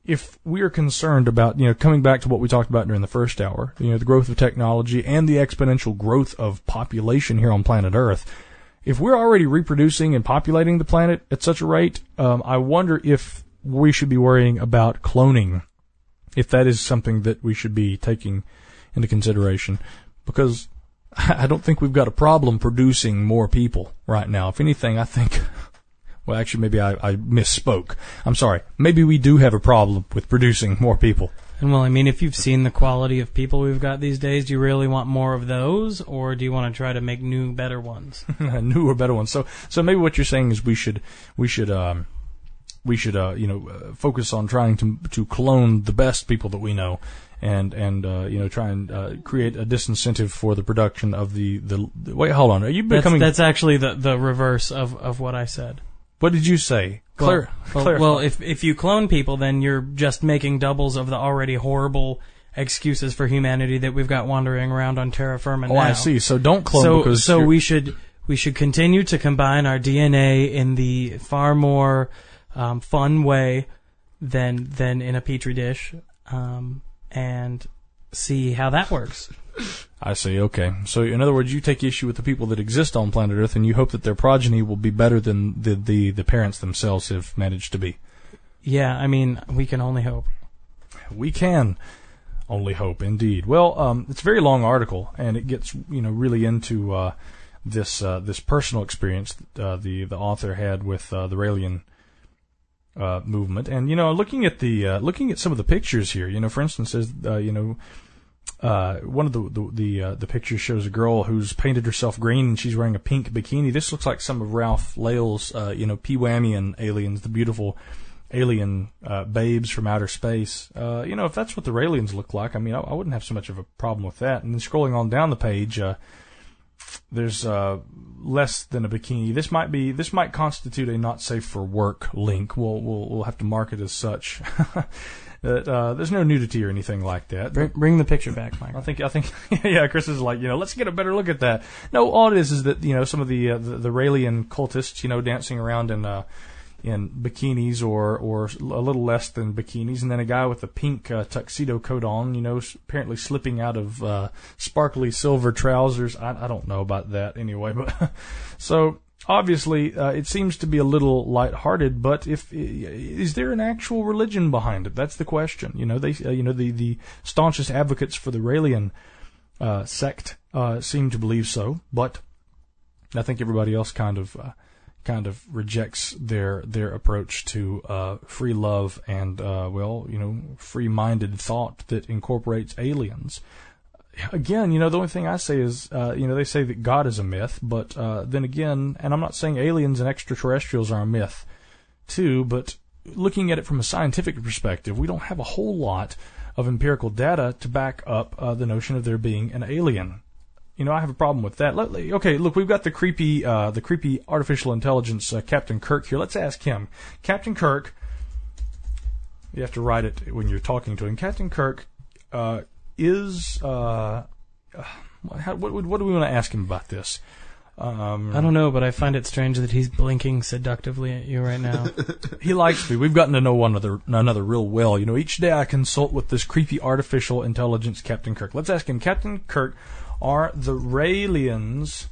if we are concerned about, coming back to what we talked about during the first hour, the growth of technology and the exponential growth of population here on planet Earth, if we're already reproducing and populating the planet at such a rate, I wonder if we should be worrying about cloning, if that is something that we should be taking into consideration, because I don't think we've got a problem producing more people right now. If anything, I think, well, actually, maybe I misspoke. I'm sorry. Maybe we do have a problem with producing more people. And well, I mean, if you've seen the quality of people we've got these days, do you really want more of those, or do you want to try to make new, better ones? New or better ones. So maybe what you're saying is we should focus on trying to clone the best people that we know, and try and create a disincentive for the production of the wait, hold on. Are you becoming? That's actually the reverse of what I said. What did you say? Well, if you clone people, then you're just making doubles of the already horrible excuses for humanity that we've got wandering around on terra firma now. Oh, I see. So don't clone we should continue to combine our DNA in the far more fun way than in a petri dish, and see how that works. I see. Okay. So in other words, you take issue with the people that exist on planet Earth, and you hope that their progeny will be better than the parents themselves have managed to be. Yeah, I mean, we can only hope. We can only hope, indeed. Well, it's a very long article, and it gets really into this personal experience the author had with the Raelian movement, and looking at some of the pictures here, for instance, one of the pictures shows a girl who's painted herself green and she's wearing a pink bikini. This looks like some of Ralph Lael's Peewamian aliens, the beautiful alien babes from outer space. If that's what the Raelians look like, I mean, I wouldn't have so much of a problem with that. And then scrolling on down the page, there's less than a bikini. This might constitute a not safe for work link. We'll have to mark it as such. There's no nudity or anything like that. Bring the picture back, Mike. I think, yeah. Chris is like, let's get a better look at that. No, all it is that some of the Raelian cultists, dancing around in bikinis or a little less than bikinis, and then a guy with a pink tuxedo coat on, apparently slipping out of sparkly silver trousers. I don't know about that anyway, but so. Obviously, it seems to be a little lighthearted, but is there an actual religion behind it? That's the question. The staunchest advocates for the Raelian sect seem to believe so, but I think everybody else kind of rejects their approach to free love and free-minded thought that incorporates aliens. Again, the only thing I say is, they say that God is a myth, but then again, and I'm not saying aliens and extraterrestrials are a myth, too, but looking at it from a scientific perspective, we don't have a whole lot of empirical data to back up the notion of there being an alien. I have a problem with that. Okay, look, we've got the creepy artificial intelligence Captain Kirk here. Let's ask him. Captain Kirk, you have to write it when you're talking to him. Captain Kirk, what do we want to ask him about this? I don't know, but I find it strange that he's blinking seductively at you right now. He likes me. We've gotten to know one another real well. Each day I consult with this creepy artificial intelligence Captain Kirk. Let's ask him, Captain Kirk, are the Raelians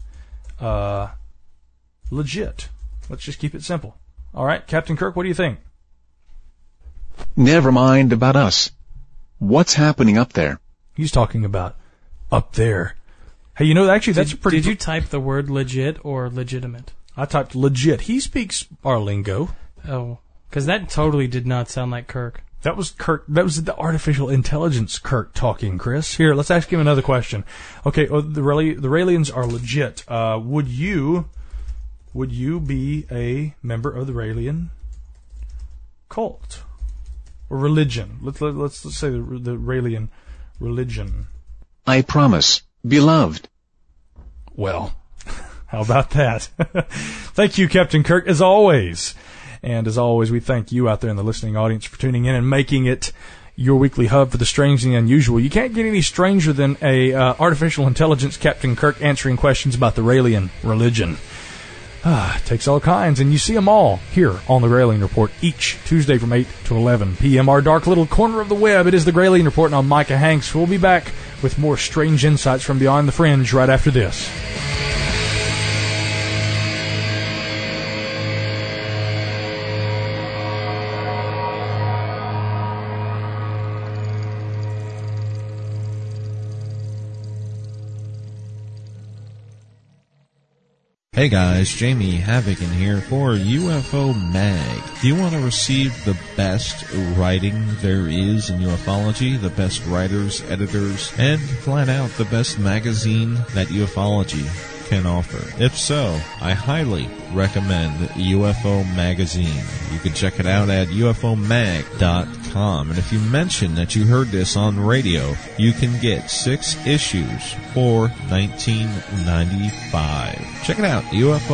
legit? Let's just keep it simple. All right, Captain Kirk, what do you think? Never mind about us. What's happening up there? He's talking about up there. Hey, actually, that's pretty... Did you type the word legit or legitimate? I typed legit. He speaks our lingo. Oh, because that totally did not sound like Kirk. That was Kirk. That was the artificial intelligence Kirk talking, Chris. Here, let's ask him another question. Okay, the Raelians are legit. Would you be a member of the Raelian cult or religion? Let's say the Raelian religion. I promise, beloved. Well, how about that? Thank you, Captain Kirk, as always. And as always, we thank you out there in the listening audience for tuning in and making it your weekly hub for the strange and the unusual. You can't get any stranger than a artificial intelligence Captain Kirk answering questions about the Raelian religion. Takes all kinds, and you see them all here on the Gralien Report each Tuesday from 8 to 11 p.m. Our dark little corner of the web. It is the Gralien Report, and I'm Micah Hanks. We'll be back with more strange insights from beyond the fringe right after this. Hey guys, Jamie Havoc in here for UFO Mag. Do you want to receive the best writing there is in ufology, the best writers, editors, and flat out the best magazine that ufology can offer? If so, I highly recommend UFO Magazine. You can check it out at ufomag.com. And if you mention that you heard this on radio, you can get 6 issues for $19.95. Check it out,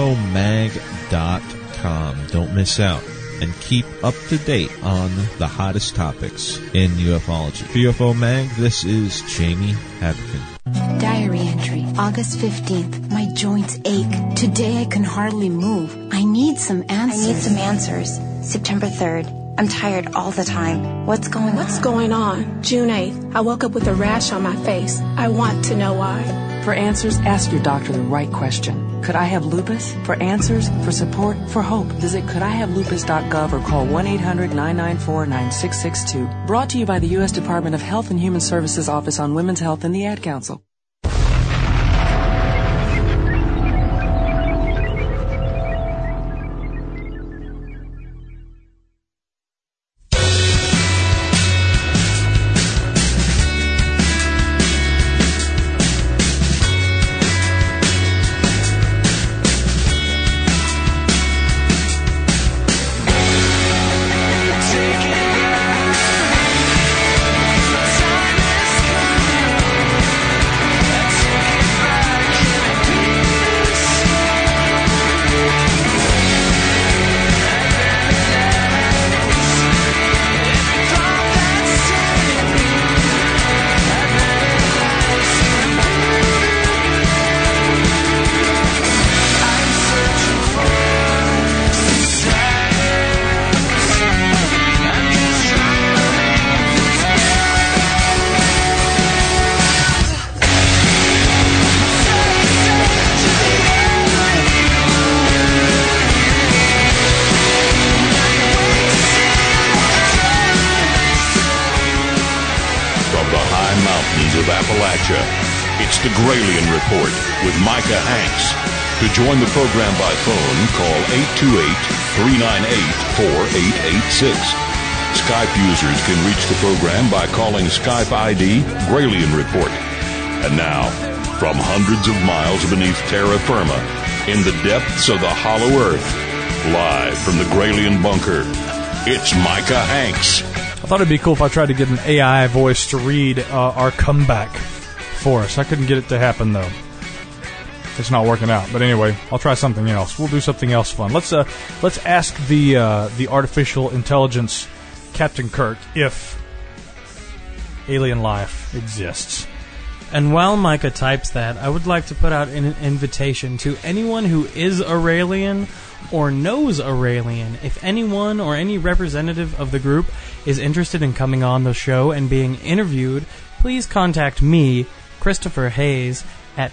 ufomag.com. Don't miss out. And keep up to date on the hottest topics in ufology. For UFO Mag, this is Jamie Havoc. Diary entry, August 15th. My joints ache. Today I can hardly move. I need some answers. September 3rd. I'm tired all the time. What's going on? June 8th. I woke up with a rash on my face. I want to know why. For answers, ask your doctor the right question. Could I have lupus? For answers, for support, for hope, visit couldihavelupus.gov or call 1-800-994-9662. Brought to you by the U.S. Department of Health and Human Services Office on Women's Health and the Ad Council. It's the Gralien Report with Micah Hanks. To join the program by phone, call 828-398-4886. Skype users can reach the program by calling Skype ID Gralien Report. And now, from hundreds of miles beneath terra firma, in the depths of the hollow earth, live from the Gralien Bunker, it's Micah Hanks. I thought it'd be cool if I tried to get an AI voice to read our comeback for us. I couldn't get it to happen, though. It's not working out. But anyway, I'll try something else. We'll do something else fun. Let's ask the artificial intelligence, Captain Kirk, if alien life exists. And while Micah types that, I would like to put out an invitation to anyone who is Auralian or knows Auralian. If anyone or any representative of the group is interested in coming on the show and being interviewed, please contact me, Christopher Hayes, at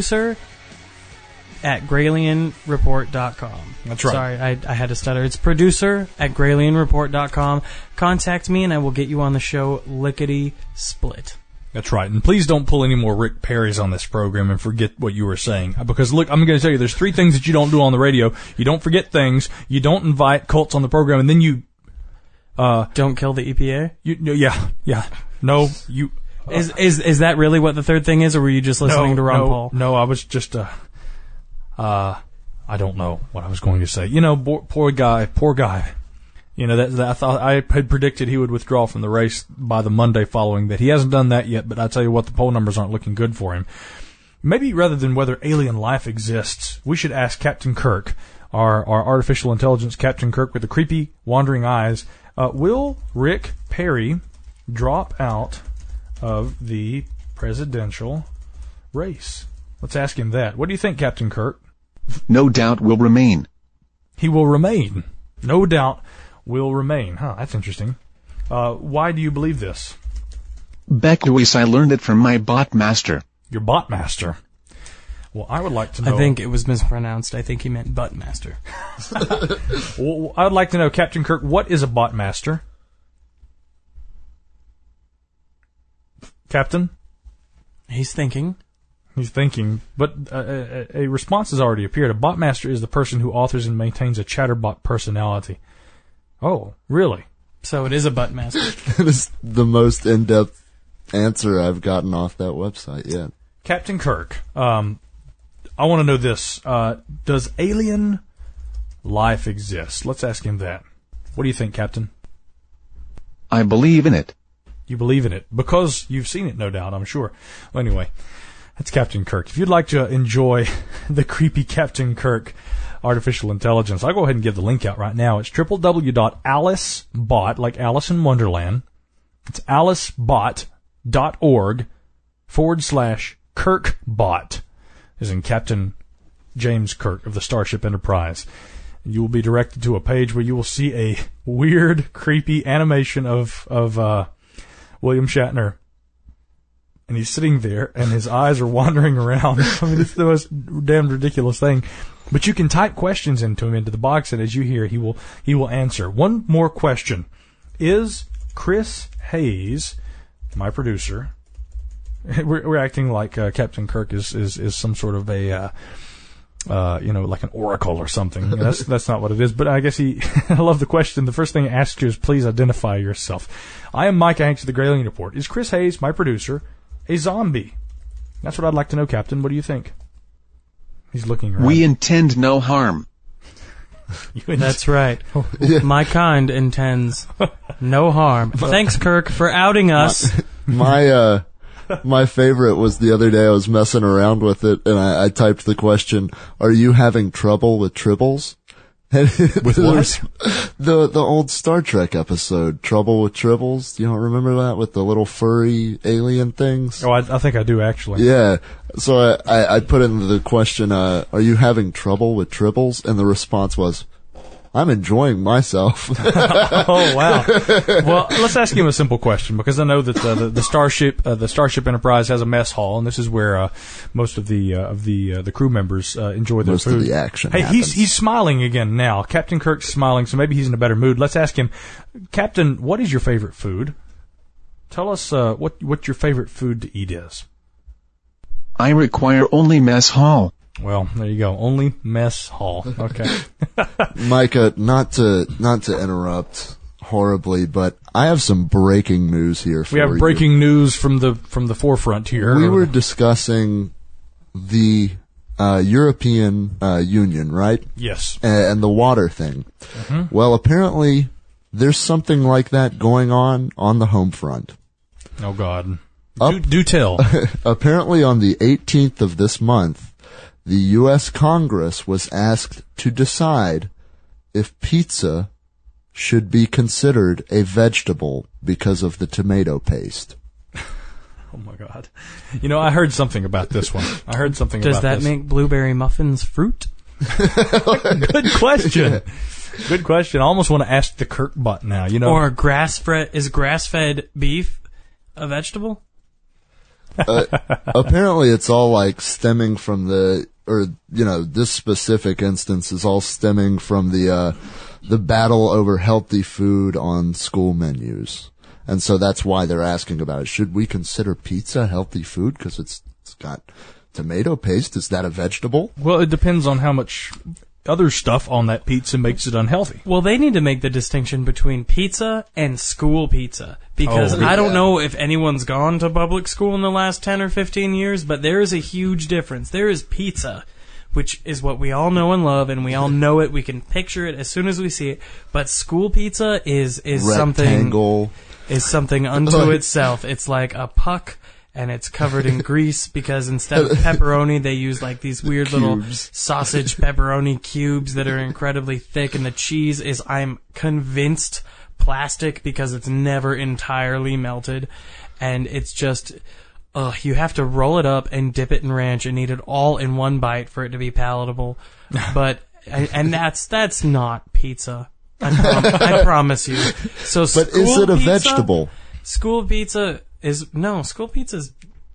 producer@gralienreport.com. That's right. Sorry, I had to stutter. It's producer@gralienreport.com. Contact me and I will get you on the show lickety-split. That's right. And please don't pull any more Rick Perrys on this program and forget what you were saying. Because, look, I'm going to tell you, there's 3 things that you don't do on the radio. You don't forget things, you don't invite cults on the program, and then you... don't kill the EPA? Yeah. No, you... Is that really what the third thing is, or were you just listening to Ron Paul? No, I was just, I don't know what I was going to say. You know, poor guy. You know, that I thought I had predicted he would withdraw from the race by the Monday following that. He hasn't done that yet, but I tell you what, the poll numbers aren't looking good for him. Maybe rather than whether alien life exists, we should ask Captain Kirk, our artificial intelligence Captain Kirk with the creepy, wandering eyes, will Rick Perry drop out of the presidential race? Let's ask him that. What do you think, Captain Kirk? no doubt will remain. He will remain. No doubt will remain. Huh, that's interesting. Why do you believe this? Beckwith, I learned it from my bot master. Your bot master? Well, I would like to know... I think it was mispronounced. I think he meant butt master. Well, I would like to know, Captain Kirk, what is a bot master? Captain? He's thinking. He's thinking, but a response has already appeared. A bot master is the person who authors and maintains a chatterbot personality. Oh, really? So it is a butt master. It is the most in-depth answer I've gotten off that website yet. Captain Kirk, I want to know this. Does alien life exist? Let's ask him that. What do you think, Captain? I believe in it. You believe in it because you've seen it, no doubt, I'm sure. Well, anyway, that's Captain Kirk. If you'd like to enjoy the creepy Captain Kirk artificial intelligence, I'll go ahead and give the link out right now. It's www.alicebot, like Alice in Wonderland. It's alicebot.org/Kirkbot, as in Captain James Kirk of the Starship Enterprise. You will be directed to a page where you will see a weird, creepy animation of William Shatner. And he's sitting there, and his eyes are wandering around. I mean, it's the most damn ridiculous thing. But you can type questions into him, into the box, and as you hear, he will answer. One more question. Is Chris Hayes, my producer, we're acting like Captain Kirk is some sort of a, like an oracle or something. That's not what it is. But I guess I love the question. The first thing it asks you is, please identify yourself. I am Mike Hanks of the Grayling Report. Is Chris Hayes, my producer, a zombie? That's what I'd like to know, Captain. What do you think? He's looking around. We intend no harm. That's right. My kind intends no harm. Thanks, Kirk, for outing us. My favorite was the other day I was messing around with it, and I typed the question, are you having trouble with tribbles? With what? The old Star Trek episode, Trouble with Tribbles. You don't remember that with the little furry alien things? Oh, I think I do, actually. Yeah. So I put in the question, are you having trouble with tribbles? And the response was, I'm enjoying myself. Oh, wow. Well, let's ask him a simple question, because I know that the Starship Enterprise has a mess hall, and this is where most of the crew members enjoy their food. Most of the action. Hey, happens. he's smiling again now. Captain Kirk's smiling, so maybe he's in a better mood. Let's ask him, Captain, what is your favorite food? Tell us what your favorite food to eat is. I require only mess hall. Well, there you go. Only mess hall. Okay. Micah, not to interrupt horribly, but I have some breaking news here for you. We have breaking news from the forefront here. We were discussing the European Union, right? Yes. And the water thing. Mm-hmm. Well, apparently there's something like that going on the home front. Oh, God. Do tell. Apparently on the 18th of this month, the U.S. Congress was asked to decide if pizza should be considered a vegetable because of the tomato paste. Oh, my God. You know, I heard something about this one. Does that make blueberry muffins fruit? Good question. Yeah. Good question. I almost want to ask the Kirk bot now. You know, or is grass-fed beef a vegetable? Apparently it's all like stemming from this specific instance is all stemming from the battle over healthy food on school menus. And so that's why they're asking about it. Should we consider pizza healthy food? Because it's got tomato paste. Is that a vegetable? Well, it depends on how much other stuff on that pizza makes it unhealthy. Well, they need to make the distinction between pizza and school pizza. Because I don't know if anyone's gone to public school in the last 10 or 15 years, but there is a huge difference. There is pizza, which is what we all know and love, and we all know it. We can picture it as soon as we see it. But school pizza is rectangle. something unto itself. It's like a puck, and it's covered in grease because instead of pepperoni, they use like these weird little sausage pepperoni cubes that are incredibly thick, and the cheese is, I'm convinced, plastic because it's never entirely melted, and it's just you have to roll it up and dip it in ranch and eat it all in one bite for it to be palatable. But and that's not pizza. I promise you. So, but is it a vegetable? School pizza is school pizza's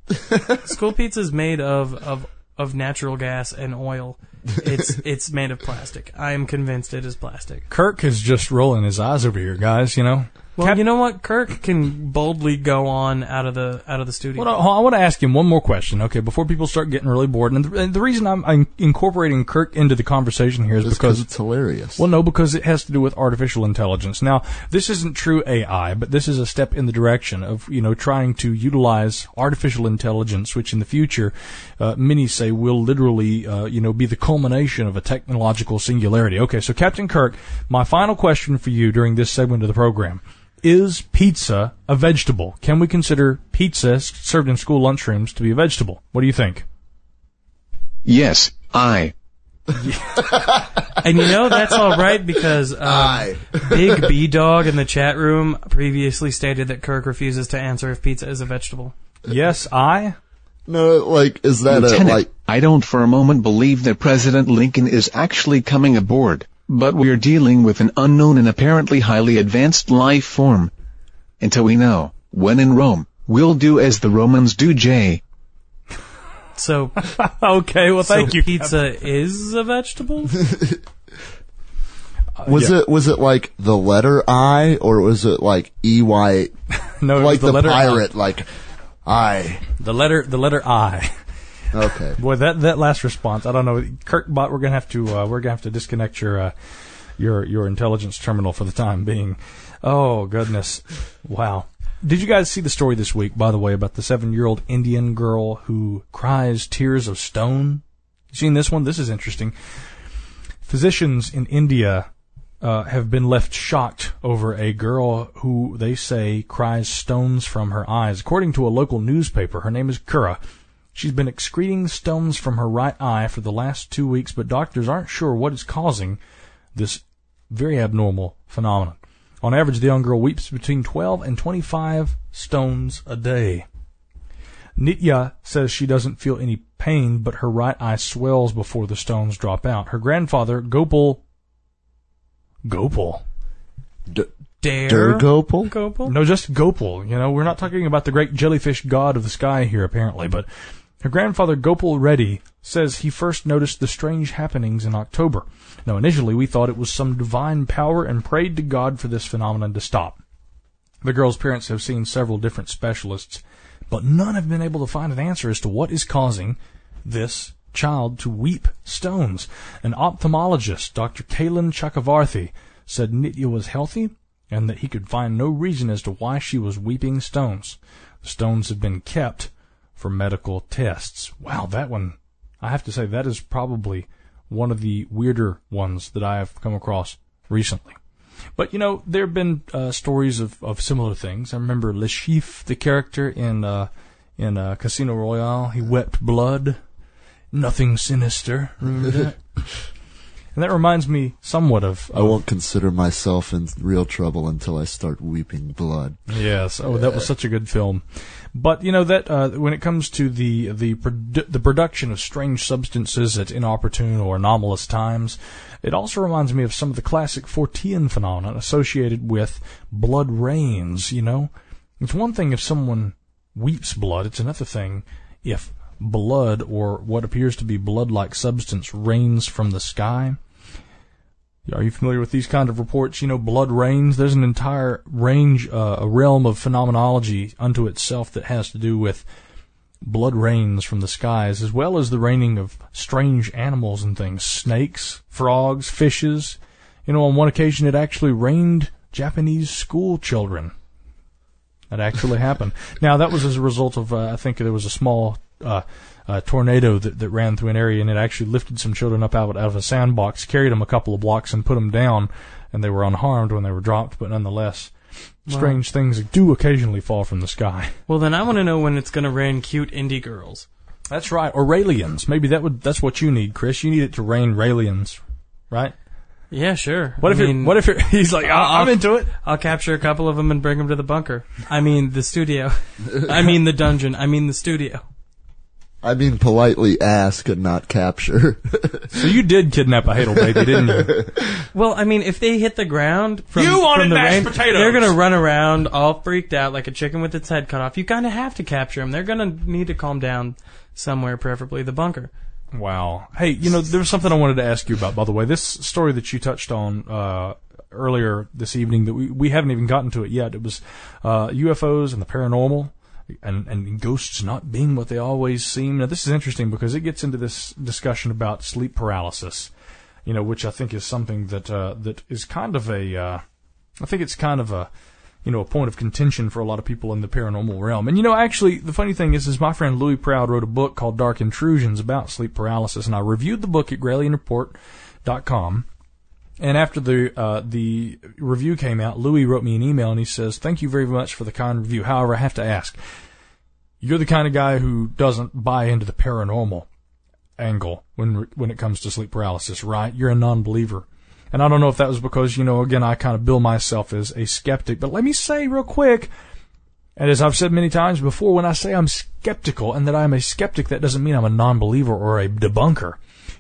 made of natural gas and oil. It's made of plastic. I am convinced it is plastic. Kirk is just rolling his eyes over here, guys. You know. Well, you know what? Kirk can boldly go on out of the studio. Well, I want to ask him one more question, okay, before people start getting really bored. And the reason I'm incorporating Kirk into the conversation here is because it's hilarious. Well, no, because it has to do with artificial intelligence. Now, this isn't true AI, but this is a step in the direction of, trying to utilize artificial intelligence, which in the future, many say will literally, be the culmination of a technological singularity. Okay, so Captain Kirk, my final question for you during this segment of the program. Is pizza a vegetable? Can we consider pizza served in school lunchrooms to be a vegetable? What do you think? Yes, And that's all right because Big B Dog in the chat room previously stated that Kirk refuses to answer if pizza is a vegetable. Yes, I? No, is that Lieutenant, I don't for a moment believe that President Lincoln is actually coming aboard. But we're dealing with an unknown and apparently highly advanced life form. Until we know, when in Rome, we'll do as the Romans do, Jay. So, okay, well, thank you. Pizza is a vegetable? Was it like the letter I, or was it like EY? No, it like was the letter pirate, I. like I. The letter I. Okay. Boy, that last response, I don't know, Kirkbot. We're gonna have to disconnect your intelligence terminal for the time being. Oh goodness, wow. Did you guys see the story this week, by the way, about the 7-year-old Indian girl who cries tears of stone? You seen this one? This is interesting. Physicians in India have been left shocked over a girl who they say cries stones from her eyes. According to a local newspaper, her name is Kura. She's been excreting stones from her right eye for the last 2 weeks, but doctors aren't sure what is causing this very abnormal phenomenon. On average, the young girl weeps between 12 and 25 stones a day. Nitya says she doesn't feel any pain, but her right eye swells before the stones drop out. Her grandfather, Gopal? Gopal? Gopal? No, just Gopal. We're not talking about the great jellyfish god of the sky here, apparently, but her grandfather, Gopal Reddy, says he first noticed the strange happenings in October. Now, initially, we thought it was some divine power and prayed to God for this phenomenon to stop. The girl's parents have seen several different specialists, but none have been able to find an answer as to what is causing this child to weep stones. An ophthalmologist, Dr. Kailan Chakravarthi, said Nitya was healthy and that he could find no reason as to why she was weeping stones. The stones have been kept for medical tests. Wow, that one, I have to say, that is probably one of the weirder ones that I have come across recently. But, there have been stories of similar things. I remember Le Chiffre, the character in Casino Royale. He wept blood. Nothing sinister. Remember that? And that reminds me somewhat of... I won't consider myself in real trouble until I start weeping blood. Yes. Oh, that was such a good film. But, that when it comes to the production of strange substances at inopportune or anomalous times, it also reminds me of some of the classic Fortean phenomena associated with blood rains, It's one thing if someone weeps blood. It's another thing if blood, or what appears to be blood-like substance, rains from the sky. Are you familiar with these kind of reports? Blood rains. There's an entire range, a realm of phenomenology unto itself that has to do with blood rains from the skies, as well as the raining of strange animals and things. Snakes, frogs, fishes. On one occasion it actually rained Japanese school children. That actually happened. Now, that was as a result of, I think there was a small tornado that ran through an area, and it actually lifted some children up out of a sandbox, carried them a couple of blocks, and put them down, and they were unharmed when they were dropped, but nonetheless, strange things do occasionally fall from the sky. Well, then I want to know when it's going to rain cute indie girls. That's right, or Raelians. Maybe that's what you need, Chris. You need it to rain Raelians, right? Yeah, sure. What if he's like, I'm into it. I'll capture a couple of them and bring them to the bunker. I mean, the studio. I mean, the dungeon. I mean, the studio. I mean, politely ask and not capture. So you did kidnap a Hadel baby, didn't you? Well, I mean, if they hit the ground from, you wanted from the mashed rain, potatoes. They're going to run around all freaked out like a chicken with its head cut off. You kind of have to capture them. They're going to need to calm down somewhere, preferably the bunker. Wow. Hey, there was something I wanted to ask you about, by the way. This story that you touched on earlier this evening that we haven't even gotten to it yet. It was UFOs and the paranormal. And ghosts not being what they always seem. Now, this is interesting because it gets into this discussion about sleep paralysis, which I think is something that is kind of a point of contention for a lot of people in the paranormal realm. And, actually, the funny thing is my friend Louis Proud wrote a book called Dark Intrusions about sleep paralysis, and I reviewed the book at GralienReport.com. And after the review came out, Louis wrote me an email and he says, "Thank you very much for the kind review. However, I have to ask, you're the kind of guy who doesn't buy into the paranormal angle when it comes to sleep paralysis, right? You're a non-believer." And I don't know if that was because, again, I kind of bill myself as a skeptic. But let me say real quick, and as I've said many times before, when I say I'm skeptical and that I'm a skeptic, that doesn't mean I'm a non-believer or a debunker.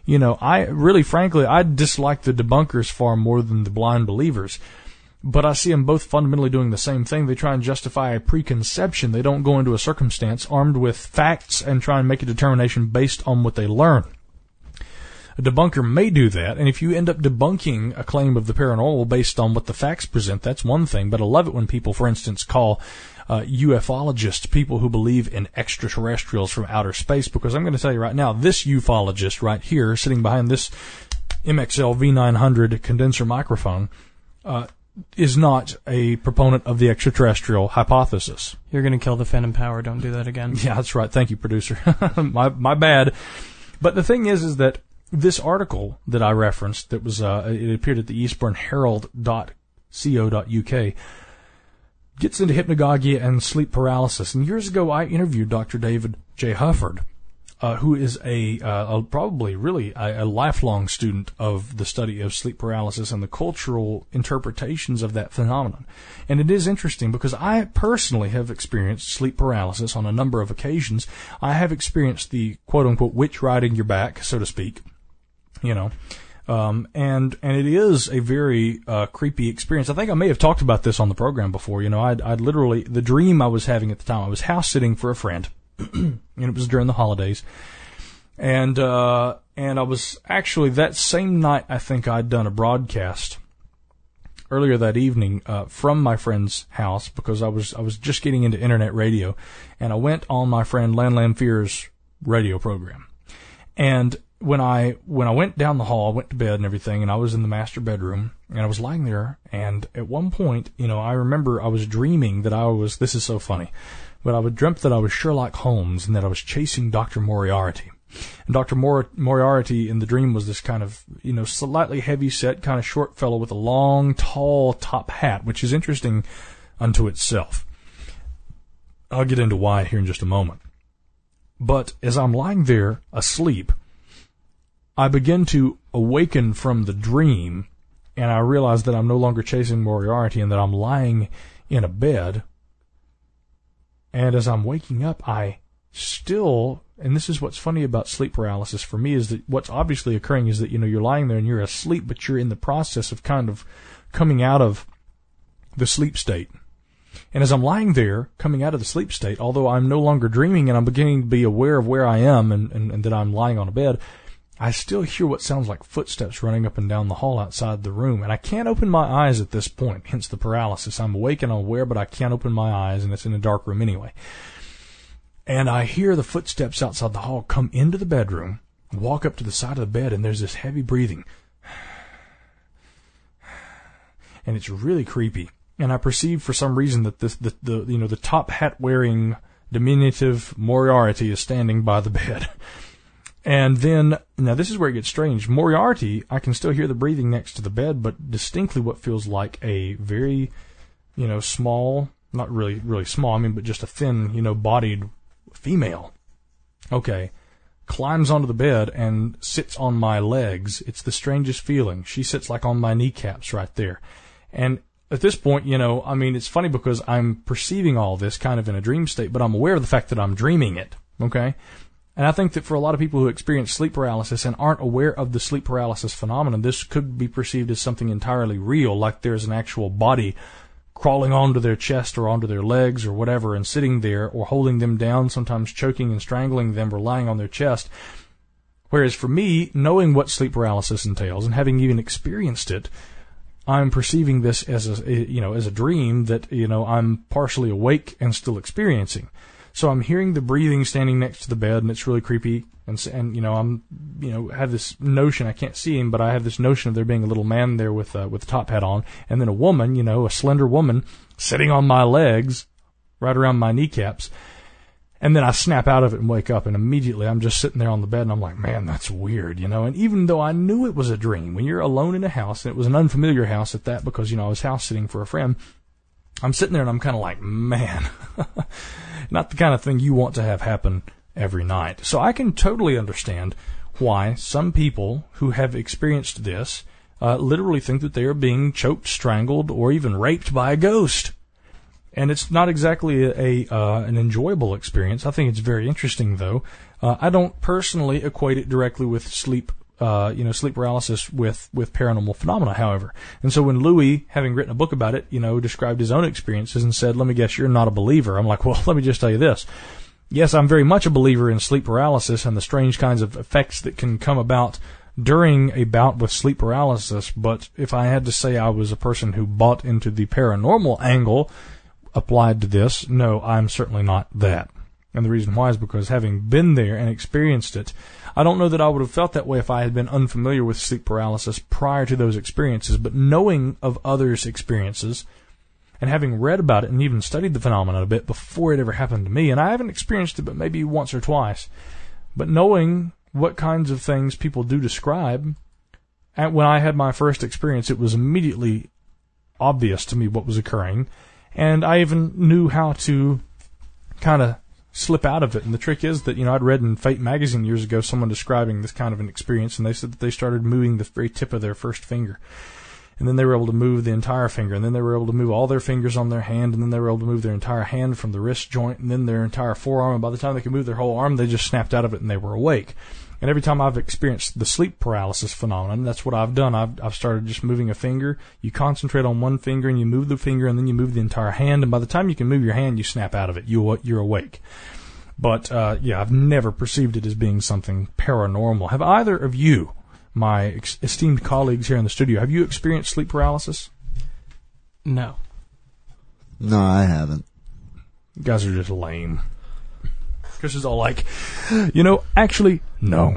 I dislike the debunkers far more than the blind believers. But I see them both fundamentally doing the same thing. They try and justify a preconception. They don't go into a circumstance armed with facts and try and make a determination based on what they learn. A debunker may do that, and if you end up debunking a claim of the paranormal based on what the facts present, that's one thing. But I love it when people, for instance, call ufologists people who believe in extraterrestrials from outer space, because I'm going to tell you right now, this ufologist right here, sitting behind this MXL V900 condenser microphone, is not a proponent of the extraterrestrial hypothesis. You're going to kill the Phantom Power. Don't do that again. Yeah, that's right. Thank you, producer. my bad. But the thing is that this article that I referenced, that was it appeared at the eastbourneherald.co.uk, gets into hypnagogia and sleep paralysis. And years ago, I interviewed Dr. David J. Hufford, who is probably really a lifelong student of the study of sleep paralysis and the cultural interpretations of that phenomenon. And it is interesting because I personally have experienced sleep paralysis on a number of occasions. I have experienced the quote-unquote witch riding your back, so to speak, and it is a very creepy experience. I think I may have talked about this on the program before. I'd literally, the dream I was having at the time, I was house sitting for a friend, and it was during the holidays, and I was actually, that same night, I think I'd done a broadcast earlier that evening from my friend's house, because I was just getting into internet radio, and I went on my friend Lan Fear's radio program, and when I went down the hall, I went to bed and everything, and I was in the master bedroom, and I was lying there, and at one point, I remember I was dreaming that this is so funny, but I dreamt that I was Sherlock Holmes and that I was chasing Dr. Moriarty. And Dr. Moriarty in the dream was this kind of, slightly heavy-set, kind of short fellow with a long, tall top hat, which is interesting unto itself. I'll get into why here in just a moment. But as I'm lying there asleep, I begin to awaken from the dream, and I realize that I'm no longer chasing Moriarty and that I'm lying in a bed. And as I'm waking up, I still, and this is what's funny about sleep paralysis for me, is that what's obviously occurring is that, you're lying there and you're asleep, but you're in the process of kind of coming out of the sleep state. And as I'm lying there, coming out of the sleep state, although I'm no longer dreaming and I'm beginning to be aware of where I am and that I'm lying on a bed, I still hear what sounds like footsteps running up and down the hall outside the room, and I can't open my eyes at this point, hence the paralysis. I'm awake and aware, but I can't open my eyes, and it's in a dark room anyway. And I hear the footsteps outside the hall come into the bedroom, walk up to the side of the bed, and there's this heavy breathing. And it's really creepy. And I perceive for some reason that the top hat wearing diminutive Moriarty is standing by the bed. And then, now this is where it gets strange. Moriarty, I can still hear the breathing next to the bed, but distinctly what feels like a very, small, not really, really small, but just a thin, bodied female. Okay. climbs onto the bed and sits on my legs. It's the strangest feeling. She sits like on my kneecaps right there. And at this point, it's funny because I'm perceiving all this kind of in a dream state, but I'm aware of the fact that I'm dreaming it. Okay? And I think that for a lot of people who experience sleep paralysis and aren't aware of the sleep paralysis phenomenon, this could be perceived as something entirely real, like there's an actual body crawling onto their chest or onto their legs or whatever and sitting there or holding them down, sometimes choking and strangling them or lying on their chest. Whereas for me, knowing what sleep paralysis entails and having even experienced it, I'm perceiving this as a dream that, I'm partially awake and still experiencing. So I'm hearing the breathing standing next to the bed, and it's really creepy. And I'm have this notion, I can't see him, but I have this notion of there being a little man there with a top hat on, and then a woman, a slender woman, sitting on my legs, right around my kneecaps. And then I snap out of it and wake up, and immediately I'm just sitting there on the bed, and I'm like, man, that's weird, And even though I knew it was a dream, when you're alone in a house, and it was an unfamiliar house at that, because I was house sitting for a friend, I'm sitting there and I'm kind of like, man, not the kind of thing you want to have happen every night. So I can totally understand why some people who have experienced this literally think that they are being choked, strangled, or even raped by a ghost. And it's not exactly an enjoyable experience. I think it's very interesting, though. I don't personally equate it directly with sleep paralysis with paranormal phenomena, however. And so when Louis, having written a book about it, described his own experiences and said, let me guess, you're not a believer. I'm like, well, let me just tell you this. Yes, I'm very much a believer in sleep paralysis and the strange kinds of effects that can come about during a bout with sleep paralysis. But if I had to say I was a person who bought into the paranormal angle applied to this, no, I'm certainly not that. And the reason why is because having been there and experienced it, I don't know that I would have felt that way if I had been unfamiliar with sleep paralysis prior to those experiences, but knowing of others' experiences and having read about it and even studied the phenomenon a bit before it ever happened to me, and I haven't experienced it but maybe once or twice, but knowing what kinds of things people do describe, and when I had my first experience, it was immediately obvious to me what was occurring, and I even knew how to kind of slip out of it. And the trick is that, I'd read in Fate magazine years ago someone describing this kind of an experience, and they said that they started moving the very tip of their first finger. And then they were able to move the entire finger, and then they were able to move all their fingers on their hand, and then they were able to move their entire hand from the wrist joint, and then their entire forearm, and by the time they could move their whole arm, they just snapped out of it and they were awake. And every time I've experienced the sleep paralysis phenomenon, that's what I've done. I've started just moving a finger. You concentrate on one finger and you move the finger and then you move the entire hand. And by the time you can move your hand, you snap out of it. You're awake. But, I've never perceived it as being something paranormal. Have either of you, my esteemed colleagues here in the studio, have you experienced sleep paralysis? No. No, I haven't. You guys are just lame. Chris is all like, actually, no.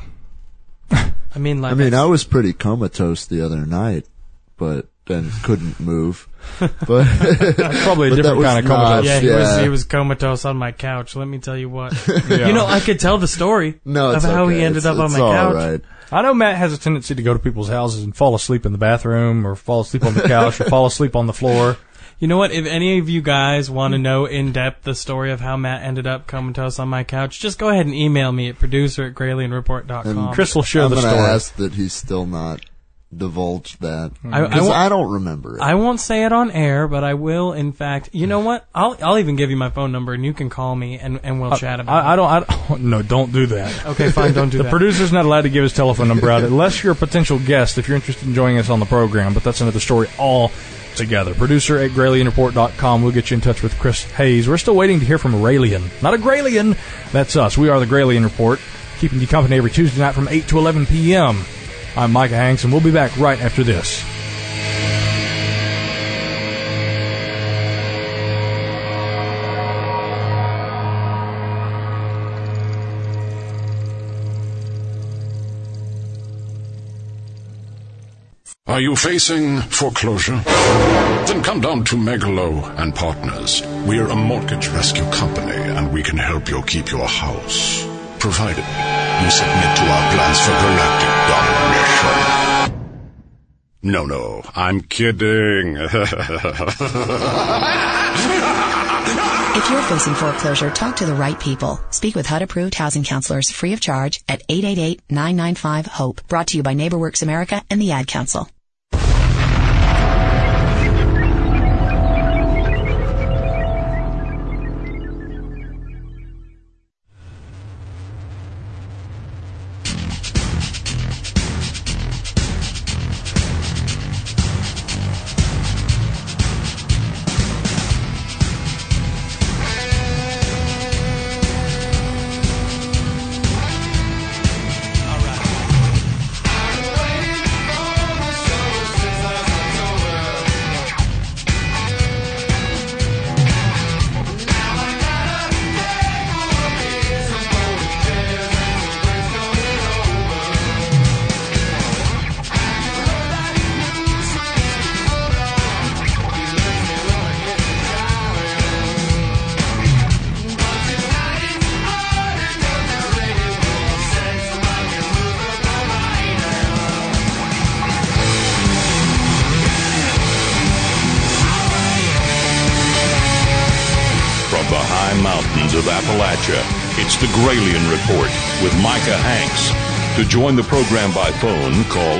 I mean, I was pretty comatose the other night, but then couldn't move. But probably a different kind of comatose. Yeah, he was comatose on my couch. Let me tell you what. Yeah. I could tell the story of how he ended up on my couch. Right. I know Matt has a tendency to go to people's houses and fall asleep in the bathroom or fall asleep on the couch or fall asleep on the floor. You know what? If any of you guys want to know in depth the story of how Matt ended up comatose on my couch, just go ahead and email me at producer@GraylianReport.com. And Chris will share the story. I'm going to ask that he's still not divulged that, because I don't remember it. I won't say it on air, but I will. In fact, you know what? I'll even give you my phone number, and you can call me, and we'll chat about it. No, don't do that. Okay, fine, don't do that. The producer's not allowed to give his telephone number out unless you're a potential guest if you're interested in joining us on the program, but that's another story all together. Producer@GraylianReport.com. We'll get you in touch with Chris Hayes. We're still waiting to hear from Raelian. Not a Graylian. That's us. We are the Graylian Report, keeping you company every Tuesday night from 8 to 11 p.m. I'm Micah Hanks, and we'll be back right after this. Are you facing foreclosure? Then come down to Megalo and Partners. We're a mortgage rescue company, and we can help you keep your house, provided you submit to our plans for galactic domination. No, I'm kidding. If you're facing foreclosure, talk to the right people. Speak with HUD-approved housing counselors free of charge at 888-995-HOPE. Brought to you by NeighborWorks America and the Ad Council. Of Appalachia, it's the Gralien Report with Micah Hanks. To join the program by phone, call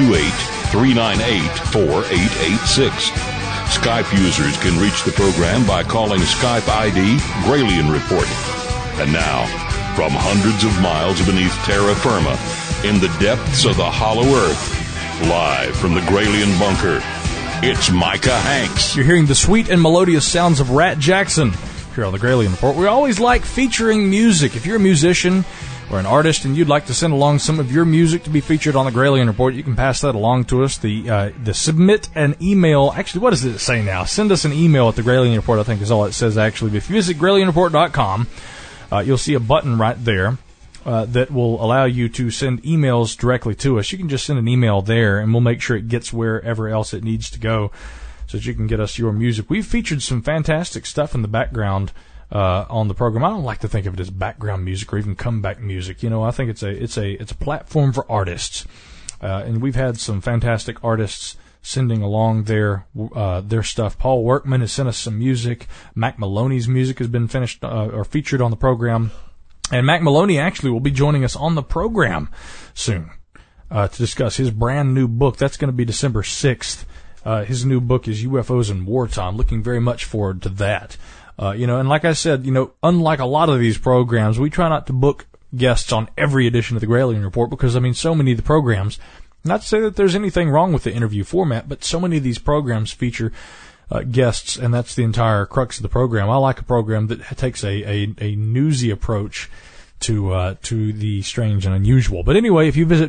828-398-4886. Skype users can reach the program by calling Skype ID Gralien Report. And now, from hundreds of miles beneath terra firma, in the depths of the hollow earth, live from the Gralien Bunker, it's Micah Hanks. You're hearing the sweet and melodious sounds of Rat Jackson here on the Gralien Report. We always like featuring music. If you're a musician or an artist and you'd like to send along some of your music to be featured on the Gralien Report, you can pass that along to us. The submit an email. Actually, what does it say now? Send us an email at the Gralien Report, I think is all it says, actually. But if you visit GralienReport.com, you'll see a button right there that will allow you to send emails directly to us. You can just send an email there, and we'll make sure it gets wherever else it needs to go, so that you can get us your music. We've featured some fantastic stuff in the background on the program. I don't like to think of it as background music or even comeback music. You know, I think it's a platform for artists, and we've had some fantastic artists sending along their stuff. Paul Workman has sent us some music. Mac Maloney's music has been finished or featured on the program, and Mac Maloney actually will be joining us on the program soon to discuss his brand new book. That's going to be December 6th. His new book is UFOs in Wartime. Looking very much forward to that. And like I said, unlike a lot of these programs, we try not to book guests on every edition of the Gralien Report because, so many of the programs, not to say that there's anything wrong with the interview format, but so many of these programs feature guests, and that's the entire crux of the program. I like a program that takes a newsy approach to the strange and unusual. But anyway, if you visit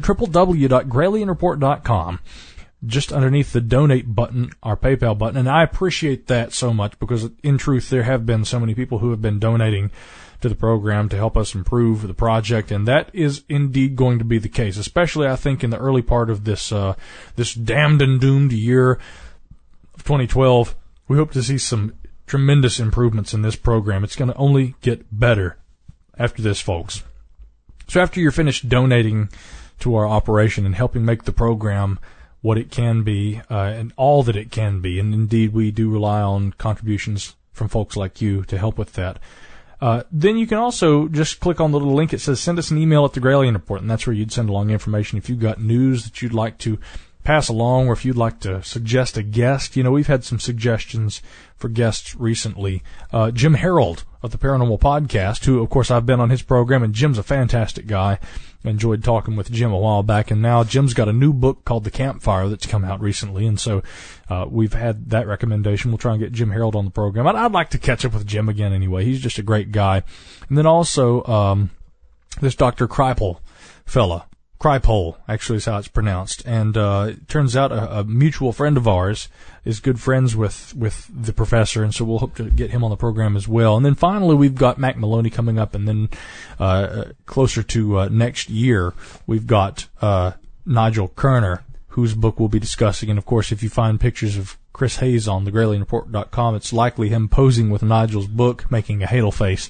www.gralienreport.com, just underneath the donate button, our PayPal button, and I appreciate that so much because in truth there have been so many people who have been donating to the program to help us improve the project, and that is indeed going to be the case, especially I think in the early part of this damned and doomed year of 2012. We hope to see some tremendous improvements in this program. It's going to only get better after this, folks. So after you're finished donating to our operation and helping make the program what it can be, and all that it can be, and indeed we do rely on contributions from folks like you to help with that, then you can also just click on the little link. It says send us an email at the Gralien Report, and that's where you'd send along information if you've got news that you'd like to pass along, or if you'd like to suggest a guest. We've had some suggestions for guests recently. Jim Harold of the Paranormal Podcast, who, of course, I've been on his program, and Jim's a fantastic guy. I enjoyed talking with Jim a while back, and now Jim's got a new book called The Campfire that's come out recently, and so we've had that recommendation. We'll try and get Jim Harold on the program. I'd like to catch up with Jim again anyway. He's just a great guy. And then also this Dr. Kripal fella. Kripal, actually, is how it's pronounced. And it turns out a mutual friend of ours is good friends with the professor, and so we'll hope to get him on the program as well. And then finally, we've got Mac Maloney coming up, and then closer to next year, we've got Nigel Kerner, whose book we'll be discussing. And, of course, if you find pictures of Chris Hayes on thegralienreport.com, it's likely him posing with Nigel's book, making a hateful face.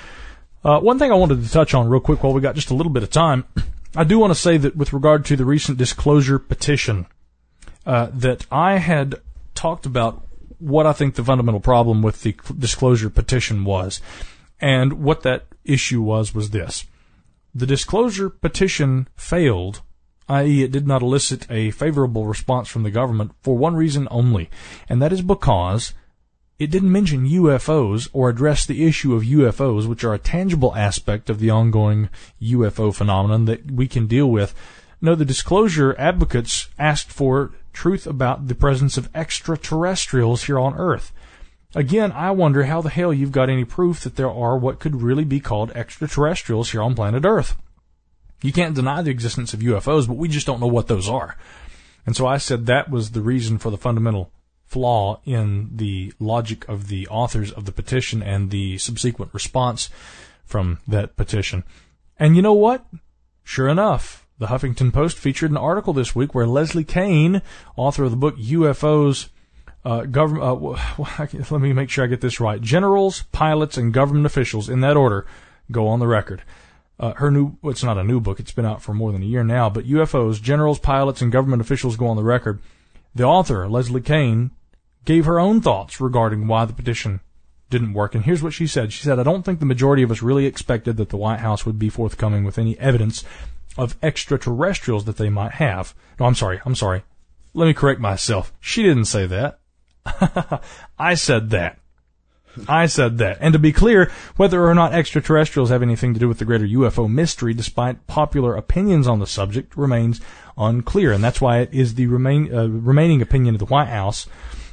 One thing I wanted to touch on real quick while we got just a little bit of time, I do want to say that with regard to the recent disclosure petition that I had talked about what I think the fundamental problem with the disclosure petition was. And what that issue was this. The disclosure petition failed, i.e. it did not elicit a favorable response from the government for one reason only, and that is because it didn't mention UFOs or address the issue of UFOs, which are a tangible aspect of the ongoing UFO phenomenon that we can deal with. No, the disclosure advocates asked for truth about the presence of extraterrestrials here on Earth. Again, I wonder how the hell you've got any proof that there are what could really be called extraterrestrials here on planet Earth. You can't deny the existence of UFOs, but we just don't know what those are. And so I said that was the reason for the fundamental flaw in the logic of the authors of the petition and the subsequent response from that petition. And you know what? Sure enough, the Huffington Post featured an article this week where Leslie Kean, author of the book UFOs, let me make sure I get this right. Generals, pilots, and government officials, in that order, go on the record. It's not a new book, it's been out for more than a year now, but UFOs, generals, pilots, and government officials go on the record. The author, Leslie Kean, gave her own thoughts regarding why the petition didn't work, and here's what she said. She said, I don't think the majority of us really expected that the White House would be forthcoming with any evidence of extraterrestrials that they might have. No, I'm sorry. Let me correct myself. She didn't say that. I said that. And to be clear, whether or not extraterrestrials have anything to do with the greater UFO mystery, despite popular opinions on the subject, remains unclear. And that's why it is the remaining opinion of the White House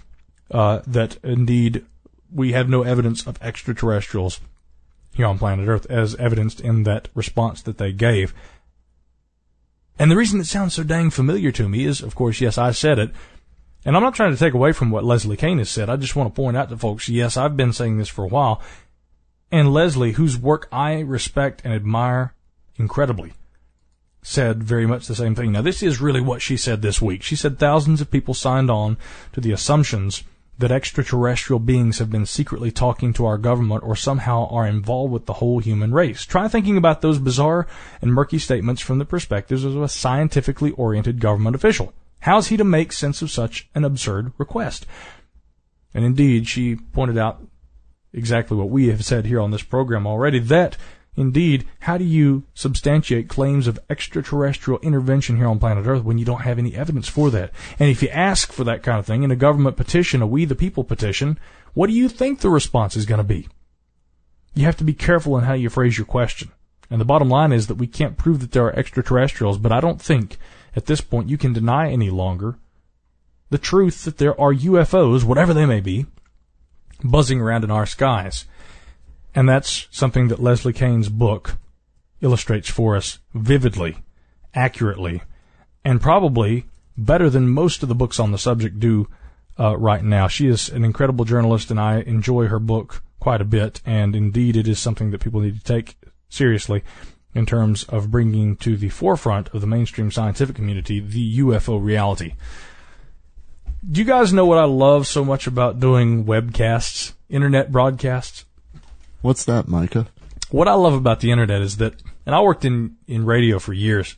that indeed we have no evidence of extraterrestrials here on planet Earth, as evidenced in that response that they gave. And the reason it sounds so dang familiar to me is, of course, yes, I said it. And I'm not trying to take away from what Leslie Kean has said. I just want to point out to folks, yes, I've been saying this for a while. And Leslie, whose work I respect and admire incredibly, said very much the same thing. Now, this is really what she said this week. She said thousands of people signed on to the assumptions that extraterrestrial beings have been secretly talking to our government or somehow are involved with the whole human race. Try thinking about those bizarre and murky statements from the perspectives of a scientifically oriented government official. How's he to make sense of such an absurd request? And indeed, she pointed out exactly what we have said here on this program already, that, indeed, how do you substantiate claims of extraterrestrial intervention here on planet Earth when you don't have any evidence for that? And if you ask for that kind of thing in a government petition, a We the People petition, what do you think the response is going to be? You have to be careful in how you phrase your question. And the bottom line is that we can't prove that there are extraterrestrials, but I don't think at this point you can deny any longer the truth that there are UFOs, whatever they may be, buzzing around in our skies. And that's something that Leslie Kean's book illustrates for us vividly, accurately, and probably better than most of the books on the subject do right now. She is an incredible journalist, and I enjoy her book quite a bit, and indeed it is something that people need to take seriously in terms of bringing to the forefront of the mainstream scientific community the UFO reality. Do you guys know what I love so much about doing webcasts, internet broadcasts? What's that, Micah? What I love about the internet is that, and I worked in radio for years.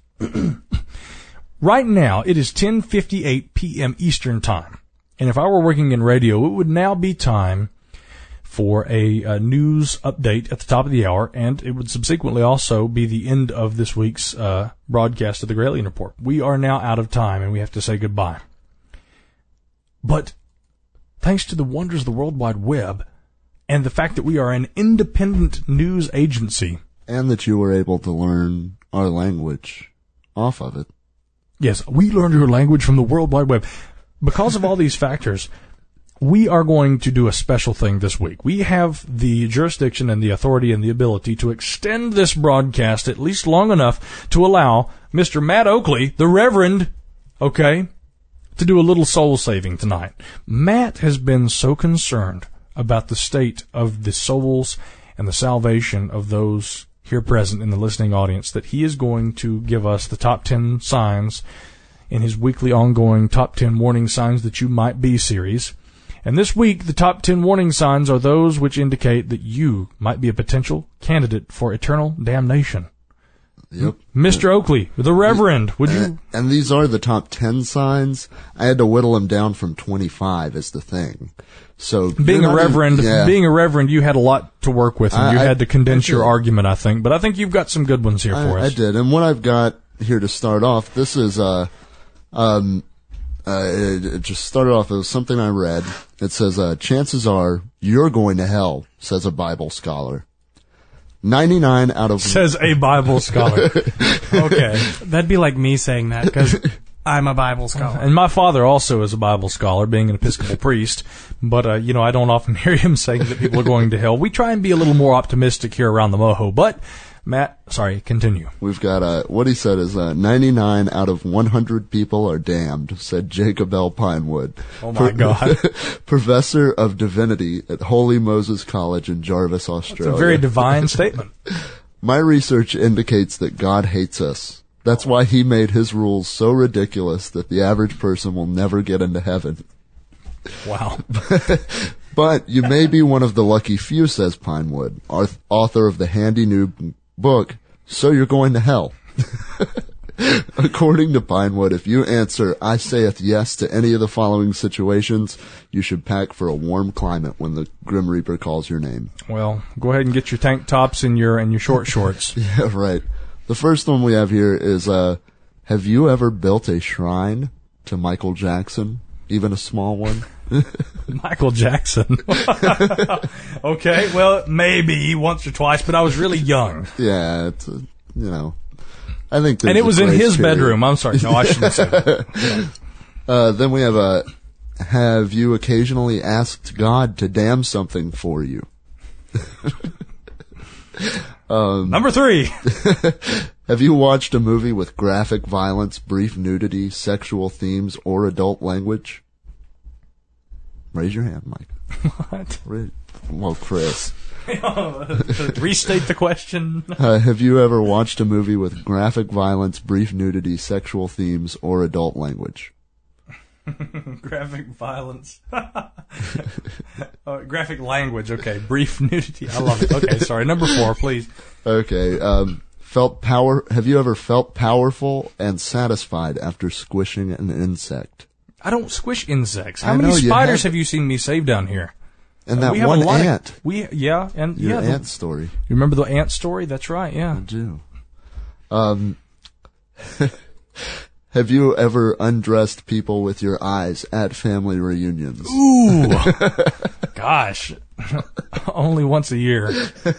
Right now, it is 10:58 p.m. Eastern Time. And if I were working in radio, it would now be time for a news update at the top of the hour, and it would subsequently also be the end of this week's broadcast of the Gralien Report. We are now out of time, and we have to say goodbye. But thanks to the wonders of the World Wide Web and the fact that we are an independent news agency, and that you were able to learn our language off of it. Yes, we learned your language from the World Wide Web. Because of all these factors, we are going to do a special thing this week. We have the jurisdiction and the authority and the ability to extend this broadcast at least long enough to allow Mr. Matt Oakley, the Reverend, to do a little soul saving tonight. Matt has been so concerned about the state of the souls and the salvation of those here present in the listening audience that he is going to give us the top 10 signs in his weekly ongoing Top 10 Warning Signs That You Might Be series. And this week, the top 10 warning signs are those which indicate that you might be a potential candidate for eternal damnation. Yep. Mr. Oakley, the Reverend, would you? And these are the top 10 signs. I had to whittle them down from 25 is the thing. So being a reverend, you had a lot to work with, and you had to condense your argument, I think. But I think you've got some good ones here for us. I did. And what I've got here to start off, this is, it just started off as something I read. It says, chances are you're going to hell, says a Bible scholar. 99 out of... Says a Bible scholar. Okay. That'd be like me saying that, because I'm a Bible scholar. And my father also is a Bible scholar, being an Episcopal priest. But, I don't often hear him saying that people are going to hell. We try and be a little more optimistic here around the Moho. But, Matt, sorry, continue. We've got, what he said is, 99 out of 100 people are damned, said Jacob L. Pinewood. Oh, my God. Professor of Divinity at Holy Moses College in Jarvis, Australia. It's a very divine statement. My research indicates that God hates us. That's why he made his rules so ridiculous that the average person will never get into heaven. Wow. But you may be one of the lucky few, says Pinewood, author of the handy new book, So You're Going to Hell. According to Pinewood, if you answer, I saith yes to any of the following situations, you should pack for a warm climate when the Grim Reaper calls your name. Well, go ahead and get your tank tops and your short shorts. Yeah, right. The first one we have here is, have you ever built a shrine to Michael Jackson? Even a small one? Michael Jackson. Okay, well, maybe once or twice, but I was really young. Yeah, it's, I think. And it was in his bedroom. I'm sorry. No, I shouldn't say that. Then we have have you occasionally asked God to damn something for you? Number 3. Have you watched a movie with graphic violence, brief nudity, sexual themes, or adult language? Raise your hand, Mike. What? Well, Chris. Restate the question. Have you ever watched a movie with graphic violence, brief nudity, sexual themes, or adult language? Graphic violence. Graphic language, okay. Brief nudity. I love it. Okay, sorry. Number 4, please. Okay. Have you ever felt powerful and satisfied after squishing an insect? I don't squish insects. How many spiders have you seen me save down here? And that one ant. Your ant story. You remember the ant story? That's right, yeah. I do. Have you ever undressed people with your eyes at family reunions? Ooh. Gosh. Only once a year.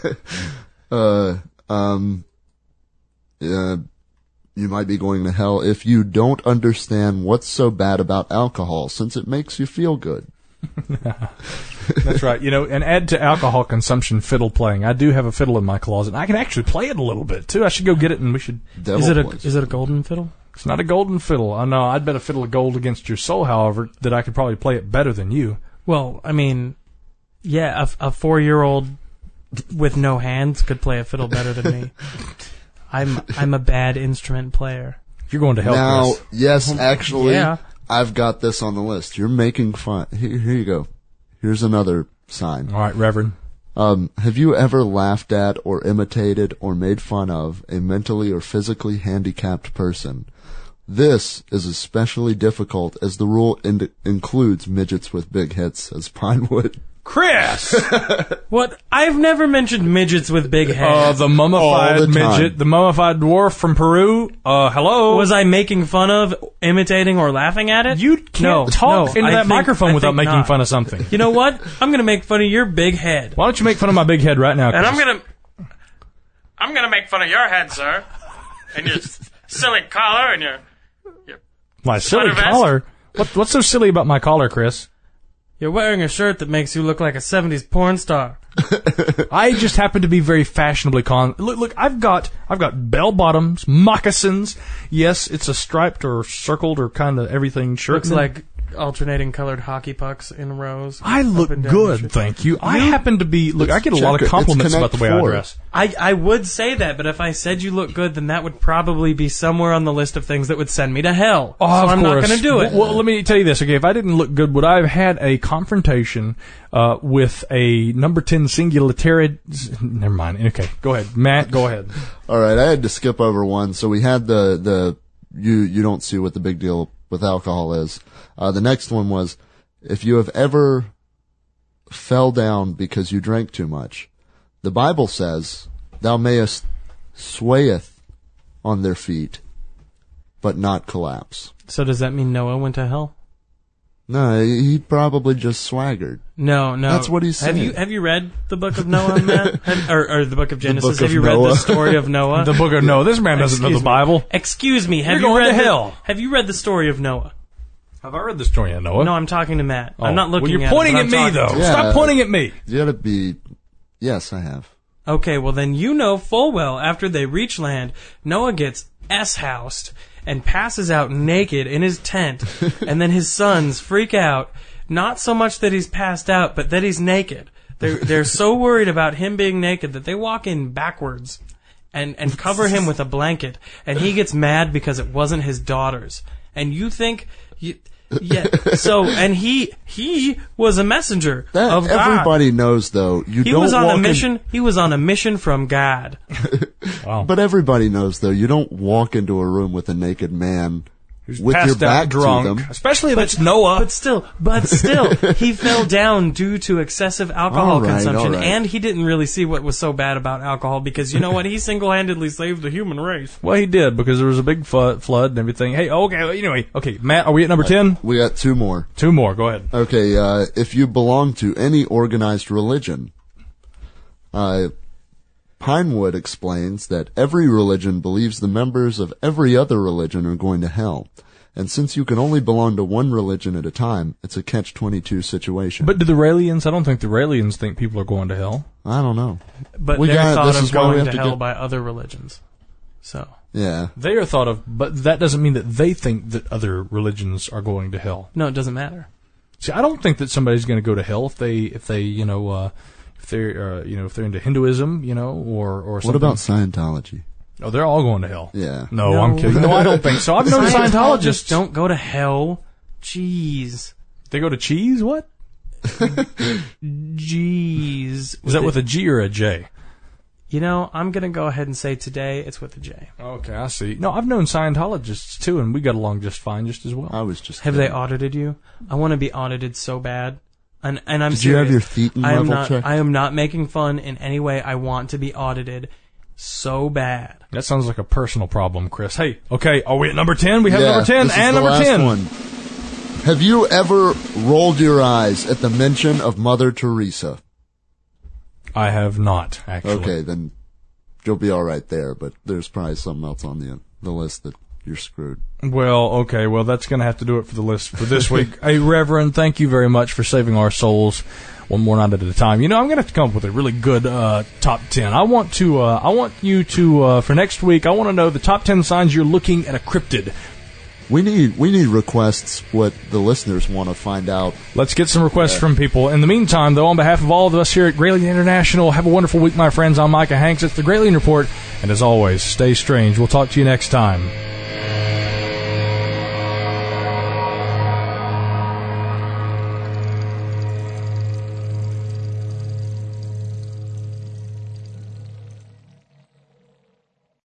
You might be going to hell if you don't understand what's so bad about alcohol, since it makes you feel good. That's right. And add to alcohol consumption fiddle playing. I do have a fiddle in my closet, and I can actually play it a little bit, too. I should go get it, and we should... Is it a golden fiddle? It's not a golden fiddle. I know. I'd bet a fiddle of gold against your soul, however, that I could probably play it better than you. Well, I mean, yeah, a 4-year-old with no hands could play a fiddle better than me. I'm a bad instrument player. You're going to hell, now, Chris. Yes, actually, yeah. I've got this on the list. You're making fun. Here you go. Here's another sign. All right, Reverend. Have you ever laughed at or imitated or made fun of a mentally or physically handicapped person? This is especially difficult as the rule includes midgets with big heads, says Pinewood. Chris! What? I've never mentioned midgets with big heads. The mummified midget, the mummified dwarf from Peru. Hello? Was I making fun of, imitating, or laughing at it? You can't talk into that microphone without making fun of something. You know what? I'm going to make fun of your big head. Why don't you make fun of my big head right now, Chris? And I'm going to make fun of your head, sir. And your silly collar and your my silly collar? What's so silly about my collar, Chris? You're wearing a shirt that makes you look like a 70s porn star. I just happen to be very fashionably Look, I've got bell bottoms, moccasins. Yes, it's a striped or circled or kind of everything shirt. Looks like alternating colored hockey pucks in rows. I look good, thank you. I happen to be... Look, I get a lot of compliments about the way I dress. I would say that, but if I said you look good, then that would probably be somewhere on the list of things that would send me to hell. Oh, so of I'm course. not going to do it. Well, let me tell you this, okay? If I didn't look good, would I have had a confrontation with a number 10 singularitarian... Never mind. Okay, go ahead. Matt, go ahead. All right, I had to skip over one. So we had the you don't see what the big deal with alcohol is. The next one was, if you have ever fell down because you drank too much, the Bible says, thou mayest swayeth on their feet, but not collapse. So does that mean Noah went to hell? No, he probably just swaggered. No. That's what he's saying. Have you read the book of Noah, Matt? or the book of Genesis? Have you read the story of Noah? The book of Noah. This man doesn't know the Bible. Excuse me. You're going to hell. Have you read the story of Noah? Have I read the story of Noah? No, I'm talking to Matt. I'm not looking at at Well, you're pointing at me, though. Yeah. Stop pointing at me. You gotta be... Yes, I have. Okay, well then you know full well after they reach land, Noah gets S-housed and passes out naked in his tent, and then his sons freak out, not so much that he's passed out, but that he's naked. They're so worried about him being naked that they walk in backwards and cover him with a blanket, and he gets mad because it wasn't his daughters. And you think... Yeah. So, and he was a messenger of God. Everybody knows, though. He was on a mission. He was on a mission from God. Wow. But everybody knows, though, you don't walk into a room with a naked man who's with your back drunk, to them. especially if it's Noah. But still, he fell down due to excessive alcohol consumption, and he didn't really see what was so bad about alcohol because you know what? He single-handedly saved the human race. Well, he did because there was a big flood and everything. Hey, okay, Matt, are we at number 10? We got two more. Two more. Go ahead. Okay, if you belong to any organized religion, Pinewood explains that every religion believes the members of every other religion are going to hell. And since you can only belong to one religion at a time, it's a catch-22 situation. But do the Raelians? I don't think the Raelians think people are going to hell. I don't know. But they're thought of going to hell by other religions. So yeah, they are thought of, but that doesn't mean that they think that other religions are going to hell. No, it doesn't matter. See, I don't think that somebody's going to go to hell if they're into Hinduism, or something. What about Scientology? Oh, they're all going to hell. Yeah. No, I'm kidding. No, I don't think so. I've known Scientologists don't go to hell. Jeez. They go to cheese? What? Jeez. Is that with a G or a J? I'm going to go ahead and say today it's with a J. Okay, I see. No, I've known Scientologists, too, and we got along just fine, just as well. I was just Have they audited you? I want to be audited so bad. And I'm Did serious. you have your Thetan level checked? I am not making fun in any way. I want to be audited so bad. That sounds like a personal problem, Chris. Hey, okay, are we at number 10? We have number 10 this is and the number last 10. One. Have you ever rolled your eyes at the mention of Mother Teresa? I have not, actually. Okay, then you'll be all right there, but there's probably something else on the list that you're screwed. Well, okay, that's going to have to do it for the list for this week. Hey, Reverend, thank you very much for saving our souls one more night at a time. I'm going to have to come up with a really good top 10. I want you to for next week, I want to know the top 10 signs you're looking at a cryptid. We need requests, what the listeners want to find out. Let's get some requests from people. In the meantime, though, on behalf of all of us here at Gralien International, have a wonderful week, my friends. I'm Micah Hanks. It's the Gralien Report. And as always, stay strange. We'll talk to you next time.